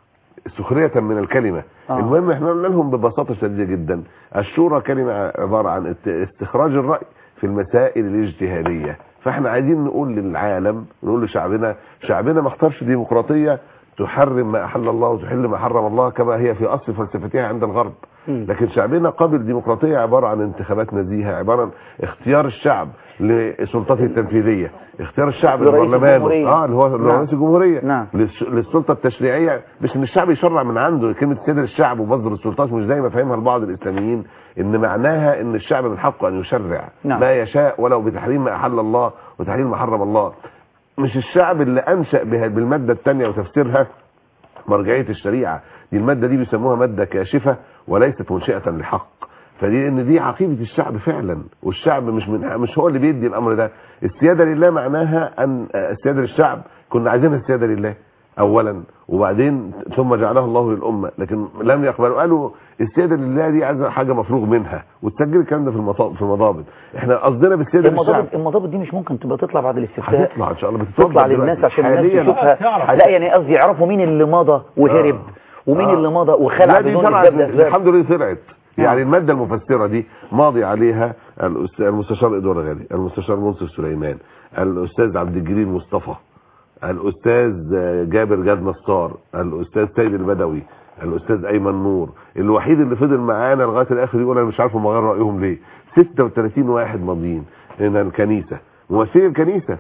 سخريه من الكلمه. المهم احنا قلنا لهم ببساطه شديده جدا الشورى كلمه عباره عن استخراج الراي في المسائل الاجتهاديه. فاحنا عايزين نقول للعالم، نقول لشعبنا، شعبنا ما اختارش ديمقراطيه تحرم ما احل الله وتحل ما حرم الله كما هي في اصل فلسفتها عند الغرب. لكن شعبنا قبل ديمقراطيه عباره عن انتخابات نزيهه، عباره عن اختيار الشعب لسلطته التنفيذيه، اختيار الشعب للبرلمان اللي هو رئيس الجمهوريه، للسلطه التشريعيه. مش ان الشعب يشرع من عنده. كلمه سيادة الشعب ومصدر السلطات مش زي ما فهمها البعض الاسلاميين ان معناها ان الشعب من حقه ان يشرع ما يشاء ولو بتحريم ما احل الله وتحريم ما حرم الله. مش الشعب اللي انشأ بالماده الثانيه وتفسيرها مرجعيه الشريعه. دي الماده دي بيسموها ماده كاشفه وليست منشئه لحق. فدي ان دي عقيده الشعب فعلا، والشعب مش هو اللي بيدي الامر ده. السياده لله معناها ان السياده للشعب، كنا عايزينها السياده لله اولا وبعدين ثم جعلها الله للامه، لكن لم يقبلوا. قالوا السياده لله دي عايزه حاجه مفروغ منها، وتسجل الكلام ده في المضابط. احنا قصدنا بالسياده للشعب. المضابط دي مش ممكن تبقى تطلع بعد الاستفتاء؟ هتطلع ان شاء الله، تطلع للناس عشان الناس تشوفها. لا يعني قصدي يعرفوا مين اللي مضى وهرب ومين اللي مضى وخلع بدون اسباب. الحمد لله طلعت. يعني المادة المفسرة دي ماضي عليها المستشار إدوار غالي، المستشار منصف سليمان، الأستاذ عبد الجليل مصطفى، الأستاذ جابر جاد نصار، الأستاذ سيد البدوي، الأستاذ أيمن نور. الوحيد اللي فضل معانا لغاية الآخر يقول أنا مش عارف هم غير رأيهم ليه. 36 واحد ماضيين. هنا الكنيسة، ممثلي الكنيسة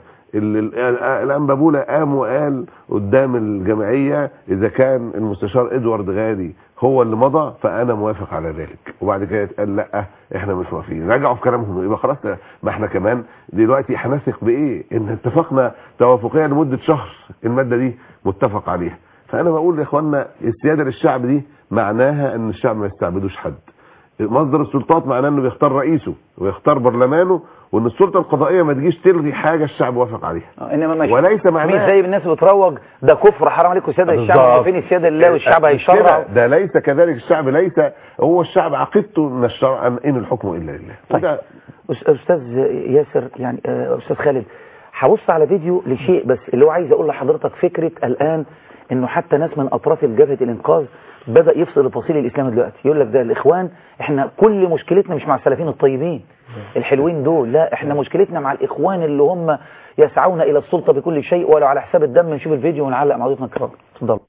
الأنبابولة قام وقال قدام الجمعية إذا كان المستشار إدوارد غالي هو اللي مضى فأنا موافق على ذلك. وبعد كده قال لا احنا مش موافقين، رجعوا في كلامهم. يبقى خلاص ما احنا كمان دلوقتي هنثق بإيه؟ إن اتفقنا توافقية لمدة شهر، المادة دي متفق عليها. فانا بقول يا اخوانا السياده للشعب دي معناها ان الشعب ما يستعبدوش حد. مصدر السلطات معناه انه بيختار رئيسه ويختار برلمانه، وان السلطه القضائيه ما تجيش تلغي حاجه الشعب وافق عليها. انما مش وليس معناه مش زي الناس بتروج ده كفر حرام عليكم سياده الشعب، فين السياده لله والشعب هيشرع. ده ليس كذلك. الشعب ليس هو الشعب عقيدته ان الشرع ان الحكم الا لله. طيب. استاذ ياسر يعني استاذ خالد هبص على فيديو لشيء بس اللي هو عايز اقول لحضرتك فكره الان انه حتى ناس من اطراف جبهه الانقاذ بدأ يفصل الفصيل الإسلامي دلوقتي، يقول لك ده الإخوان احنا كل مشكلتنا مش مع السلفيين الطيبين الحلوين دول، لا احنا مشكلتنا مع الإخوان اللي هم يسعون إلى السلطة بكل شيء ولو على حساب الدم. نشوف الفيديو ونعلق مع ضيوفنا الكرام. اتفضل.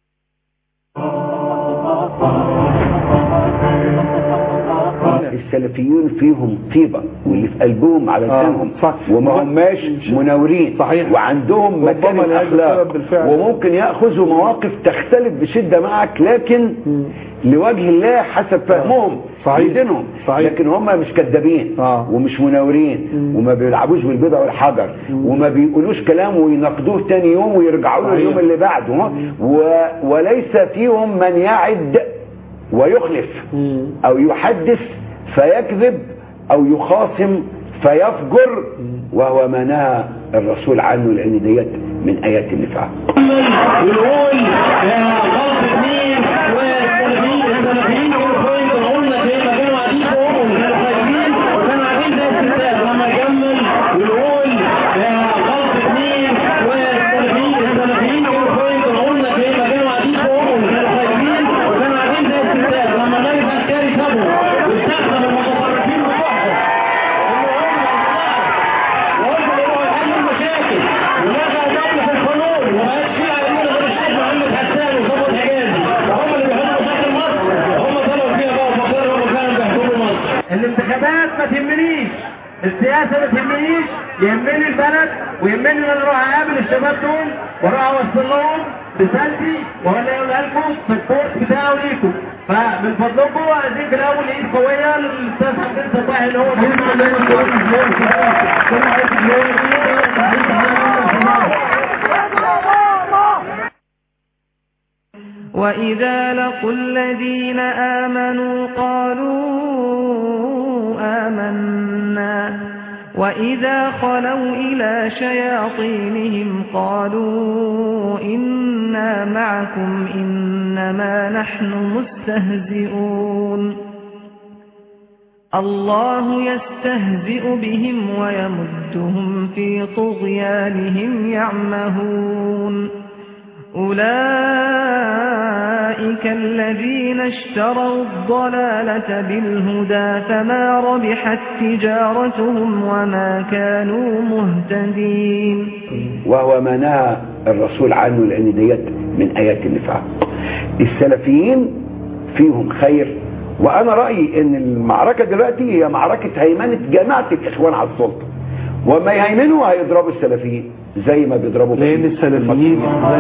السلفيون فيهم طيبة واللي في قلبهم على لسانهم وما هماش مناورين صحيح، وعندهم مكان الأخلاق وممكن يأخذوا مواقف تختلف بشدة معك لكن لوجه الله حسب فهمهم بدينهم، لكن هم مش كذابين ومش مناورين وما بيلعبوش بالبيضة والحجر وما بيقولوش كلام وينقدوه تاني يوم ويرجعوا له اليوم اللي بعده، وليس فيهم من يعد ويخلف او يحدث فيكذب او يخاصم فيفجر، وهو ما نهى الرسول عنه لان ديت من ايات النفاق. يقول يا غلط مين والسلفيين قلنا في مكان وعديكم والخايفين وكانوا عارفين زي الستات لما كمل يقول يا غلط مين والسلفيين قلنا في مكان وعديكم والخايفين وكانوا عارفين زي الستات لما نجد عسكري سابوا واستخدم المتطرفين بتوعهم وهم يروحوا يحلوا المشاكل ولغى دولة في القانون ومبقاش فيه علمين غير الشيخ محمد حسان وظبط حجازي وهم اللي بيحطوا مشاكل مصر وهم طلعوا فيها بقى وفكروا هم كانوا بيحكموا مصر. الانتخابات ما تهمنيش، السياسة ما تهمنيش، يهمني البلد ويهمني ان انا اروح اقابل الشباب دول واروح اوصل لهم رسالتي واقول لكم في الكورس بتاعه ليكم، فمن فضلكم عايزين في الاول ايد قويه للاستاذ حسين صباحي اللي هو وإذا لقوا الذين آمنوا قالوا آمنا وإذا خلوا إلى شياطينهم قالوا إنا معكم إنما نحن مستهزئون الله يستهزئ بهم ويمدهم في طغيانهم يعمهون أولئك الذين اشتروا الضلالة بالهدى فما ربحت تجارتهم وما كانوا مهتدين. وهو ما نهى الرسول عنه لأن ديت من آيات النفاق. السلفيين فيهم خير، وأنا رأيي إن المعركة دلوقتي هي معركة هيمنة جماعة الإخوان على السلطة، وما يهيمنوا هيضربوا السلفيين زي ما بيضربوا لأن السلفيين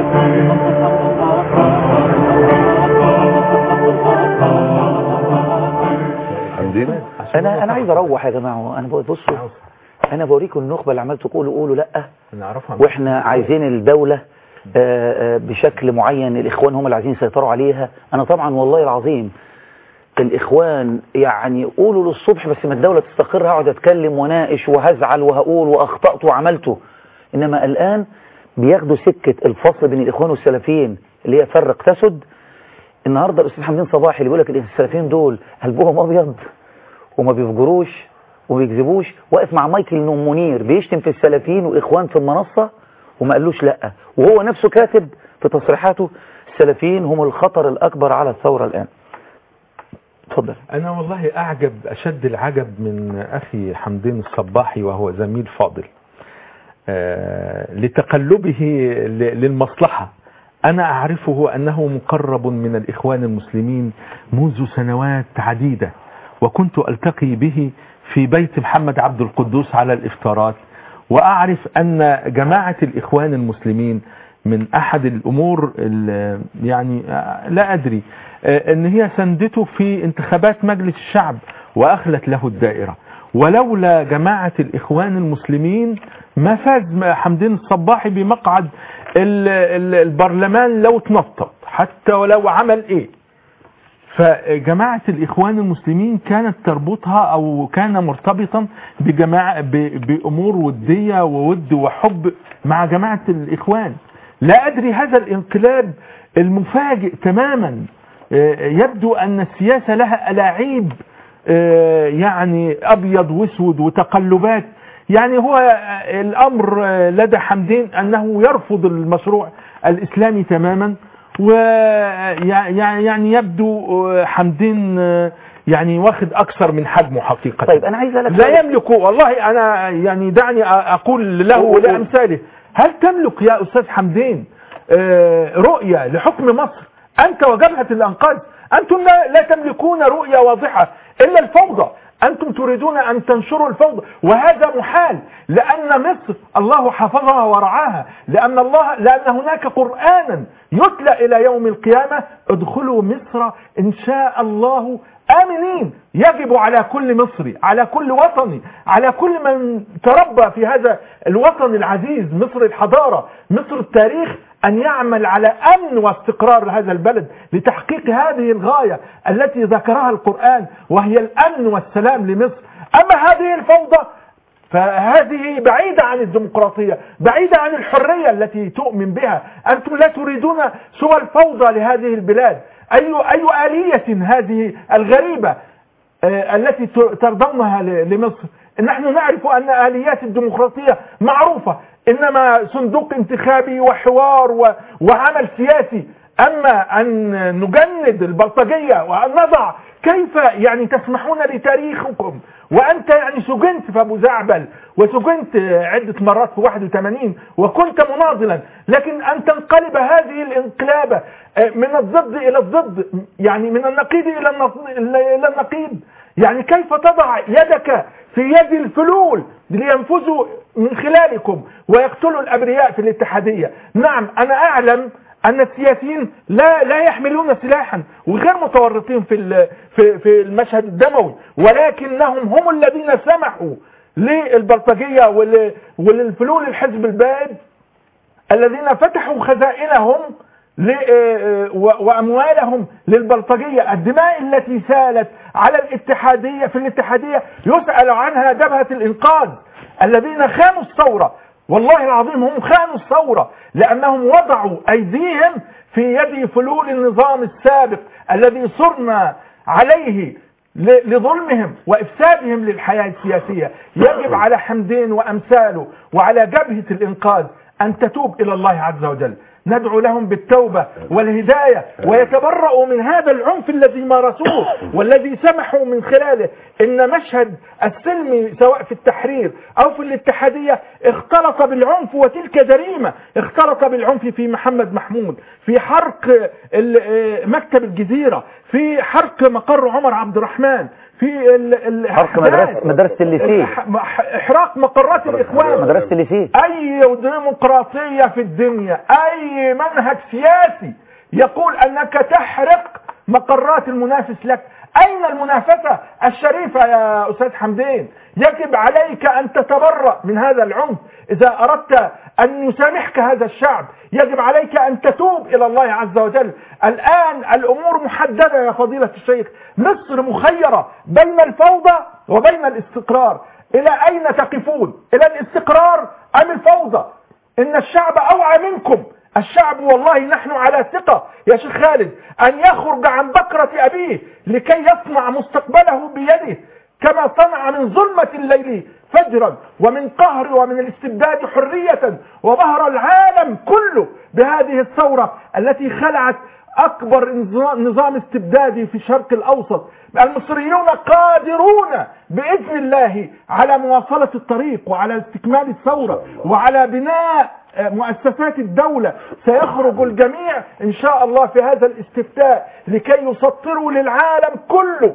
انا عايز اروح يا جماعه. انا بصوا انا بوريكم النخبه اللي عمالة تقولوا لا واحنا عايزين الدوله بشكل معين، الاخوان هم اللي عايزين يسيطروا عليها. انا طبعا والله العظيم الاخوان يعني قولوا للصبح بس ما الدوله تستقر هقعد اتكلم وناقش وهزعل وهقول واخطأت وعملته، انما الان بياخدوا سكه الفصل بين الاخوان والسلفيين اللي هي فرق تسد. النهارده الاستاذ حمدين صباحي اللي بيقول لك السلفيين دول قلبهم ابيض وما بيفجروش وبيكذبوش، واقف مع مايكل منير بيشتم في السلفيين والاخوان في المنصه وما قالوش لا، وهو نفسه كاتب في تصريحاته السلفيين هم الخطر الاكبر على الثوره الان. اتفضل. انا والله اعجب اشد العجب من اخي حمدين الصباحي وهو زميل فاضل لتقلبه للمصلحة. أنا أعرفه أنه مقرب من الإخوان المسلمين منذ سنوات عديدة، وكنت ألتقي به في بيت محمد عبد القدوس على الإفطارات، وأعرف أن جماعة الإخوان المسلمين من أحد الأمور يعني لا أدري أن هي سندته في انتخابات مجلس الشعب وأخلت له الدائرة، ولولا جماعة الإخوان المسلمين ما فاز حمدين الصباحي بمقعد البرلمان لو تنطط حتى ولو عمل ايه. فجماعة الإخوان المسلمين كانت تربطها أو كان مرتبطا بأمور ودية وود وحب مع جماعة الإخوان. لا أدري هذا الانقلاب المفاجئ تماما، يبدو أن السياسة لها ألاعيب يعني أبيض واسود وتقلبات. يعني هو الأمر لدى حمدين أنه يرفض المشروع الإسلامي تماما، ويعني يبدو حمدين يعني واخد أكثر من حجمه حقيقة. طيب أنا عايز لا يملك، والله أنا يعني دعني أقول له ولأمثاله، هل تملك يا أستاذ حمدين رؤية لحكم مصر؟ أنت وجبهة الأنقاذ أنتم لا تملكون رؤية واضحة إلا الفوضى. أنتم تريدون أن تنشروا الفوضى، وهذا محال، لأن مصر الله حفظها ورعاها، لأن هناك قرآنا يتلى إلى يوم القيامة: ادخلوا مصر إن شاء الله آمنين. يجب على كل مصري، على كل وطني، على كل من تربى في هذا الوطن العزيز، مصر الحضارة، مصر التاريخ، أن يعمل على أمن واستقرار هذا البلد لتحقيق هذه الغاية التي ذكرها القرآن، وهي الأمن والسلام لمصر. أما هذه الفوضى فهذه بعيدة عن الديمقراطية، بعيدة عن الحرية التي تؤمن بها. أنتم لا تريدون سوى الفوضى لهذه البلاد. أي آلية هذه الغريبة التي ترضونها لمصر؟ نحن نعرف أن آليات الديمقراطية معروفة، إنما صندوق انتخابي وحوار وعمل سياسي. أما أن نجند البلطجية وأن نضع كيف يعني تسمحون لتاريخكم وأنت يعني سجنت في أبو زعبل وسجنت عدة مرات في 81 وكنت مناضلا، لكن أن تنقلب هذه الانقلابة من الضد إلى الضد، يعني من النقيض إلى النقيض. يعني كيف تضع يدك في يد الفلول لينفذوا من خلالكم ويقتلوا الأبرياء في الاتحادية؟ نعم أنا أعلم أن السياسيين لا يحملون سلاحا وغير متورطين في المشهد الدموي، ولكنهم هم الذين سمحوا للبلطجية وللفلول الحزب البائد الذين فتحوا خزائنهم وأموالهم للبلطجية. الدماء التي سالت على الاتحادية في الاتحادية يسأل عنها جبهة الإنقاذ الذين خانوا الثورة. والله العظيم هم خانوا الثورة، لأنهم وضعوا أيديهم في يد فلول النظام السابق الذي صرنا عليه لظلمهم وإفسادهم للحياة السياسية. يجب على حمدين وأمثاله وعلى جبهة الإنقاذ أن تتوب إلى الله عز وجل. ندعو لهم بالتوبة والهداية ويتبرؤوا من هذا العنف الذي مارسوه والذي سمحوا من خلاله. إن مشهد السلم سواء في التحرير أو في الاتحادية اختلط بالعنف، وتلك جريمة. اختلط بالعنف في محمد محمود، في حرق مكتب الجزيرة، في حرق مقر عمر عبد الرحمن، في حرق مدرسة الليسيه، احراق مقرات الإخوان، مدرسة الليسيه. أي ديمقراطية في الدنيا، أي منهج سياسي يقول أنك تحرق مقرات المنافس لك؟ أين المنافسة الشريفة يا أستاذ حمدين؟ يجب عليك أن تتبرأ من هذا العنف. إذا أردت أن يسامحك هذا الشعب يجب عليك أن تتوب إلى الله عز وجل. الآن الأمور محددة يا فضيلة الشيخ، مصر مخيرة بين الفوضى وبين الاستقرار. إلى أين تقفون؟ إلى الاستقرار أم الفوضى؟ إن الشعب أوعى منكم. الشعب والله نحن على ثقة يا شيخ خالد أن يخرج عن بكرة أبيه لكي يصنع مستقبله بيده، كما صنع من ظلمة الليل فجرا ومن قهر ومن الاستبداد حرية، وظهر العالم كله بهذه الثورة التي خلعت أكبر نظام استبدادي في الشرق الأوسط. المصريون قادرون بإذن الله على مواصلة الطريق وعلى استكمال الثورة وعلى بناء مؤسسات الدولة. سيخرج الجميع إن شاء الله في هذا الاستفتاء لكي يسطروا للعالم كله،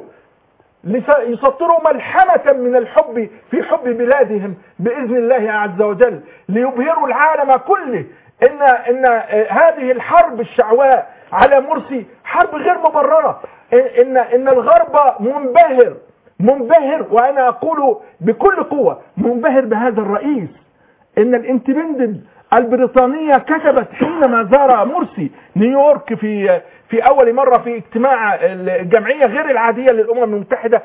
يسطروا ملحمة من الحب في حب بلادهم بإذن الله عز وجل، ليبهروا العالم كله إن هذه الحرب الشعواء على مرسي حرب غير مبررة. إن الغرب منبهر، وأنا أقول بكل قوة منبهر بهذا الرئيس. إن الاندبندنت البريطانية كتبت حينما زار مرسي نيويورك في أول مرة في اجتماع الجمعية غير العادية للأمم المتحدة: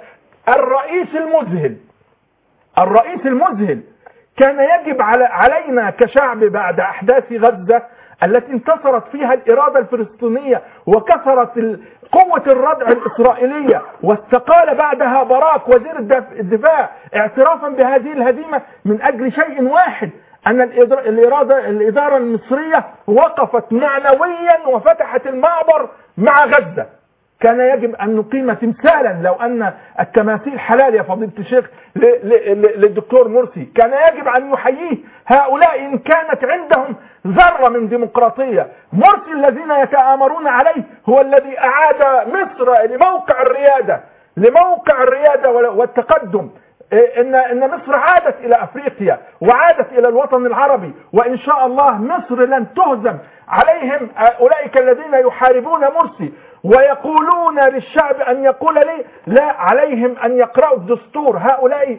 الرئيس المذهل كان يجب علينا كشعب بعد أحداث غزة التي انتصرت فيها الإرادة الفلسطينية وكسرت قوة الردع الإسرائيلية واستقال بعدها باراك وزير الدفاع اعترافا بهذه الهزيمة من أجل شيء واحد: أن الإدارة المصرية وقفت معنويا وفتحت المعبر مع غزة. كان يجب أن نقيم تمثالا، لو أن التماثيل حلال يا فضيلة الشيخ للدكتور مرسي، كان يجب أن يحييه هؤلاء إن كانت عندهم ذرة من ديمقراطية. مرسي الذين يتآمرون عليه هو الذي أعاد مصر لموقع الريادة والتقدم. إن مصر عادت إلى أفريقيا وعادت إلى الوطن العربي، وإن شاء الله مصر لن تهزم. عليهم أولئك الذين يحاربون مرسي ويقولون للشعب أن يقول لي لا، عليهم أن يقرأوا الدستور. هؤلاء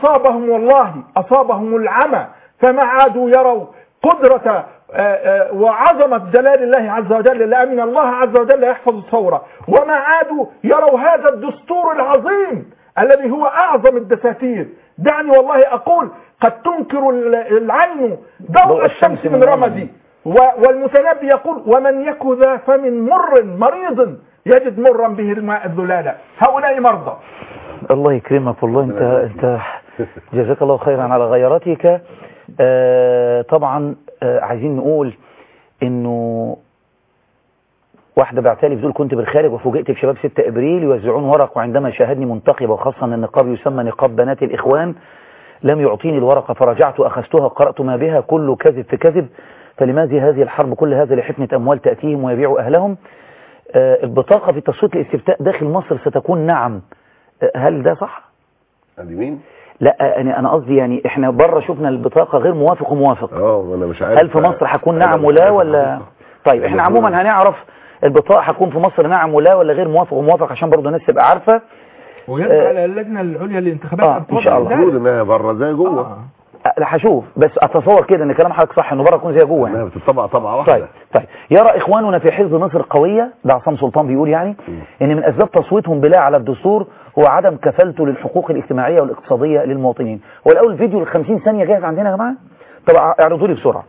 أصابهم العمى، فما عادوا يروا قدرة وعظمة جلال الله عز وجل، لأن الله عز وجل يحفظ الثورة، وما عادوا يروا هذا الدستور العظيم الذي هو أعظم الدساتير. دعني والله أقول: قد تنكر العين ضوء الشمس من رمدي، والمتنبي يقول: ومن يك ذا فم مر مريض يجد مرا به الماء الذلالة. هؤلاء مرضى. الله يكرمك والله، انت جزاك الله خيرا على غيرتك. طبعا عايزين نقول انه واحدة بعتالي بتقول: كنت بالخارج وفوجئت بشباب 6 ابريل يوزعون ورق، وعندما شاهدني منتقبة، وخاصة ان النقاب يسمى نقاب بنات الاخوان، لم يعطيني الورقة، فرجعت واخذتها وقرأت ما بها كله كذب في كذب. فلماذا هذه الحرب كل هذا لحفنة اموال تأتيهم ويبيعوا اهلهم؟ البطاقة في تصويت الاستفتاء داخل مصر ستكون نعم. هل ده صح؟ مين؟ لا انا قصدي يعني احنا بره شفنا البطاقة غير موافق وموافق. انا مش عارف هل في مصر هتكون نعم ولا ولا؟ طيب احنا عموما هنعرف البطاقة هتكون في مصر نعم ولا غير موافق وموافق، عشان برضه الناس تبقى عارفة. ويرجع على اللجنة العليا للانتخابات ان شاء الله. المفروض انها بره زي جوه. لا هشوف، بس اتصور كده ان كلام حضرتك صح، انه بره يكون زي جوه يعني. بتطبع طبعه واحده. طيب يرى اخواننا في حزب مصر قويه، ده عصام سلطان بيقول يعني ان من اسباب تصويتهم بلا على الدستور هو عدم كفالته للحقوق الاجتماعيه والاقتصاديه للمواطنين. والاول فيديو ال 50 ثانيه جاهز عندنا يا جماعه؟ طب اعرضوا لي بسرعه.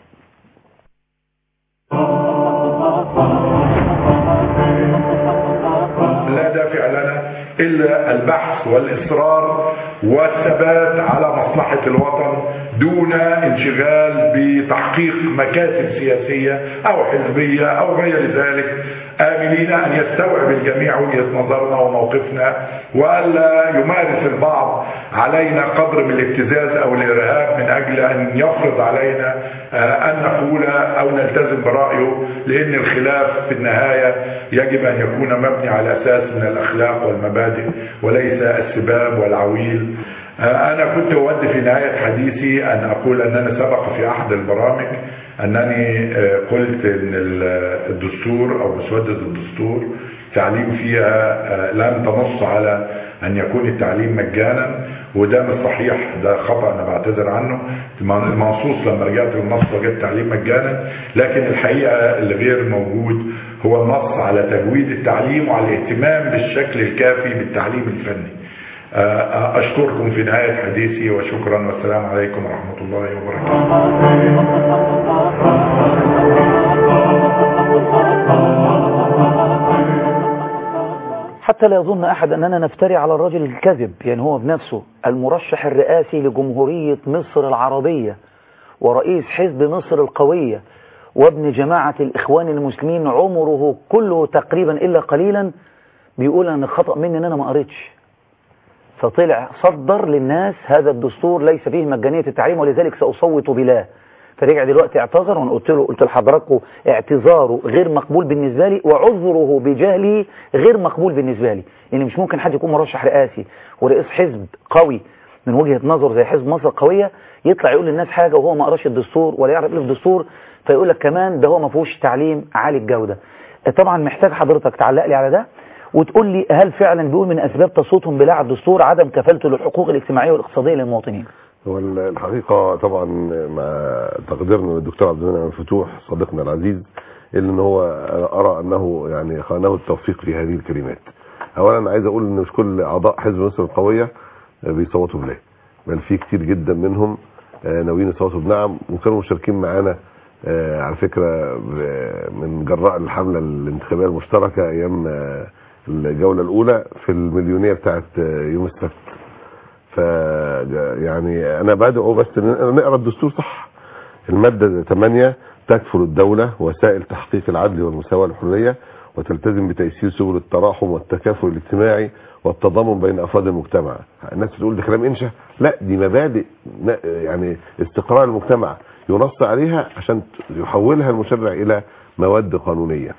لا دافع لنا إلا البحث والإصرار والثبات على مصلحة الوطن دون انشغال بتحقيق مكاسب سياسية أو حزبية أو غير ذلك، آملين أن يستوعب الجميع وجهة نظرنا وموقفنا، وألا يمارس البعض علينا قدر من الابتزاز أو الإرهاب من أجل أن يفرض علينا أن نقول أو نلتزم برأيه، لأن الخلاف في النهاية يجب أن يكون مبني على أساس من الأخلاق والمبادئ وليس السباب والعويل. أنا كنت أود في نهاية حديثي أن أقول أننا سبق في أحد البرامج أنني قلت أن الدستور أو مسودة الدستور تعليم فيها لم تنص على أن يكون التعليم مجانا، وده مش صحيح، ده خطأ أنا بعتذر عنه. المنصوص لما رجعت للنص وجدت تعليم مجانا، لكن الحقيقة اللي غير موجود هو النص على تجويد التعليم وعلى الاهتمام بالشكل الكافي بالتعليم الفني. أشكركم في نهاية حديثي وشكرا، والسلام عليكم ورحمة الله وبركاته. حتى لا يظن أحد أننا نفتري على الرجل الكذب، يعني هو بنفسه المرشح الرئاسي لجمهورية مصر العربية ورئيس حزب مصر القوية وابن جماعة الإخوان المسلمين عمره كله تقريبا إلا قليلا، بيقول أن خطأ مني أن أنا ما قريتش، فطلع صدر للناس هذا الدستور ليس فيه مجانية التعليم ولذلك سأصوت بلا. فرجع دلوقتي اعتذر، وانا قلت لحضراتكم اعتذاره غير مقبول بالنسبه لي وعذره بجهله غير مقبول بالنسبه لي، يعني مش ممكن حد يكون مرشح رئاسي ورئيس حزب قوي من وجهه نظر زي حزب مصر القويه يطلع يقول للناس حاجه وهو ما قراش الدستور ولا يعرف ايه الدستور، فيقول لك كمان ده هو ما فيهوش تعليم عالي الجوده. طبعا محتاج حضرتك تعلق لي على ده وتقول لي هل فعلا بيقول من اسباب تصويتهم بلا على الدستور عدم كفالته للحقوق الاجتماعيه والاقتصاديه للمواطنين؟ هو الحقيقة طبعا مع تقديرنا للدكتور عبد المنعم الفتوح صديقنا العزيز إلا ان هو ارى انه يعني خانه التوفيق في هذه الكلمات. اولا عايز اقول ان مش كل اعضاء حزب مصر القوية بيصوتوا بلا، بل في كتير جدا منهم ناويين يصوتوا بنعم، وكانوا مشاركين معانا على فكرة من جراء الحملة الانتخابية المشتركة ايام الجولة الاولى في المليونية بتاعت يوم السبت. ف يعني انا بدعو بس نقرا الدستور صح. المادة 8 تكفل الدولة وسائل تحقيق العدل والمساواة والحرية، وتلتزم بتيسير سبل التراحم والتكافل الاجتماعي والتضامن بين افراد المجتمع. الناس بتقول ده كلام انشا، لا دي مبادئ يعني استقرار المجتمع ينص عليها عشان يحولها المشرع الى مواد قانونية.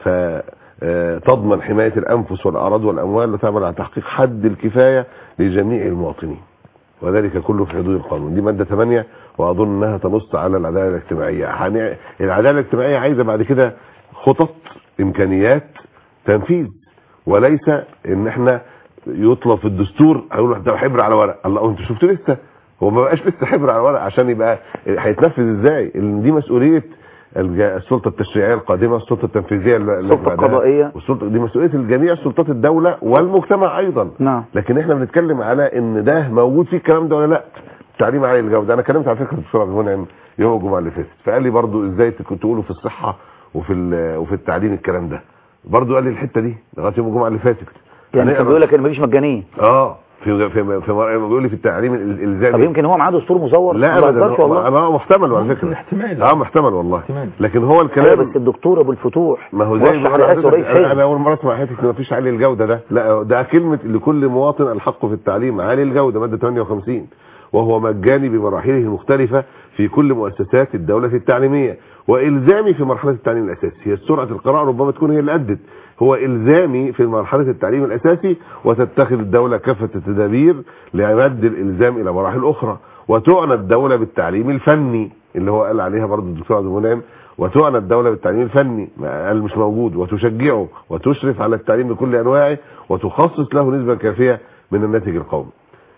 فتضمن حماية الانفس والاعراض والاموال وتعمل على تحقيق حد الكفاية لجميع المواطنين، وذلك كله في حدود القانون. دي مادة 8 واظن انها تنص على العدالة الاجتماعية. العدالة الاجتماعية عايزة بعد كده خطط، امكانيات، تنفيذ، وليس ان احنا يطلب في الدستور هيقولوا ده حبر على ورق. الله انتوا شفتوا لسه هو ما بقاش لسه حبر على ورق عشان يبقى هيتنفذ ازاي؟ دي مسؤولية السلطة التشريعية القادمة، السلطة التنفيذية، السلطة القضائية، دي مسؤولية جميع سلطات الدولة والمجتمع ايضا. نعم. لكن احنا بنتكلم على ان ده موجود فيه الكلام ده ولا لا. تعليم عالي الجودة، انا كلمت على فكرة الدكتور عبد المنعم يوم الجمعة اللي فاتت، فقال لي برضو ازاي كنت تقولوا في الصحة وفي التعليم الكلام ده، برضو قال لي الحتة دي لغاية يوم الجمعة اللي فاتت. يعني كان بيقول لك ان مفيش مجانية. في بيقول لي في التعليم الالزامي. طب يمكن هو معاه دستور مزور؟ لا انا محتمل على فكره. محتمل والله. لكن هو الكلام بس الدكتور ابو الفتوح ما هو زي انا اول مره اسمع حته ان مفيش عالي الجوده ده. لا ده كلمه لكل مواطن الحق في التعليم عالي الجوده، ماده 58، وهو مجاني بمراحله المختلفه في كل مؤسسات الدوله التعليميه، والزامي في مرحله التعليم الاساسي. هي سرعه القراءه ربما تكون هي اللي ادت، هو الزامي في مرحله التعليم الاساسي، وتتخذ الدوله كافه التدابير لمد الالزام الى مراحل اخرى، وتعنى الدوله بالتعليم الفني اللي هو قال عليها برضه الدكتور عبد المنعم، وتعنى الدوله بالتعليم الفني قال مش موجود، وتشجعه وتشرف على التعليم بكل انواعه، وتخصص له نسبه كافيه من الناتج القومي.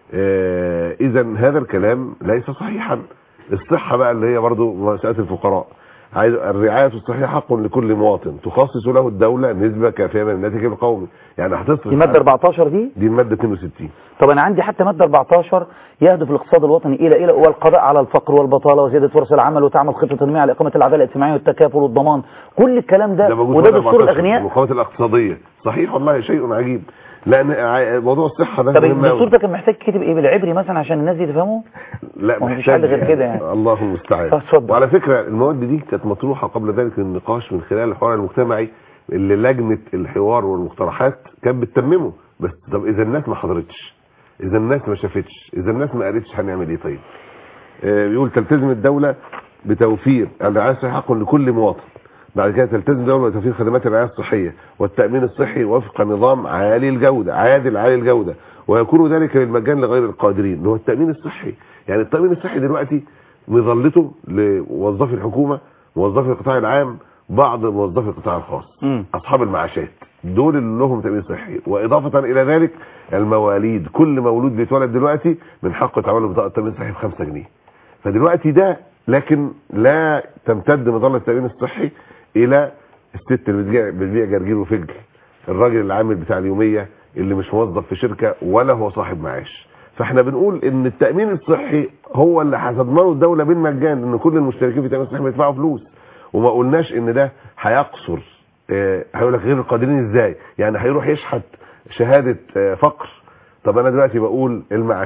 اذا هذا الكلام ليس صحيحا. الصحه بقى اللي هي برضه مساله الفقراء، عايز الرعايه الصحيه حق لكل مواطن تخصص له الدوله نسبه كافيه من الناتج القومي. يعني هتصرف دي ماده 14 دي الماده 62. طب انا عندي حتى ماده 14 يهدف الاقتصاد الوطني الى والقضاء على الفقر والبطاله وزياده فرص العمل، وتعمل خطه تنميه على اقامه العداله الاجتماعيه والتكافل والضمان، كل الكلام ده وده دستور الاغنياء. المقاومه الاقتصاديه صحيح والله شيء عجيب، لان موضوع الصحه ده طب الدستور ده كان محتاج كتب ايه بالعبري مثلا عشان الناس دي تفهمه؟ لا مش حل غير كده يعني. الله المستعان. وعلى فكره المواد دي كانت مطروحه قبل ذلك للنقاش من خلال الحوار المجتمعي اللي لجنه الحوار والمقترحات كانت بتتممه. بس طب اذا الناس ما حضرتش، اذا الناس ما شافتش، اذا الناس ما قالتش هنعمل ايه طيب؟ بيقول تلتزم الدوله بتوفير الرعايه الصحيه حق لكل مواطن. بعد كده تلتزم الدوله بتوفير خدمات الرعايه الصحيه والتامين الصحي وفق نظام عالي الجوده، عالي الجوده، ويكون ذلك بالمجان لغير القادرين، اللي هو التامين الصحي. يعني التامين الصحي دلوقتي مظلته لموظفي الحكومه، موظفي القطاع العام، بعض موظفي القطاع الخاص، اصحاب المعاشات، دول اللي لهم تامين صحي. واضافه الى ذلك المواليد، كل مولود بيتولد دلوقتي من حقه تعمل له بطاقه تامين صحي ب5 جنيه. فدلوقتي ده لكن لا تمتد مظله التامين الصحي الى الست اللي بتبيع جرجير وفجل، الراجل العامل بتاع اليوميه اللي مش موظف في شركه ولا هو صاحب معاش. فاحنا بنقول ان التامين الصحي هو اللي هتضمنه الدوله بالمجان، ان كل المشتركين في التامين الصحي بيدفعوا فلوس. وما قلناش ان ده هيقصر، هيقول لك غير القادرين ازاي؟ يعني هيروح يشحت شهاده فقر. طب انا دلوقتي بقول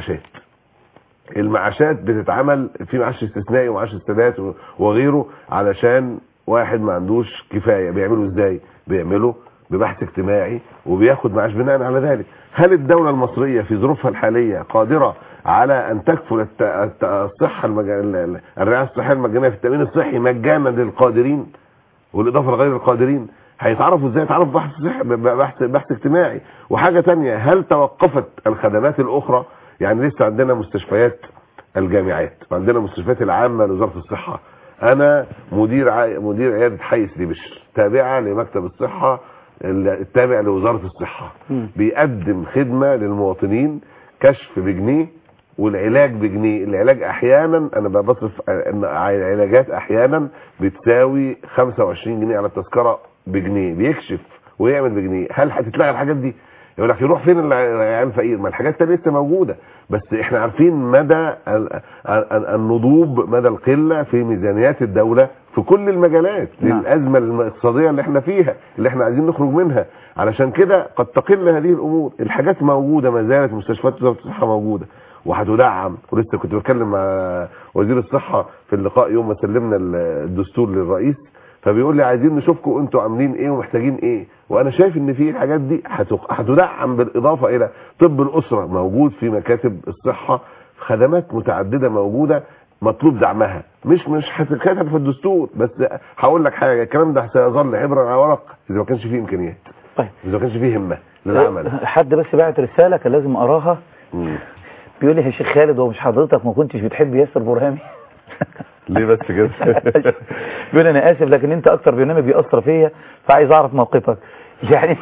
المعاشات بتتعمل في معاش استثنائي ومعاش السادات وغيره، علشان واحد ما عندوش كفايه بيعملوا ازاي؟ بيعملوا ببحث اجتماعي وبياخد معاش بناء على ذلك. هل الدوله المصريه في ظروفها الحاليه قادره على ان تكفل الصحه الرعايه الصحيه المجانيه في التامين الصحي مجانا للقادرين والاضافه لغير القادرين؟ هيتعرفوا ازاي؟ يتعرفوا بحث اجتماعي. وحاجه ثانيه، هل توقفت الخدمات الاخرى؟ يعني لسه عندنا مستشفيات الجامعات وعندنا مستشفيات العامه لوزاره الصحه. انا مدير عياده حي سيدي بشر تابعه لمكتب الصحه التابع لوزاره الصحه، بيقدم خدمه للمواطنين، كشف بجنيه والعلاج بجنيه. العلاج احيانا انا بصرف العلاجات احيانا بتساوي 25 جنيه على التذكره بجنيه، بيكشف ويعمل بجنيه. هل هتتلغى الحاجات دي؟ يقول لك يروح فين العيال الفقير؟ ما الحاجات التانية لسه موجوده، بس احنا عارفين مدى النضوب، مدى القله في ميزانيات الدوله في كل المجالات للازمه الاقتصاديه اللي احنا فيها، اللي احنا عايزين نخرج منها. علشان كده قد تقل هذه الامور. الحاجات موجوده، ما زالت مستشفيات وزاره الصحه موجوده وهتدعم. ولسه كنت بتكلم مع وزير الصحه في اللقاء يوم ما سلمنا الدستور للرئيس، فبيقول لي عايزين نشوفكم انتوا عاملين ايه ومحتاجين ايه. وانا شايف ان في الحاجات دي هتدعم، بالاضافه الى طب الاسره موجود في مكاتب الصحه، خدمات متعدده موجوده مطلوب دعمها. مش هتتكتب في الدستور، بس هقول لك حاجه، الكلام ده سيظل عبره على ورق اذا ما كانش فيه امكانيات. طيب اذا ما كانش فيه همه للعمل. حد بس بعت رساله كان لازم اقراها. بيقول لي يا شيخ خالد، هو مش حضرتك ما كنتش بتحب ياسر برهامي؟ ليه بس كده؟ بيقول انا اسف لكن انت اكتر برنامج بيأثر فيا، فعايز اعرف موقفك. يعني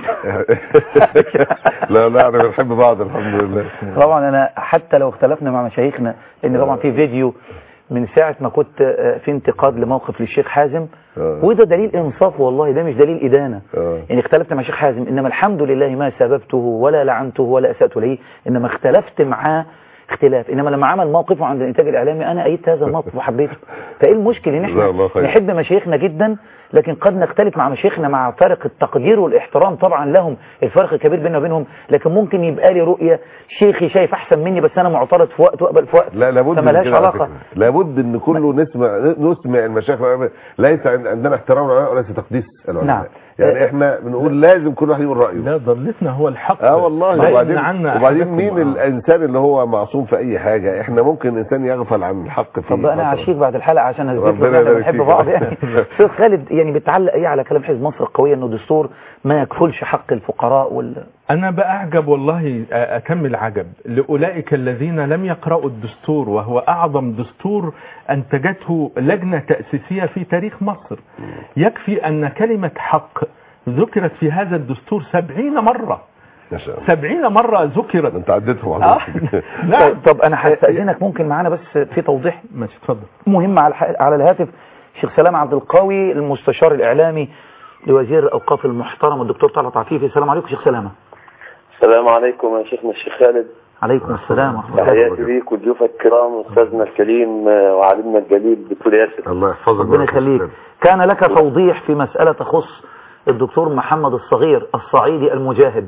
لا احنا بنحب بعض الحمد لله. طبعا انا حتى لو اختلفنا مع مشايخنا، ان طبعا في فيديو من ساعة ما كنت في انتقاد لموقف للشيخ حازم، وده دليل انصاف والله، ده مش دليل ادانه. يعني اختلفت مع الشيخ حازم، انما الحمد لله ما سببته ولا لعنته ولا اسأت له، انما اختلفت معاه اختلاف. انما لما عمل موقفه عند الانتاج الاعلامي انا ايدت هذا الموقف وحبيته. فايه المشكله ان احنا نحب مشايخنا جدا، لكن قد نختلف مع مشايخنا مع فرق التقدير والاحترام طبعا لهم، الفرق كبير بيننا وبينهم، لكن ممكن يبقى لي رؤيه شيخي شايف احسن مني بس انا معترض في وقت واقبل في وقت. لا لابد فمالهاش علاقه. لابد ان كله نسمع المشايخ. ليس عندنا احترام العلماء وليس تقديس العلماء. نعم. يعني احنا بنقول لازم كل واحد يقول رايه. لا ضلتنا هو الحق. والله. وبعدين مين الانسان اللي هو معصوم في اي حاجه؟ احنا ممكن انسان يغفل عن الحق في. طب انا هشيك بعد الحلقه عشان اثبت له ان احنا بنحب بعض. يعني استاذ خالد، يعني بتعلق ايه على كلام حزب مصر القويه انه دستور ما يكفلش حق الفقراء انا بأعجب والله، اكمل عجب لاولئك الذين لم يقرأوا الدستور، وهو اعظم دستور انتجته لجنه تأسيسيه في تاريخ مصر. يكفي ان كلمه حق ذكرت في هذا الدستور 70 مرة. 70 مرة ذكرت. انت عديتهم. لا. طب انا هستأذنك، ممكن معانا بس في توضيح؟ ماشي اتفضل. مهم على الهاتف شيخ سلام عبد القوي، المستشار الاعلامي لوزير الاوقاف المحترم الدكتور طلعت عفيفي. السلام عليكم شيخ سلامه. السلام عليكم يا شيخنا الشيخ خالد. عليكم السلام ورحمه الله. تحياتي ليك وضيوفك الكرام واستاذنا الكريم وعالمنا الجليل دكتور ياسر. الله يحفظك. ربنا يخليك. كان لك توضيح في مسألة تخص الدكتور محمد الصغير الصعيدي المجاهد.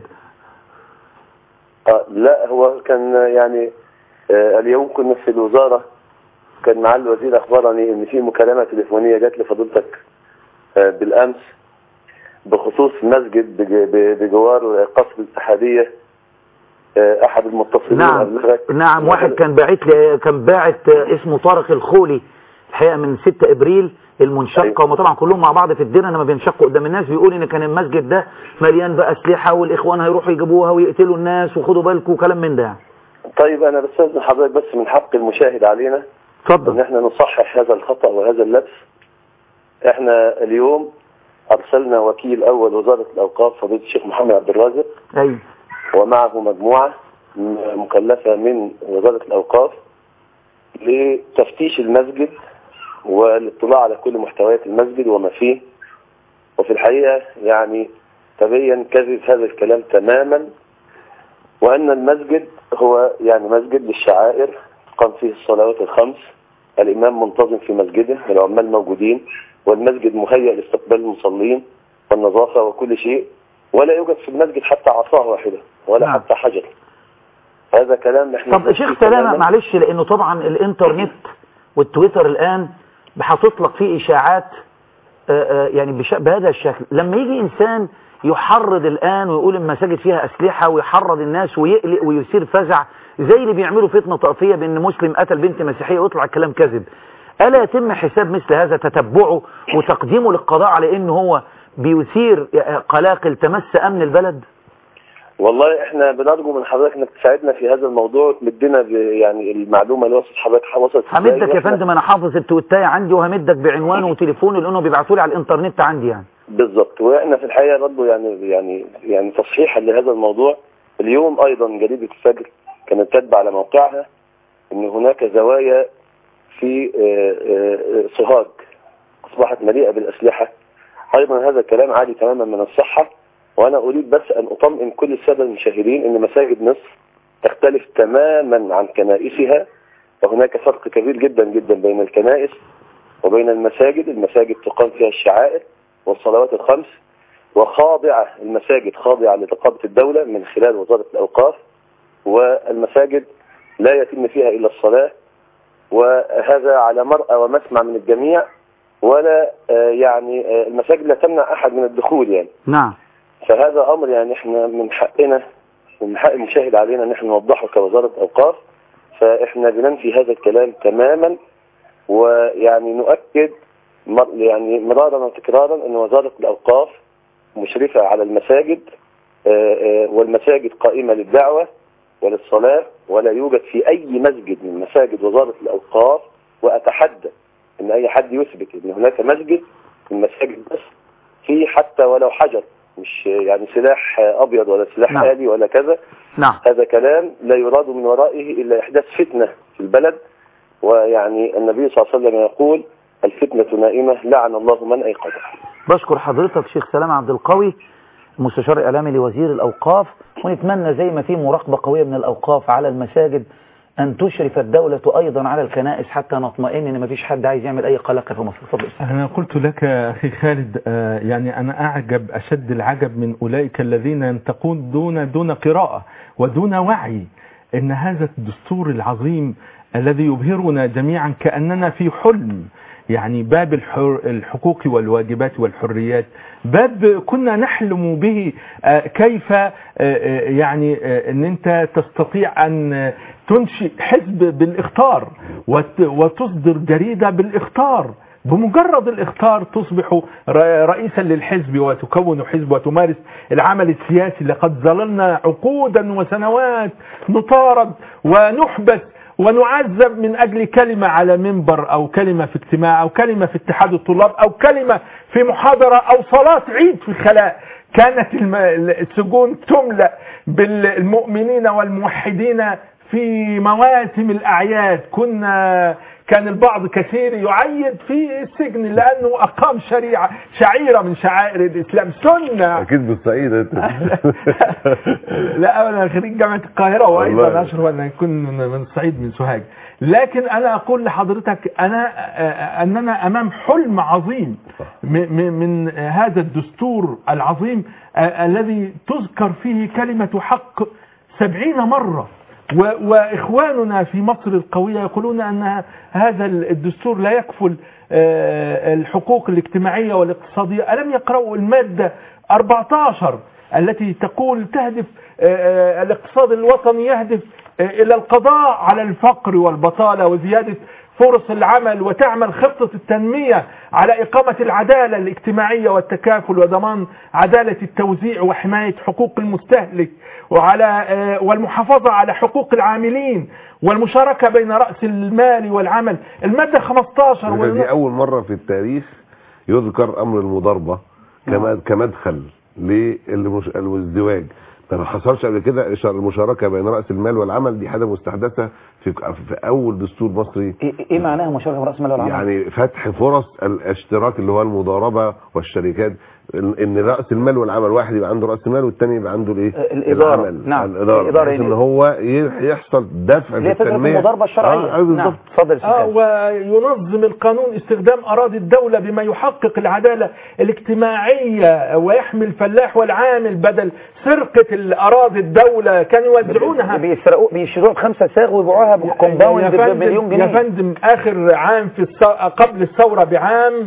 لا هو كان يعني اليوم كنا في الوزارة، كان معالي الوزير اخبرني ان في مكالمة تليفونية جات لفضيلتك بالامس بخصوص مسجد بجوار قصر الاتحادية. احد المتصلين نعم واحد كان باعت اسمه طارق الخولي الحقيقة من 6 ابريل المنشقة، وما طبعا كلهم مع بعض في الدير لما بينشقوا قدام الناس، بيقول ان كان المسجد ده مليان بقى اسلحة والاخوان هيروحوا يجيبوها ويقتلوا الناس وخدوا بالكم وكلام من ده. طيب انا بستاذن حضرتك بس من حق المشاهد علينا اتفضل ان احنا نصحح هذا الخطأ وهذا اللبس. احنا اليوم ارسلنا وكيل اول وزارة الاوقاف فضيلة الشيخ محمد عبد الرازق. ايوه. ومعه مجموعة مكلفة من وزارة الاوقاف لتفتيش المسجد والاطلاع على كل محتويات المسجد وما فيه. وفي الحقيقة يعني تبين كذب هذا الكلام تماما، وأن المسجد هو يعني مسجد للشعائر تقام فيه الصلوات الخمس، الإمام منتظم في مسجده، العمال موجودين، والمسجد مهيأ لاستقبال المصلين والنظافة وكل شيء، ولا يوجد في المسجد حتى عصاه واحدة ولا حتى حجر. هذا كلام احنا. طب شيخ سلامة معلش، لأنه طبعا الإنترنت والتويتر الآن بحتطلق فيه إشاعات يعني بهذا الشكل. لما يجي إنسان يحرض الآن ويقول المساجد فيها أسلحة ويحرض الناس ويقلق ويثير فزع زي اللي بيعملوا فتنة طائفية بأن مسلم قتل بنت مسيحية ويطلع الكلام كذب، ألا يتم حساب مثل هذا تتبعه وتقديمه للقضاء على أنه هو بيثير قلاقل تمس أمن البلد؟ والله احنا بنرجو من حضرتك انك تساعدنا في هذا الموضوع وتمدنا يعني المعلومه اللي وصلت حضرتك وصلت. همدك يا فندم، انا حافظ التويتايه عندي وهمدك بعنوانه وتليفونه لانه بيبعتوا لي على الانترنت عندي يعني. بالظبط. واحنا في الحقيقه برضه يعني تصحيحا لهذا الموضوع، اليوم ايضا جريده الفجر كانت كاتبه على موقعها ان هناك زوايا في سوهاج اصبحت مليئة بالاسلحة. ايضا هذا الكلام عالي تماما من الصحة. وانا اريد بس ان اطمئن كل السادة المشاهدين ان مساجد مصر تختلف تماما عن كنائسها، وهناك فرق كبير جدا جدا بين الكنائس وبين المساجد. المساجد تقام فيها الشعائر والصلوات الخمس، وخاضعة المساجد خاضعة لرقابة الدولة من خلال وزارة الأوقاف، والمساجد لا يتم فيها إلا الصلاة، وهذا على مرأى ومسمع من الجميع. ولا يعني المساجد لا تمنع أحد من الدخول يعني. نعم. فهذا أمر يعني احنا من حقنا ومن حق المشاهد علينا ان احنا نوضحه كوزارة أوقاف. فاحنا بننفي هذا الكلام تماما، ويعني نؤكد يعني مرارا وتكرارا ان وزارة الأوقاف مشرفة على المساجد، والمساجد قائمة للدعوة وللصلاة، ولا يوجد في أي مسجد من مساجد وزارة الأوقاف، وأتحدى ان اي حد يثبت ان هناك مسجد من مساجد بس فيه حتى ولو حجر، مش يعني سلاح ابيض ولا سلاح آلي ولا كذا. نعم. هذا كلام لا يراد من ورائه الا احداث فتنة في البلد. ويعني النبي صلى الله عليه وسلم يقول الفتنة نائمة لعن الله من ايقظها. بشكر حضرتك شيخ سلام عبد القوي، المستشار الاعلامي لوزير الاوقاف، ونتمنى زي ما في مراقبة قوية من الاوقاف على المساجد أن تشرف الدولة أيضا على الكنائس حتى نطمئن إن مفيش حد عايز يعمل أي قلق في مصر. فضل. أنا قلت لك أخي خالد يعني أنا أعجب أشد العجب من أولئك الذين ينتقون دون قراءة ودون وعي إن هذا الدستور العظيم الذي يبهرنا جميعا كأننا في حلم، يعني باب الحقوق والواجبات والحريات، باب كنا نحلم به. كيف يعني ان انت تستطيع ان تنشئ حزب بالاخطار وتصدر جريدة بالاخطار، بمجرد الاخطار تصبح رئيسا للحزب وتكون حزب وتمارس العمل السياسي. لقد ظللنا عقودا وسنوات نطارد ونحبس ونعذب من أجل كلمة على منبر أو كلمة في اجتماع أو كلمة في اتحاد الطلاب أو كلمة في محاضرة أو صلاة عيد في الخلاء. كانت السجون تملأ بالمؤمنين والموحدين في مواسم الأعياد. كان البعض كثير يعيد في السجن لأنه أقام شعيرة من شعائر الإسلام، سنة. أكيد بالصعيد أنت. لا، أنا خريج جامعة القاهرة وأيضا أشرف أن يكون من الصعيد من سوهاج. لكن أنا أقول لحضرتك أننا أمام حلم عظيم من هذا الدستور العظيم الذي تذكر فيه كلمة حق 70 مرة. وإخواننا في مصر القوية يقولون أن هذا الدستور لا يكفل الحقوق الاجتماعية والاقتصادية. ألم يقرأوا المادة 14 التي تقول تهدف الاقتصاد الوطني يهدف إلى القضاء على الفقر والبطالة وزيادة فرص العمل، وتعمل خطة التنمية على إقامة العدالة الاجتماعية والتكافل وضمان عدالة التوزيع وحماية حقوق المستهلك والمحافظة على حقوق العاملين والمشاركة بين رأس المال والعمل. المادة 15 دي أول مرة في التاريخ يذكر أمر المضاربة كمدخل للازدواج. ما حصلش قبل كده. المشاركة بين رأس المال والعمل دي حاجة مستحدثة في أول دستور مصري. إيه معناها مشاركة بين رأس المال والعمل؟ يعني فتح فرص الاشتراك اللي هو المضاربة والشركات، ان رأس المال والعمل واحد يبقى عنده رأس المال والتاني يبقى عنده الايه؟ الإدارة. نعم. الإدارة ان هو يحصل دفع في التنمية. المضاربة الشرعية. بالضبط. اتفضل. وينظم القانون استخدام أراضي الدولة بما يحقق العدالة الاجتماعية ويحمي الفلاح والعامل بدل سرقة الأراضي الدولة. كانوا يوزعونها بيشتروها ب5 ساغ ويبيعوها بكومباوند بمليون جنيه. يا فندم آخر عام قبل الثورة بعام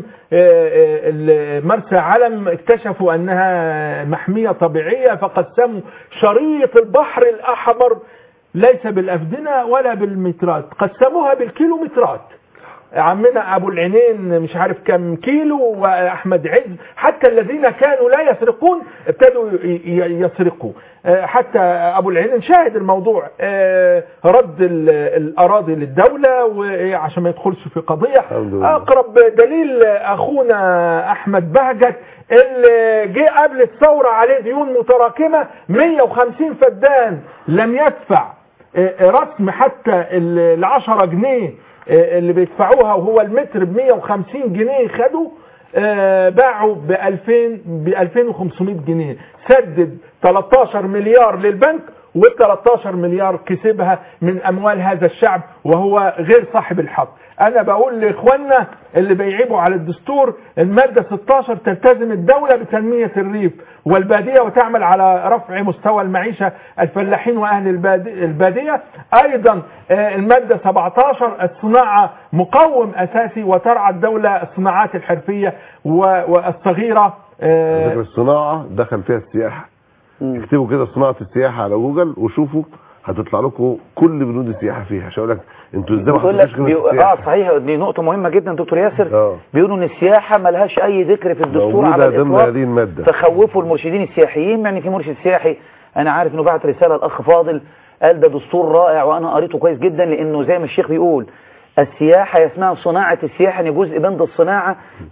مرسى علم اكتشفوا أنها محمية طبيعية، فقسموا شريط البحر الأحمر ليس بالأفدنة ولا بالمترات، قسموها بالكيلومترات. عمنا أبو العينين مش عارف كم كيلو، وأحمد عز، حتى الذين كانوا لا يسرقون ابتدوا يسرقوا. حتى أبو العينين شاهد الموضوع، رد الأراضي للدولة وعشان ما يدخلش في قضية. أقرب دليل أخونا أحمد بهجت اللي جه قبل الثورة عليه ديون متراكمة 150 فدان لم يدفع رسم حتى ال10 جنيه اللي بيدفعوها وهو المتر ب150 جنيه خدوا باعوا ب 2500 جنيه، سدد 13 مليار للبنك وال13 مليار كسبها من اموال هذا الشعب وهو غير صاحب الحق. انا بقول لاخواننا اللي بيعيبوا على الدستور، المادة 16 تلتزم الدولة بتنمية الريف والبادية وتعمل على رفع مستوى المعيشة الفلاحين واهل البادية. ايضا المادة 17 الصناعة مقوم اساسي وترعى الدولة الصناعات الحرفية والصغيرة. الصناعة دخل فيها السياحة، اكتبوا كده صناعة السياحة على جوجل وشوفوا هتطلع لكم كل بنود السياحة فيها. عشان اقول لك انتوا ازاي ما حطيتوش كلمة السياحة. صحيح، دي نقطة مهمة جدا دكتور ياسر. بيقولوا ان السياحة ملهاش اي ذكر في الدستور على الاطلاق، تخوفوا المرشدين السياحيين. يعني في مرشد سياحي انا عارف انه بعت رسالة الاخ فاضل قال ده دستور رائع وانا قريته كويس جدا، لانه زي ما الشيخ بيقول السياحة اسمها صناعة السياحة، ان جزء بند الصناعة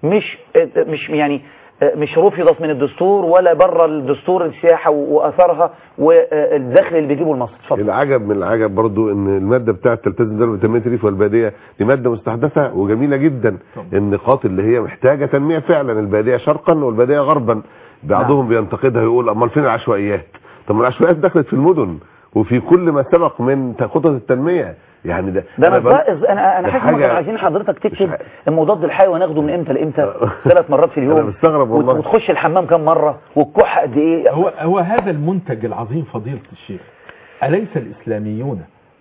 مش رفضت من الدستور ولا بره الدستور السياحة واثرها والدخل اللي بيجيبه لمصر. العجب من العجب برضو ان المادة بتاعت تلتزم دولة بتنمية الريف والبادية دي مادة مستحدثة وجميلة جدا. النقاط اللي هي محتاجة تنمية فعلا، البادية شرقا والبادية غربا. بعضهم بينتقدها يقول امال فين العشوائيات؟ طب العشوائيات دخلت في المدن وفي كل ما سبق من خطط التنمية. يعني ده انا حاسس ان عايزين حضرتك تكتب المضاد الحيوي وناخده من امتى لامتى 3 مرات في اليوم. انا مستغرب والله. وتخش الحمام كم مره والكحه قد ايه. هو هذا المنتج العظيم فضيلة الشيخ، أليس الإسلاميون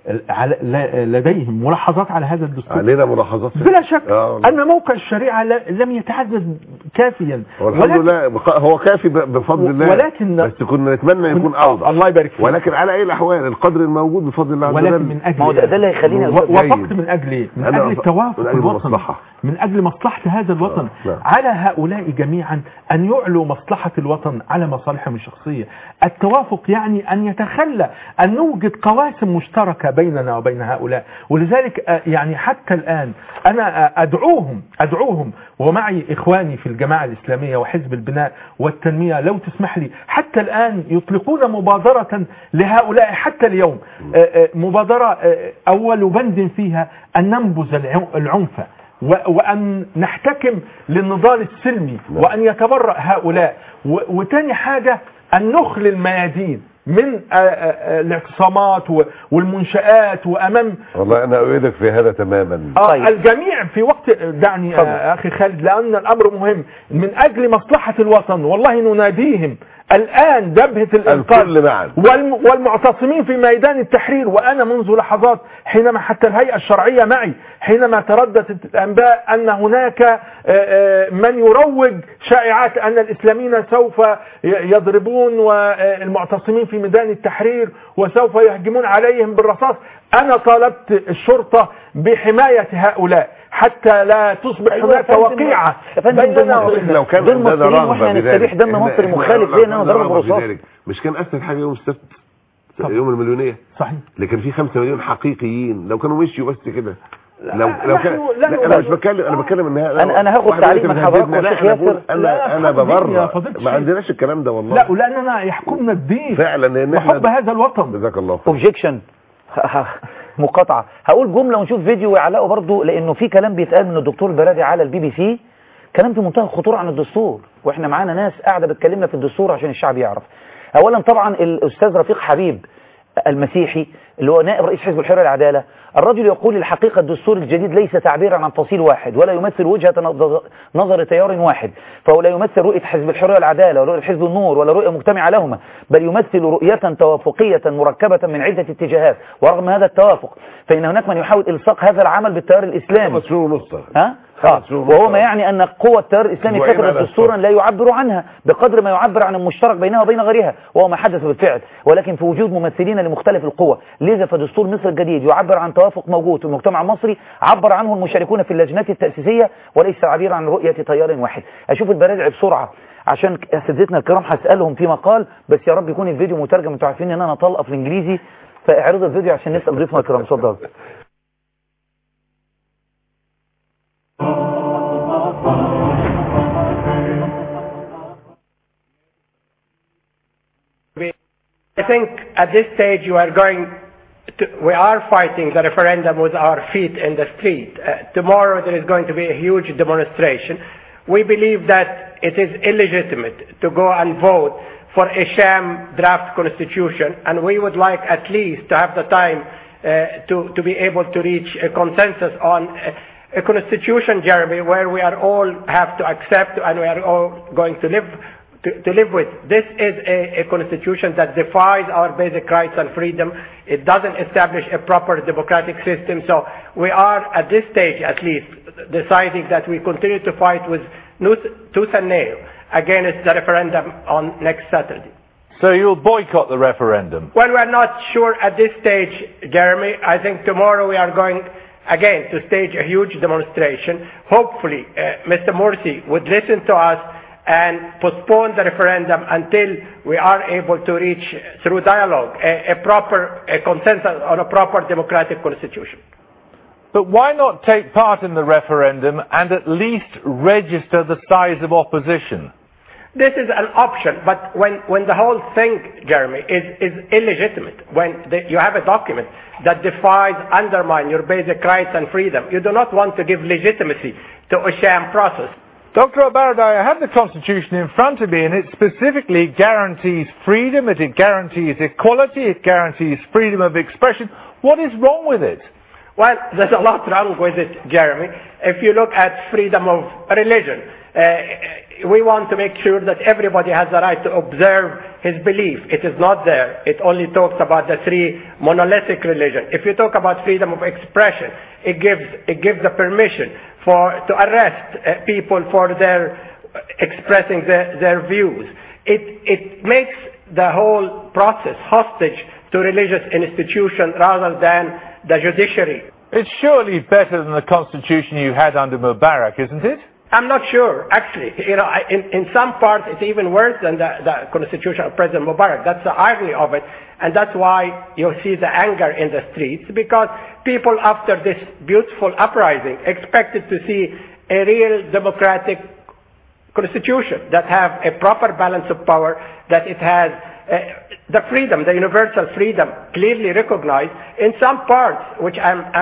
لديهم ملاحظات على هذا الدستور؟ علينا ملاحظات بلا شك أن موقع الشريعة لم يتعزز كافيا. والحمد لله هو كافي بفضل الله، ولكن بس كنا نتمنى يكون أوضح. الله يبارك فيك. ولكن على أي الأحوال القدر الموجود بفضل الله عز وجل. ولكن من أجل ما هو ده اللي هيخلينا وفقت من أجل إيه؟ من أجل التوافق الوطني، من أجل مصلحة هذا الوطن. على هؤلاء جميعا أن يعلوا مصلحة الوطن على مصالحهم الشخصية. التوافق يعني أن يتخلى أن نوجد قواسم مشتركة بيننا وبين هؤلاء. ولذلك يعني حتى الآن أنا أدعوهم ومعي إخواني في الجماعة الإسلامية وحزب البناء والتنمية، لو تسمح لي حتى الآن يطلقون مبادرة لهؤلاء حتى اليوم، مبادرة أول بند فيها أن ننبذ العنف وأن نحتكم للنضال السلمي وأن يتبرأ هؤلاء. وتاني حاجة أن نخلي الميادين من الاعتصامات والمنشآت وأمام. والله أنا أؤيدك في هذا تماما. الجميع في وقت دعني أخي خالد لأن الأمر مهم من أجل مصلحة الوطن. والله نناديهم الآن جبهة الإنقاذ والمعتصمين في ميدان التحرير. وأنا منذ لحظات حينما حتى الهيئة الشرعية معي حينما ترددت الأنباء أن هناك من يروج شائعات أن الإسلاميين سوف يضربون والمعتصمين في ميدان التحرير وسوف يهجمون عليهم بالرصاص، أنا طالبت الشرطة بحماية هؤلاء حتى لا تصبح هناك وقيعة بيننا. لو كان ده رغبة واحنا نستبيح دم مصري مخالف ليه اننا ضرب برصاص. مش كان اسهل حاجة يوم السبت يوم المليونية؟ صحيح. لكن في 5 مليون حقيقيين لو كانوا مشيوا بس كده. لو كان انا مش بتكلم، انا بتكلم ان انا هاخد تعليق من حضرتك يا شيخ ياسر. انا ببرر ما عندناش الكلام ده والله. لا ولاننا يحكمنا الدين فعلا لان وحب هذا الوطن. جزاك الله خير. اوبجكشن مقاطعة. هقول جملة ونشوف فيديو ويعلقوا برضه، لانه في كلام بيتقال من الدكتور البرادي على البي بي سي، كلام في منتهى الخطورة عن الدستور، واحنا معانا ناس قاعدة بتكلمنا في الدستور عشان الشعب يعرف. اولا طبعا الاستاذ رفيق حبيب المسيحي اللي هو نائب رئيس حزب الحرية والعدالة، الرجل يقول الحقيقة الدستور الجديد ليس تعبيرا عن فصيل واحد ولا يمثل وجهة نظر تيار واحد، فهو لا يمثل رؤية حزب الحرية والعدالة ولا رؤية حزب النور ولا رؤية مجتمعة لهما، بل يمثل رؤية توافقية مركبة من عدة اتجاهات. ورغم هذا التوافق فإن هناك من يحاول إلصاق هذا العمل بالتيار الإسلامي. وهو ما يعني أن قوة التيار الإسلامي كتبت دستورا لا يعبر عنها بقدر ما يعبر عن المشترك بينها وبين غيرها، وهو ما حدث بالفعل، ولكن في وجود ممثلين لمختلف القوى. لذا فدستور مصر الجديد يعبر عن توافق موجود في المجتمع المصري عبر عنه المشاركون في اللجنات التأسيسية، وليس تعبيرا عن رؤية تيار واحد. أشوف البرادعي بسرعة عشان أساتذتنا الكرام هسألهم في مقال، بس يا رب يكون الفيديو مترجم. انتوا عارفين ان انا طلقة في الانجليزي، فاعرضوا الفيديو عشان نسأل ضيفنا الكرام. اتفضل. I think at this stage you are going we are fighting the referendum with our feet in the street. Tomorrow there is going to be a huge demonstration. We believe that it is illegitimate to go and vote for a sham draft constitution, and we would like at least to have the time to be able to reach a consensus on a constitution, Jeremy, where we are all have to accept and we are all going to live with. This is a constitution that defies our basic rights and freedom. It doesn't establish a proper democratic system. So we are, at this stage at least, deciding that we continue to fight with tooth and nail against the referendum on next Saturday. So you'll boycott the referendum? Well, we're not sure at this stage, Jeremy. I think tomorrow we are going again to stage a huge demonstration. Hopefully, Mr. Morsi would listen to us and postpone the referendum until we are able to reach, through dialogue, a consensus on a proper democratic constitution. But why not take part in the referendum and at least register the size of opposition? This is an option, but when the whole thing, Jeremy, is illegitimate, when you have a document that defies, undermines your basic rights and freedom, you do not want to give legitimacy to a sham process. Dr. Al-Baradei, I have the Constitution in front of me, and it specifically guarantees freedom, it guarantees equality, it guarantees freedom of expression. What is wrong with it? Well, there's a lot wrong with it, Jeremy. If you look at freedom of religion, we want to make sure that everybody has the right to observe his belief. It is not there. It only talks about the three monolithic religions. If you talk about freedom of expression, it gives the permission to arrest people for their expressing their views. It makes the whole process hostage to religious institutions rather than the judiciary. It's surely better than the constitution you had under Mubarak, isn't it? I'm not sure, actually. You know, in some parts it's even worse than the constitution of President Mubarak. That's the irony of it, and that's why you see the anger in the streets, because people after this beautiful uprising expected to see a real democratic constitution that have a proper balance of power, that it has the freedom, the universal freedom clearly recognized. In some parts, which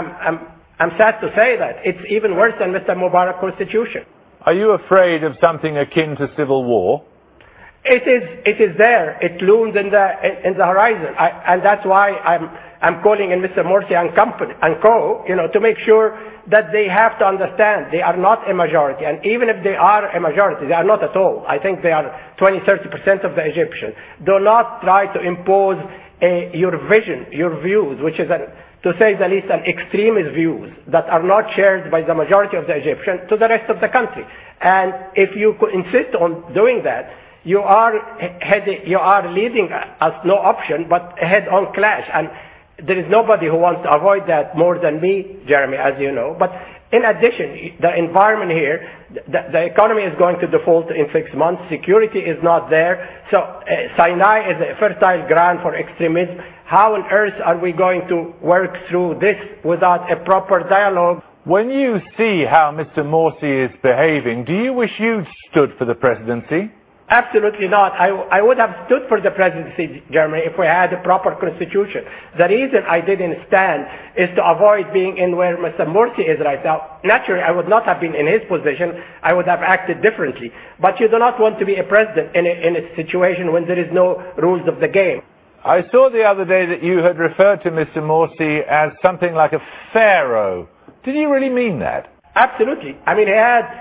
I'm sad to say that, it's even worse than Mr. Mubarak constitution. Are you afraid of something akin to civil war? It is there. It looms in the horizon, and that's why I'm calling in Mr. Morsi and company and co, to make sure that they have to understand they are not a majority, and even if they are a majority, they are not at all. I think they are 20-30% of the Egyptians. Do not try to impose your vision, your views, which is to say the least, an extremist views that are not shared by the majority of the Egyptians to the rest of the country. And if you insist on doing that, you are leading us no option but a head-on clash. And there is nobody who wants to avoid that more than me, Jeremy, as you know. But in addition, the environment here, the economy is going to default in 6 months. Security is not there. So Sinai is a fertile ground for extremism. How on earth are we going to work through this without a proper dialogue? When you see how Mr. Morsi is behaving, do you wish you'd stood for the presidency? Absolutely not. I would have stood for the presidency, Jeremy, if we had a proper constitution. The reason I didn't stand is to avoid being in where Mr. Morsi is right now. Naturally, I would not have been in his position. I would have acted differently. But you do not want to be a president in a situation when there is no rules of the game. I saw the other day that you had referred to Mr. Morsi as something like a pharaoh. Did you really mean that? Absolutely. I mean, he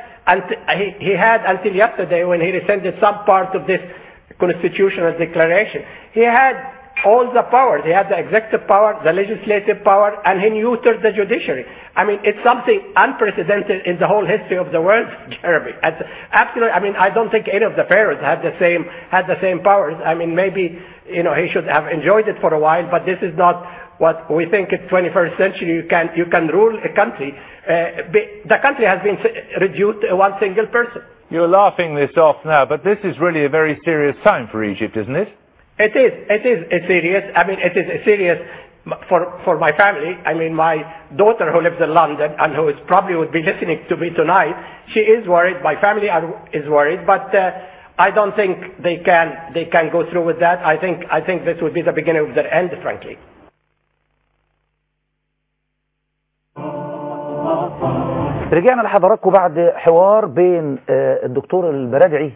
had until yesterday, when he rescinded some part of this constitutional declaration, he had all the powers. He had the executive power, the legislative power, and he neutered the judiciary. I mean, it's something unprecedented in the whole history of the world, Jeremy. Absolutely. I mean, I don't think any of the pharaohs had the same powers. I mean, maybe he should have enjoyed it for a while, but this is not what we think it's 21st century. You can rule a country. The country has been reduced to one single person. You're laughing this off now, but this is really a very serious time for Egypt, isn't it? It is serious. I mean, it is serious for my family. I mean, my daughter who lives in London and who probably would be listening to me tonight, she is worried. My family is worried, but I don't think they can go through with that. I think this would be the beginning of their end, frankly. رجعنا لحضراتكم بعد حوار بين الدكتور البرادعي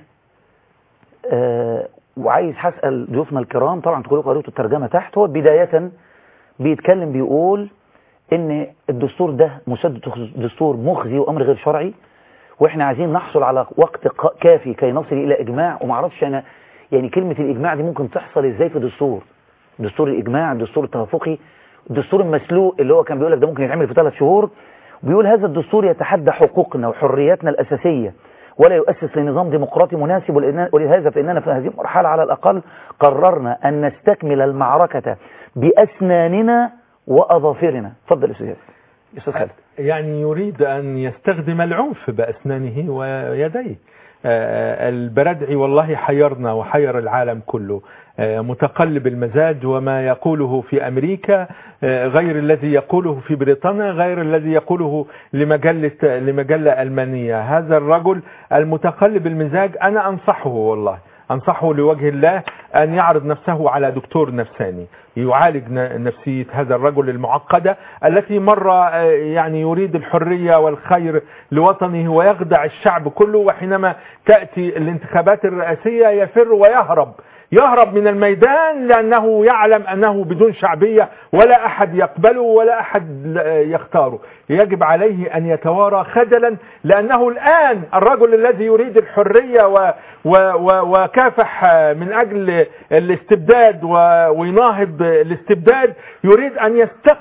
وعايز هسأل ضيوفنا الكرام، طبعا كلكم قريتوا الترجمة تحت. هو بداية بيتكلم بيقول ان الدستور ده مسدد دستور مخزي وامر غير شرعي، واحنا عايزين نحصل على وقت كافي كي نصل الى اجماع. ومعرفش انا يعني كلمة الاجماع دي ممكن تحصل ازاي في دستور الاجماع، الدستور التوافقي، الدستور المسلوق اللي هو كان بيقول لك ده ممكن يتعمل في 3 شهور. بيقول هذا الدستور يتحدى حقوقنا وحرياتنا الأساسية ولا يؤسس لنظام ديمقراطي مناسب، ولهذا فإننا في هذه المرحلة على الأقل قررنا أن نستكمل المعركة بأسناننا وأظافرنا. تفضل أستاذ خالد. يعني يريد أن يستخدم العنف بأسنانه ويديه. البرادعي والله حيرنا وحير العالم كله، متقلب المزاج، وما يقوله في أمريكا غير الذي يقوله في بريطانيا، غير الذي يقوله لمجلة ألمانية. هذا الرجل المتقلب المزاج أنا أنصحه، والله أنصحه لوجه الله أن يعرض نفسه على دكتور نفساني يعالج نفسية هذا الرجل المعقدة التي مرة يعني يريد الحرية والخير لوطنه ويخدع الشعب كله، وحينما تأتي الانتخابات الرئاسية يفر ويهرب من الميدان لأنه يعلم أنه بدون شعبية ولا أحد يقبله ولا أحد يختاره. يجب عليه أن يتوارى خجلا، لأنه الآن الرجل الذي يريد الحرية وكافح من أجل الاستبداد ويناهض الاستبداد يريد أن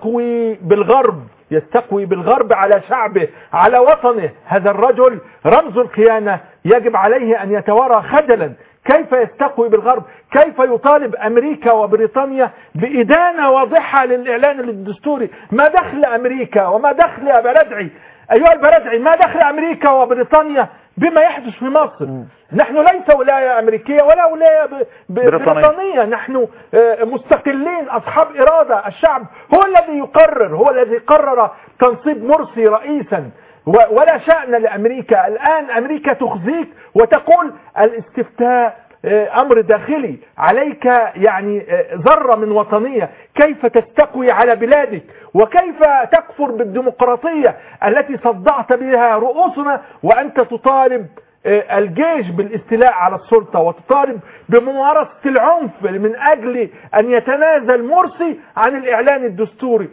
يستقوي بالغرب على شعبه على وطنه. هذا الرجل رمز الخيانة، يجب عليه أن يتوارى خجلا. كيف يستقوي بالغرب؟ كيف يطالب أمريكا وبريطانيا بإدانة واضحة للإعلان الدستوري؟ ما دخل أمريكا وما دخل يا برادعي أيها البرادعي، ما دخل أمريكا وبريطانيا بما يحدث في مصر؟ نحن ليس ولاية أمريكية ولا ولاية بريطانية، نحن مستقلين أصحاب إرادة. الشعب هو الذي يقرر، هو الذي قرر تنصيب مرسي رئيسا، ولا شأن لأمريكا. الآن أمريكا تخزيك وتقول الاستفتاء أمر داخلي، عليك يعني ذرة من وطنية. كيف تستقوي على بلادك وكيف تكفر بالديمقراطية التي صدعت بها رؤوسنا، وأنت تطالب الجيش بالاستيلاء على السلطة وتطالب بممارسة العنف من أجل أن يتنازل مرسي عن الإعلان الدستوري.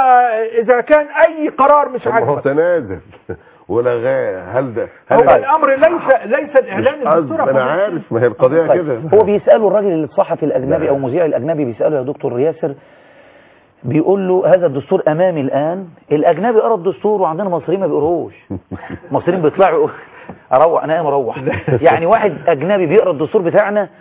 إذا كان أي قرار مش عاجبك هو تنازل ولغاه. هل الأمر ليس الإعلان الدستوري؟ أنا عارف، ما هي القضية كده. هو بيسأله الراجل الصحفي الأجنبي أو مذيع الأجنبي، بيسأله يا دكتور ياسر، بيقول له هذا الدستور أمامي الآن. الأجنبي قرأ الدستور وعندنا مصريين ما بيقروش. مصريين بيطلعوا انا مروح يعني واحد اجنبي بيقرا الدستور بتاعنا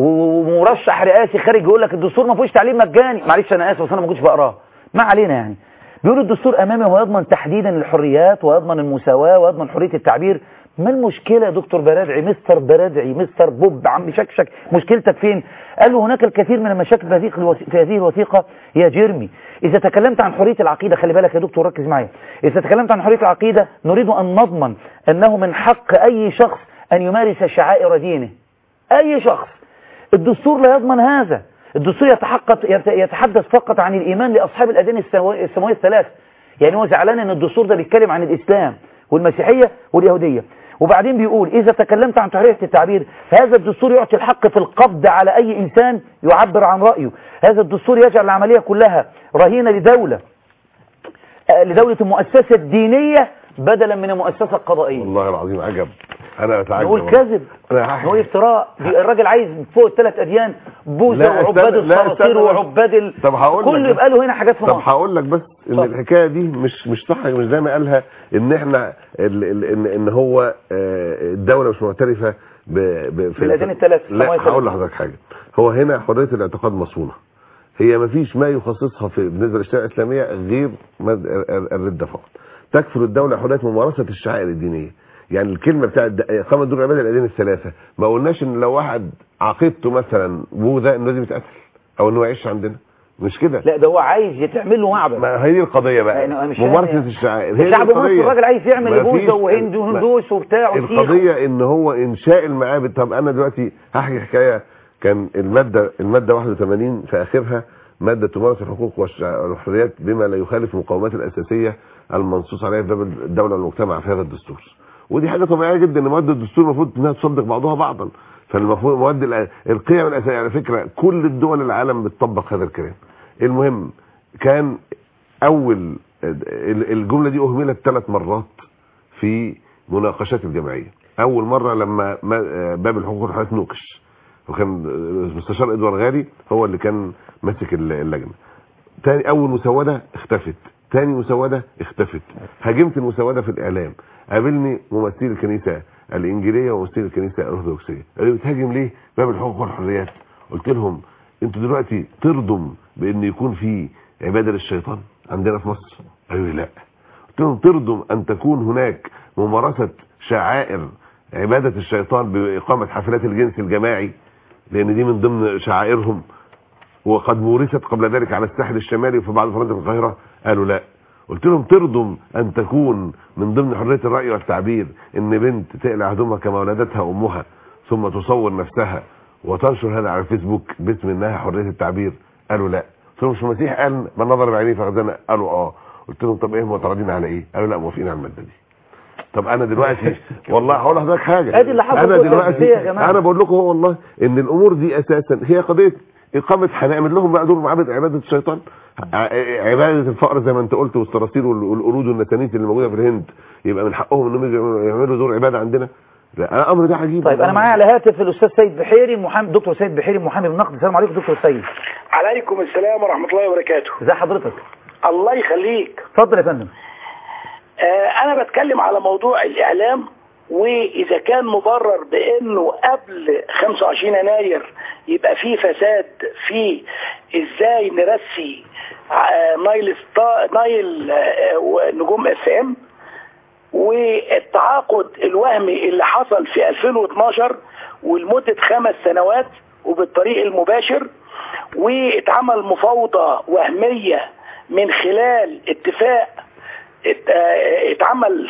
ومرشح رئاسي خارج يقول لك الدستور ما فيهوش تعليم مجاني. معلش انا اسف بس انا ما كنتش بقراه، ما علينا. يعني بيقول الدستور امامي ويضمن تحديدا الحريات ويضمن المساواه ويضمن حريه التعبير. ما المشكله يا دكتور برادعي، مستر برادعي، مستر بوب، عم شكشك، مشكلتك فين؟ قال له هناك الكثير من المشاكل في هذه الوثيقه يا جيرمي. اذا تكلمت عن حريه العقيده، خلي بالك يا دكتور ركز معايا، اذا تكلمت عن حريه العقيده نريد ان نضمن انه من حق اي شخص ان يمارس شعائر دينه. اي شخص. الدستور لا يضمن هذا. الدستور يتحدث فقط عن الايمان لاصحاب الاديان السماويه الثلاث. يعني هو زعلان ان الدستور ده بيتكلم عن الاسلام والمسيحيه واليهوديه. وبعدين بيقول إذا تكلمت عن حرية التعبير فهذا الدستور يعطي الحق في القبض على أي إنسان يعبر عن رأيه. هذا الدستور يجعل العملية كلها رهينة لدولة مؤسسة دينية بدلا من مؤسسة قضائية. والله العظيم عجب. أنا أتعجب. نقول كذب، نقول افتراء. الراجل عايز فوق ال3 أديان، بوذا وعباد الصراصير وعباد كله يبقى له هنا حاجات في مصر. طب هقول لك بس ان الحكايه دي مش صح، مش زي ما قالها ان احنا ان هو الدوله مش معترفه في الاديان الثلاث. لا هقول لحضرتك حاجه، هو هنا حريه الاعتقاد مصونه، هي ما فيش ما يخصصها بالنسبه للشريعه الاسلاميه غير الرده فقط. تكفل الدوله حريه ممارسه الشعائر الدينيه. يعني الكلمه بتاعت قامت دور العباده الاديان الثلاثه، ما قلناش ان لو واحد عقيدته مثلا بوذا انه لازم يتقتل او انه يعيش عندنا، مش كده. لا ده هو عايز يتعمل له معبد. ما هي دي القضيه بقى، ممارسه الشعائر. هي شعب مصر الراجل عايز يعمل لبوذا وهندوس وبتاع. القضيه ان هو انشاء المعابد. طب انا دلوقتي هحكي حكايه. كان الماده 81 في اخرها مادة تمارس الحقوق والحريات بما لا يخالف المقومات الأساسية المنصوص عليها في باب الدولة والمجتمع في هذا الدستور. ودي حاجة طبيعية جدا ان مواد الدستور المفروض انها تصدق بعضها بعضا. فالمفروض مواد القيم الأساسية، على فكرة كل الدول العالم بتطبق هذا الكلام. المهم كان أول الجملة دي أهملت 3 مرات في مناقشات الجمعية. أول مرة لما باب الحقوق والحريات نوقش، وكان المستشار ادوار غالي هو اللي كان ماسك اللجنة. تاني أول مسودة اختفت، تاني مسودة اختفت. هاجمت المسودة في الإعلام، قابلني ممثلي الكنيسة الإنجيلية وممثلي الكنيسة الأرثوذكسية، قالوا بتهاجم ليه باب الحقوق والحريات؟ قلت لهم انتوا دلوقتي ترضوا بأن يكون في عبادة للشيطان عندنا في مصر؟ قالوا لي لا. قلت لهم ترضوا أن تكون هناك ممارسة شعائر عبادة الشيطان بإقامة حفلات الجنس الجماعي، لأن دي من ضمن شعائرهم وقد مورست قبل ذلك على الساحل الشمالي وفي بعض مناطق القاهرة؟ قالوا لا. قلت لهم ترضوا أن تكون من ضمن حرية الرأي والتعبير ان بنت تقلع هدومها كما ولدتها امها ثم تصور نفسها وتنشر هذا على الفيسبوك باسم انها حرية التعبير؟ قالوا لا. قلت لهم مش المسيح قال من نظر بعينيه فخزنا؟ قالوا اه. قلت لهم طب ايه معترضين على ايه؟ قالوا لا موافقين على المادة دي. طب انا دلوقتي والله هقول لحضرتك حاجة، ادي اللي حصل انا دلوقتي انا بقول لكم هو والله ان الامور دي اساسا هي قضية اقامة، هنعمل لهم بقى دور عبادة الشيطان، عبادة الفقر زي ما انت قلت والصراصير والقرود والنتانيس اللي موجودة في الهند، يبقى من حقهم انهم يعملوا دور عبادة عندنا؟ لا الامر ده عجيب. طيب انا معايا على هاتف الاستاذ سيد بحيري محامي، دكتور سيد بحيري محامي بالنقد. السلام عليكم دكتور سيد. عليكم السلام ورحمة الله وبركاته. ازي حضرتك؟ الله يخليك. اتفضل يا فندم. انا بتكلم على موضوع الاعلام، واذا كان مبرر بانه قبل 25 يناير يبقى فيه فساد في ازاي نرسي نايل ونجوم اف ام، والتعاقد الوهمي اللي حصل في 2012 ولمدة 5 سنوات وبالطريق المباشر، واتعمل مفاوضة وهمية من خلال اتفاق اتعمل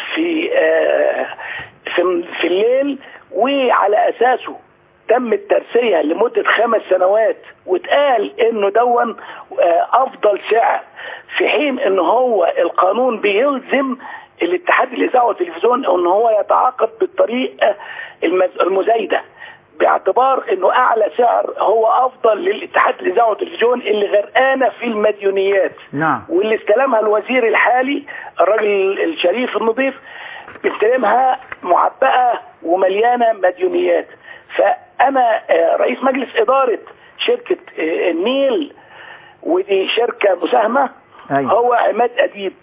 في الليل، وعلى اساسه تم الترسية لمدة 5 سنوات، واتقال انه دون افضل سعر، في حين ان هو القانون بيلزم الاتحاد الاذاعه والتلفزيون ان هو يتعاقد بالطريقة المزايدة، باعتبار انه اعلى سعر هو افضل للاتحاد الاذاعه والتلفزيون اللي غرقانه في المديونيات. نعم. واللي استلمها الوزير الحالي الراجل الشريف النظيف بيستلمها معبأة ومليانه مديونيات. فانا رئيس مجلس اداره شركه النيل، ودي شركه مساهمه، أيوة. هو عماد اديب،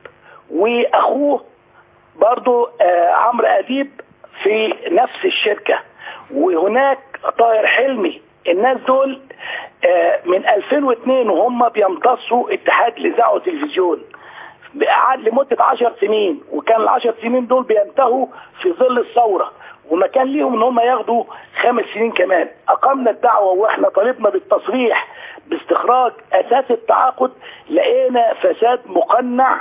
واخوه برضو عمرو اديب في نفس الشركه، وهناك طاهر حلمي. الناس دول من 2002 وهم بيمتصوا اتحاد الاذاعه والتلفزيون، قعد لمده 10 سنين، وكان ال10 سنين دول بينتهوا في ظل الثوره، وما كان ليهم ان هم ياخدوا 5 سنين كمان. اقمنا الدعوه واحنا طالبنا بالتصريح باستخراج اساس التعاقد، لقينا فساد مقنع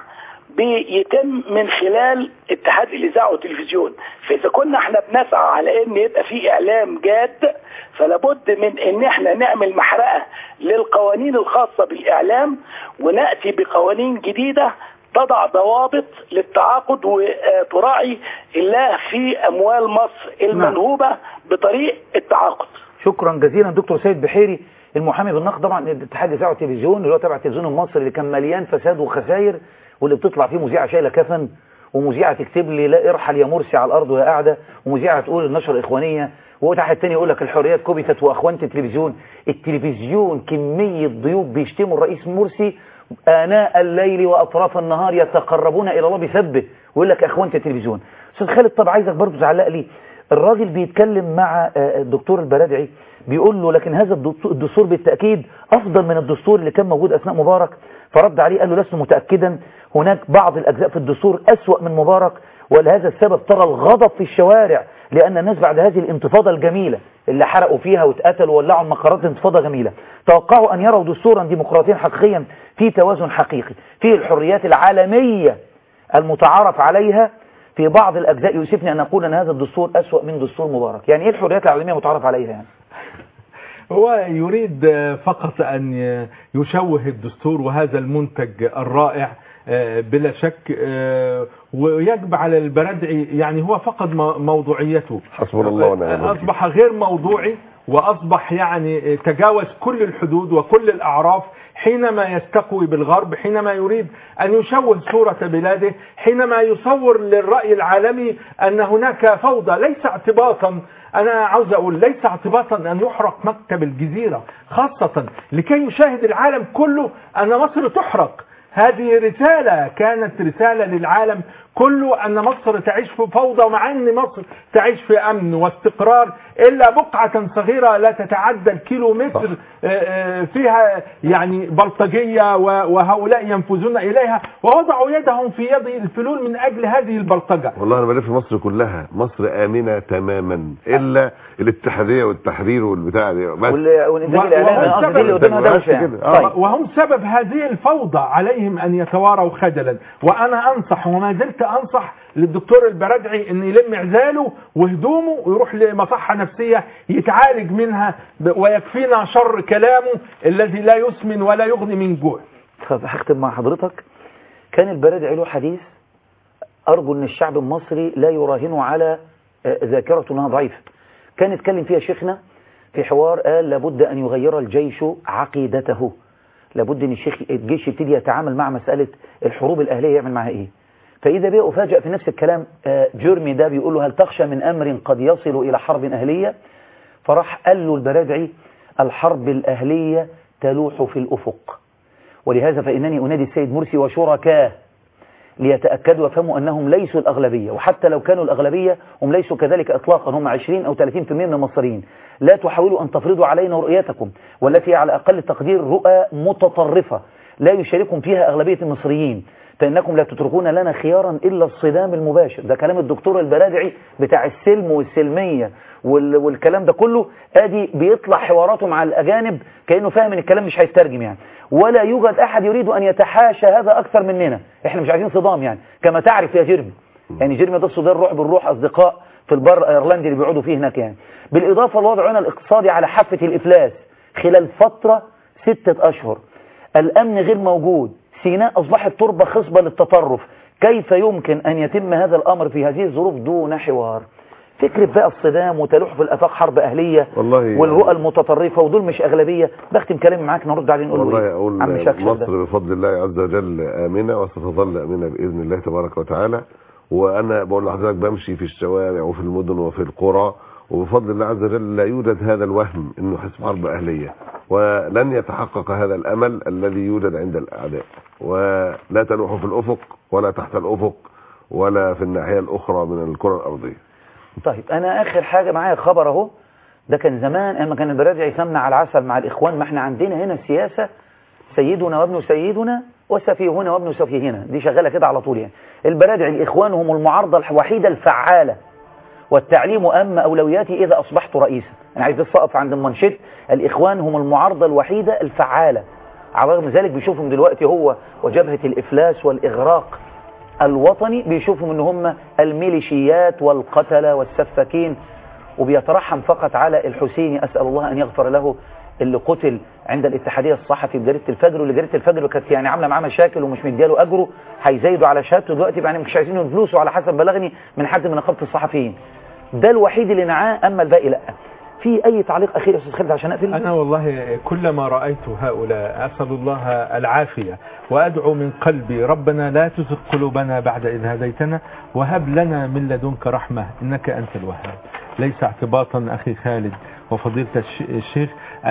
بيتم من خلال اتحاد الاذاعه والتلفزيون. فاذا كنا احنا بنسعى على ان يبقى في اعلام جاد، فلابد من ان احنا نعمل محرقه للقوانين الخاصه بالاعلام، وناتي بقوانين جديده تضع ضوابط للتعاقد وتراعي الله في اموال مصر المنهوبه بطريق التعاقد. شكرا جزيلا دكتور سيد بحيري المحامي بالنقد. طبعا اتحاد الاذاعه والتلفزيون اللي هو تبع التلفزيون المصري اللي كان مليان فساد وخسائر، واللي بتطلع فيه مذيعه شايله كفن، ومذيعه تكتب لي لا ارحل يا مرسي على الارض وهي قاعده، ومذيعه تقول النشر اخوانيه، وتحت الثاني يقول لك الحريات كبتت واخوانه التلفزيون كميه ضيوف بيشتموا الرئيس مرسي آناء الليل وأطراف النهار يتقربون إلى الله بسبه، ويقول لك أخوانة التلفزيون. أستاذ خالد طب عايزك برضو تعلق لي، الراجل بيتكلم مع الدكتور البرادعي بيقول له لكن هذا الدستور بالتأكيد أفضل من الدستور اللي كان موجود أثناء مبارك، فرد عليه قال له لست متأكدا، هناك بعض الأجزاء في الدستور أسوأ من مبارك، ولهذا السبب ترى الغضب في الشوارع، لأن الناس بعد هذه الانتفاضة الجميلة اللي حرقوا فيها واتقتلوا وولعوا المقرات، انتفاضة جميلة، توقعوا أن يروا دستورا ديمقراطيا حقيقيا في توازن حقيقي فيه الحريات العالمية المتعارف عليها. في بعض الأجزاء يؤسفني أن أقول أن هذا الدستور أسوأ من دستور مبارك. يعني إيه الحريات العالمية متعارف عليها يعني؟ هو يريد فقط أن يشوه الدستور وهذا المنتج الرائع بلا شك، ويجب على البرادعي يعني هو فقد موضوعيته، حسبنا الله ونعم الوكيل. أصبح غير موضوعي وأصبح يعني تجاوز كل الحدود وكل الأعراف حينما يستقوي بالغرب، حينما يريد أن يشوه صورة بلاده، حينما يصور للرأي العالمي أن هناك فوضى. ليس اعتباطا، أنا عاوز أقول ليس اعتباطا أن يحرق مكتب الجزيرة خاصة لكي يشاهد العالم كله أن مصر تحرق. هذه رسالة كانت رسالة للعالم كله أن مصر تعيش في فوضى، مع أن مصر تعيش في أمن واستقرار، إلا بقعة صغيرة لا تتعدى الكيلومتر فيها يعني بلطجية وهؤلاء ينفذون إليها، ووضعوا يدهم في يد الفلول من أجل هذه البلطجة. والله أنا بلف مصر كلها، مصر آمنة تماما إلا الاتحادية والتحرير والبتاع دي وهم سبب هذه الفوضى. عليهم أن يتواروا خجلا. وأنا أنصح وما زلت أنصح للدكتور البرادعي أن يلم عزاله وهدومه ويروح لمصحة نفسية يتعالج منها، ويكفينا شر كلامه الذي لا يسمن ولا يغني من جوع. هختم مع حضرتك. كان البرادعي له حديث أرجو أن الشعب المصري لا يراهنه على ذاكرته أنها ضعيفة. كان يتكلم فيها شيخنا في حوار، قال لابد أن يغير الجيش عقيدته، لابد أن الجيش يبتدي يتعامل مع مسألة الحروب الأهلية يعمل معها إيه. فإذا بيه أفاجأ في نفس الكلام جيرمي ده بيقول له هل تخشى من أمر قد يصل إلى حرب أهلية؟ فراح قال له البرادعي الحرب الأهلية تلوح في الأفق، ولهذا فإنني أنادي السيد مرسي وشركاه ليتأكدوا وفهموا أنهم ليسوا الأغلبية، وحتى لو كانوا الأغلبية هم ليسوا كذلك إطلاقا، هم 20 أو 30% من المصريين. لا تحاولوا أن تفرضوا علينا رؤيتكم، والتي على أقل تقدير رؤى متطرفة لا يشاركهم فيها أغلبية المصريين، فإنكم لا تتركون لنا خيارا إلا الصدام المباشر. ده كلام الدكتور البرادعي بتاع السلم والسلمية والكلام ده كله. ادي بيطلع حواراته مع الأجانب كأنه فاهم ان الكلام مش هيترجم يعني، ولا يوجد أحد يريد أن يتحاشى هذا أكثر مننا. احنا مش عايزين صدام يعني، كما تعرف يا جيرمي. يعني جيرمي ده الصدام روح بالروح أصدقاء في البر ايرلندي اللي بيقعدوا فيه هناك يعني. بالإضافة لوضعنا الاقتصادي على حافة الإفلاس خلال فترة 6 أشهر، الأمن غير موجود، سيناء أصبحت تربة خصبة للتطرف. كيف يمكن أن يتم هذا الأمر في هذه الظروف دون حوار؟ فكرة بقى الصدام وتلوح في الآفاق حرب أهلية والرؤى المتطرفة، ودول مش أغلبية. بختم كلامي معاك نرد عليه نقول والله أقول مصر بفضل الله عز وجل آمنة وستظل آمنة بإذن الله تبارك وتعالى. وأنا بقول لحضرتك بمشي في الشوارع وفي المدن وفي القرى، وبفضل الله عز وجل لا يوجد هذا الوهم انه حزب حرب اهليه، ولن يتحقق هذا الامل الذي يوجد عند الاعداء، ولا تلوح في الافق ولا تحت الافق ولا في الناحيه الاخرى من الكره الارضيه. طيب انا اخر حاجه معايا خبر اهو، ده كان زمان اما كان البرادعي يسمنا على العسل مع الاخوان، ما احنا عندنا هنا السياسه سيدنا وابن سيدنا وسفيهنا وابن سفيهنا، دي شغاله كده على طول يعني. البرادعي الاخوان هم المعارضه الوحيده الفعاله، والتعليم أهم أولوياتي إذا أصبحت رئيسا. أنا عايز بس أقف عند المنشد، الإخوان هم المعارضة الوحيدة الفعالة. على رغم ذلك بيشوفهم دلوقتي هو وجبهة الإفلاس والإغراق الوطني، بيشوفهم إن هم الميليشيات والقتلة والسفاكين، وبيترحم فقط على الحسيني، أسأل الله أن يغفر له، اللي قتل عند الاتحادية الصحفي بجريدة الفجر، واللي جريدة الفجر كانت يعني عامله معاه مشاكل ومش مدياله أجره، هيزايدوا على شهادته دلوقتي، يعني مش عايزين فلوسه على حسب بلغني من حد من نقابة الصحفيين. ده الوحيد اللي نعاه، أما الباقي لا. في أي تعليق أخير يا أستاذ خالد عشان أقفل؟ أنا والله كلما رأيت هؤلاء أسأل الله العافية وأدعو من قلبي ربنا لا تزغ قلوبنا بعد إذ هديتنا وهب لنا من لدنك رحمة إنك أنت الوهاب. ليس اعتباطا أخي خالد وفضيلة الشيخ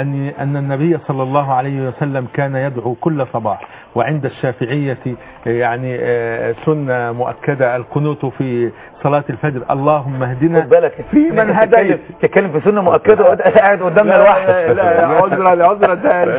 أن النبي صلى الله عليه وسلم كان يدعو كل صباح، وعند الشافعية يعني سنة مؤكدة القنوت في صلاة الفجر، اللهم اهدنا في من هديت. تتكلم في سنة مؤكدة وقاعد قدامنا لوحدك. لا عذرا ده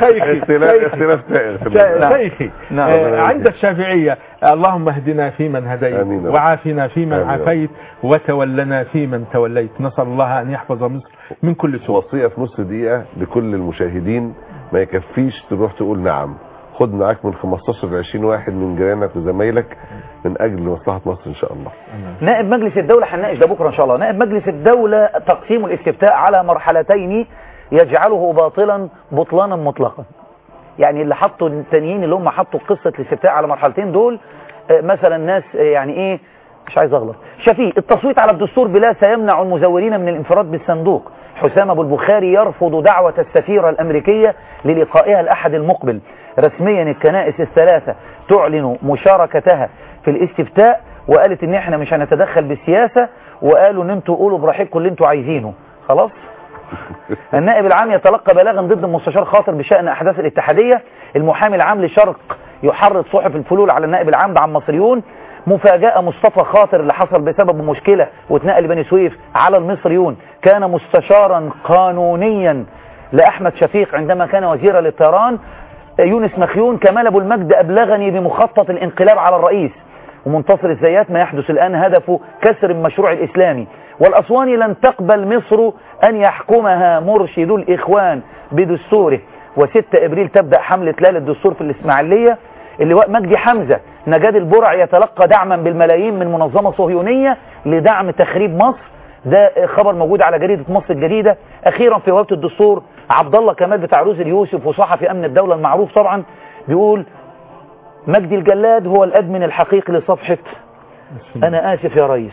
شيخي عند الشافعية اللهم اهدنا في من هديت وعافنا في من عافيت وتولنا في من توليت. نسأل الله أن يحفظ مصر من كل سوء. وصية في نص دقيقة لكل المشاهدين، ما يكفيش تروح تقول نعم، خد معاك من 15 ل 20 واحد من جيرانك وزمايلك من أجل مصلحة مصر إن شاء الله. نائب مجلس الدولة هنناقش ده بكرة إن شاء الله. نائب مجلس الدولة تقسيم الاستفتاء على مرحلتين يجعله باطلا بطلانا مطلقا. يعني اللي حطوا التانيين اللي هم حطوا قصة الاستفتاء على مرحلتين دول مثلا ناس يعني ايه مش عايز اغلط. شفيق التصويت على الدستور بلا سيمنع المزورين من الانفراد بالصندوق. حسام ابو البخاري يرفض دعوة السفيرة الامريكية للقائها الاحد المقبل. رسميا الكنائس الثلاثة تعلن مشاركتها في الاستفتاء وقالت ان احنا مش هنتدخل بالسياسة وقالوا ان انتوا قولوا براحتكم اللي انتوا عايزينه خلاص. النائب العام يتلقى بلاغا ضد المستشار خاطر بشأن احداث الاتحادية. المحامي العام لشرق يحرض صحف الفلول على النائب العام بعم مصريون. مفاجأة مصطفى خاطر اللي حصل بسبب مشكلة واتنقل لبني سويف على المصريون. كان مستشارا قانونيا لأحمد شفيق عندما كان وزيرا للطيران. يونس مخيون كمال ابو المجد أبلغني بمخطط الانقلاب على الرئيس. ومنتصر الزيات ما يحدث الآن هدفه كسر المشروع الإسلامي. والأسواني لن تقبل مصر أن يحكمها مرشد الإخوان بدستوره. و6 إبريل تبدأ حملة لا للدستور في الإسماعيلية. اللواء مجدي حمزة نجاد البرع يتلقى دعما بالملايين من منظمة صهيونية لدعم تخريب مصر. ده خبر موجود على جريدة مصر الجديدة. أخيرا في هوابة الدستور عبد الله كمال بتاع روز اليوسف وصحفي أمن الدولة المعروف طبعا بيقول مجدي الجلاد هو الأدمن الحقيقي لصفحة أنا آسف يا ريس.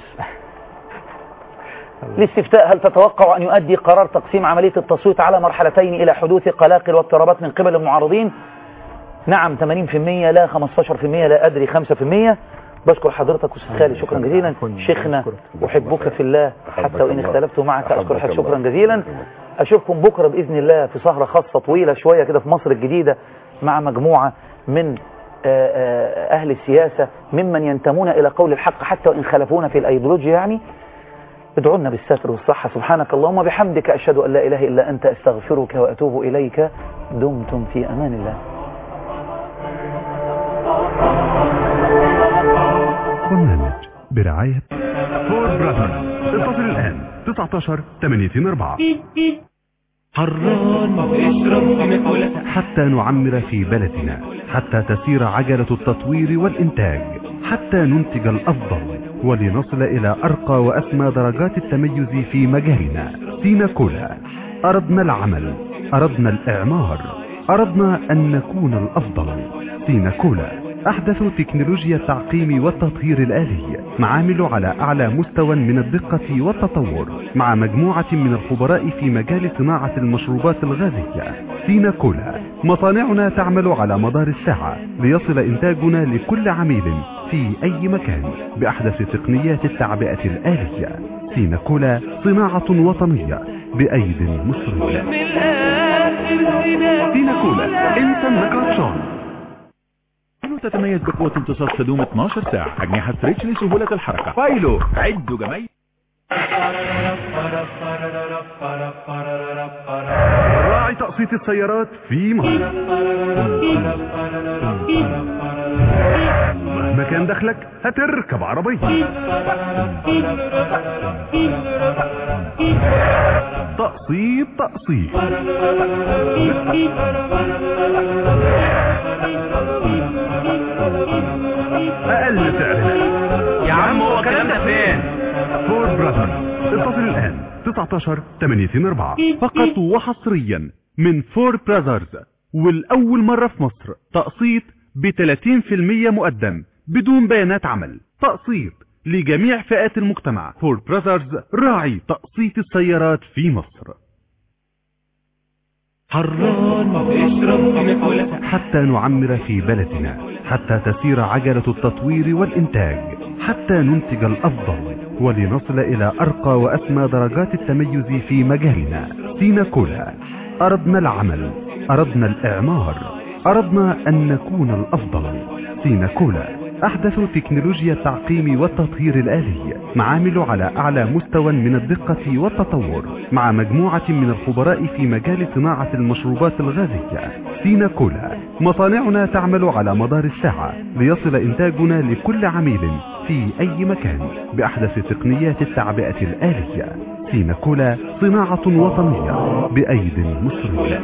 الاستفتاء هل تتوقع أن يؤدي قرار تقسيم عملية التصويت على مرحلتين إلى حدوث قلاقل واضطرابات من قبل المعارضين؟ نعم 80%، لا 15%، لا أدري 5%. بشكر حضرتك أستاذ خالد شكرا جزيلا. شيخنا أحبك في الله حتى وإن اختلفت معك أشكر حضرتك شكرا جزيلا. أشوفكم بكرة بإذن الله في سهرة خاصة طويلة شوية كده في مصر الجديدة مع مجموعة من أهل السياسة ممن ينتمون إلى قول الحق حتى وإن خلفونا في الأيديولوجيا. يعني ادعوا لنا بالستر والصحة. سبحانك اللهم بحمدك أشهد أن لا إله إلا أنت أستغفرك وأتوب إليك. دمتم في أمان الله. برنامج برعاية فور براذرز. اتصل الآن 19 824 حران اشرب حتى نعمر في بلدنا، حتى تسير عجلة التطوير والإنتاج، حتى ننتج الأفضل ولنصل إلى أرقى وأسمى درجات التميز في مجالنا. سينا كولا. أردنا العمل، أردنا الإعمار، أردنا أن نكون الأفضل. سينا كولا أحدث تكنولوجيا التعقيم والتطهير الآلي، معامل على أعلى مستوى من الدقة والتطور، مع مجموعة من الخبراء في مجال صناعة المشروبات الغازية. سينا كولا. مصانعنا تعمل على مدار الساعة ليصل إنتاجنا لكل عميل في أي مكان بأحدث تقنيات التعبئة الآلية. سينا كولا صناعة وطنية بأيد مصرية. سينا كولا انت النكاتشون. تتميز بقوة امتصاص تدوم 12 ساعة، أجنحة ستريتش لسهولة الحركة. فايلو عدوا جميع. راعي تقسيط السيارات في مصر. مهما كان دخلك هتركب عربية. تقسيط أقل سعر يا عم. هو الكلام ده فين؟ فور براذرز. اتصل الآن 19 824 فقط وحصريا من فور براذرز. والأول مرة في مصر تقسيط ب30% مقدم بدون بيانات عمل. تقسيط لجميع فئات المجتمع. فور براذرز راعي تقسيط السيارات في مصر. حران اشرب حتى نعمر في بلدنا، حتى تسير عجلة التطوير والإنتاج، حتى ننتج الأفضل ولنصل إلى أرقى وأسمى درجات التميز في مجالنا. سينا كولا. أردنا العمل، أردنا الإعمار، أردنا أن نكون الأفضل. سينا كولا أحدث تكنولوجيا التعقيم والتطهير الآلي، معامل على أعلى مستوى من الدقة والتطور، مع مجموعة من الخبراء في مجال صناعة المشروبات الغازية. سينا كولا. مصانعنا تعمل على مدار الساعة ليصل إنتاجنا لكل عميل في أي مكان بأحدث تقنيات التعبئة الآلية. سينا كولا صناعة وطنية بأيد مصرية.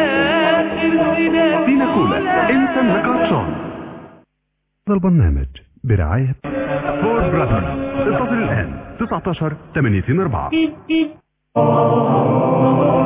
سينا كولا انت النكاتشون. هذا البرنامج برعاية فور براذرز. اتصل الآن 19 824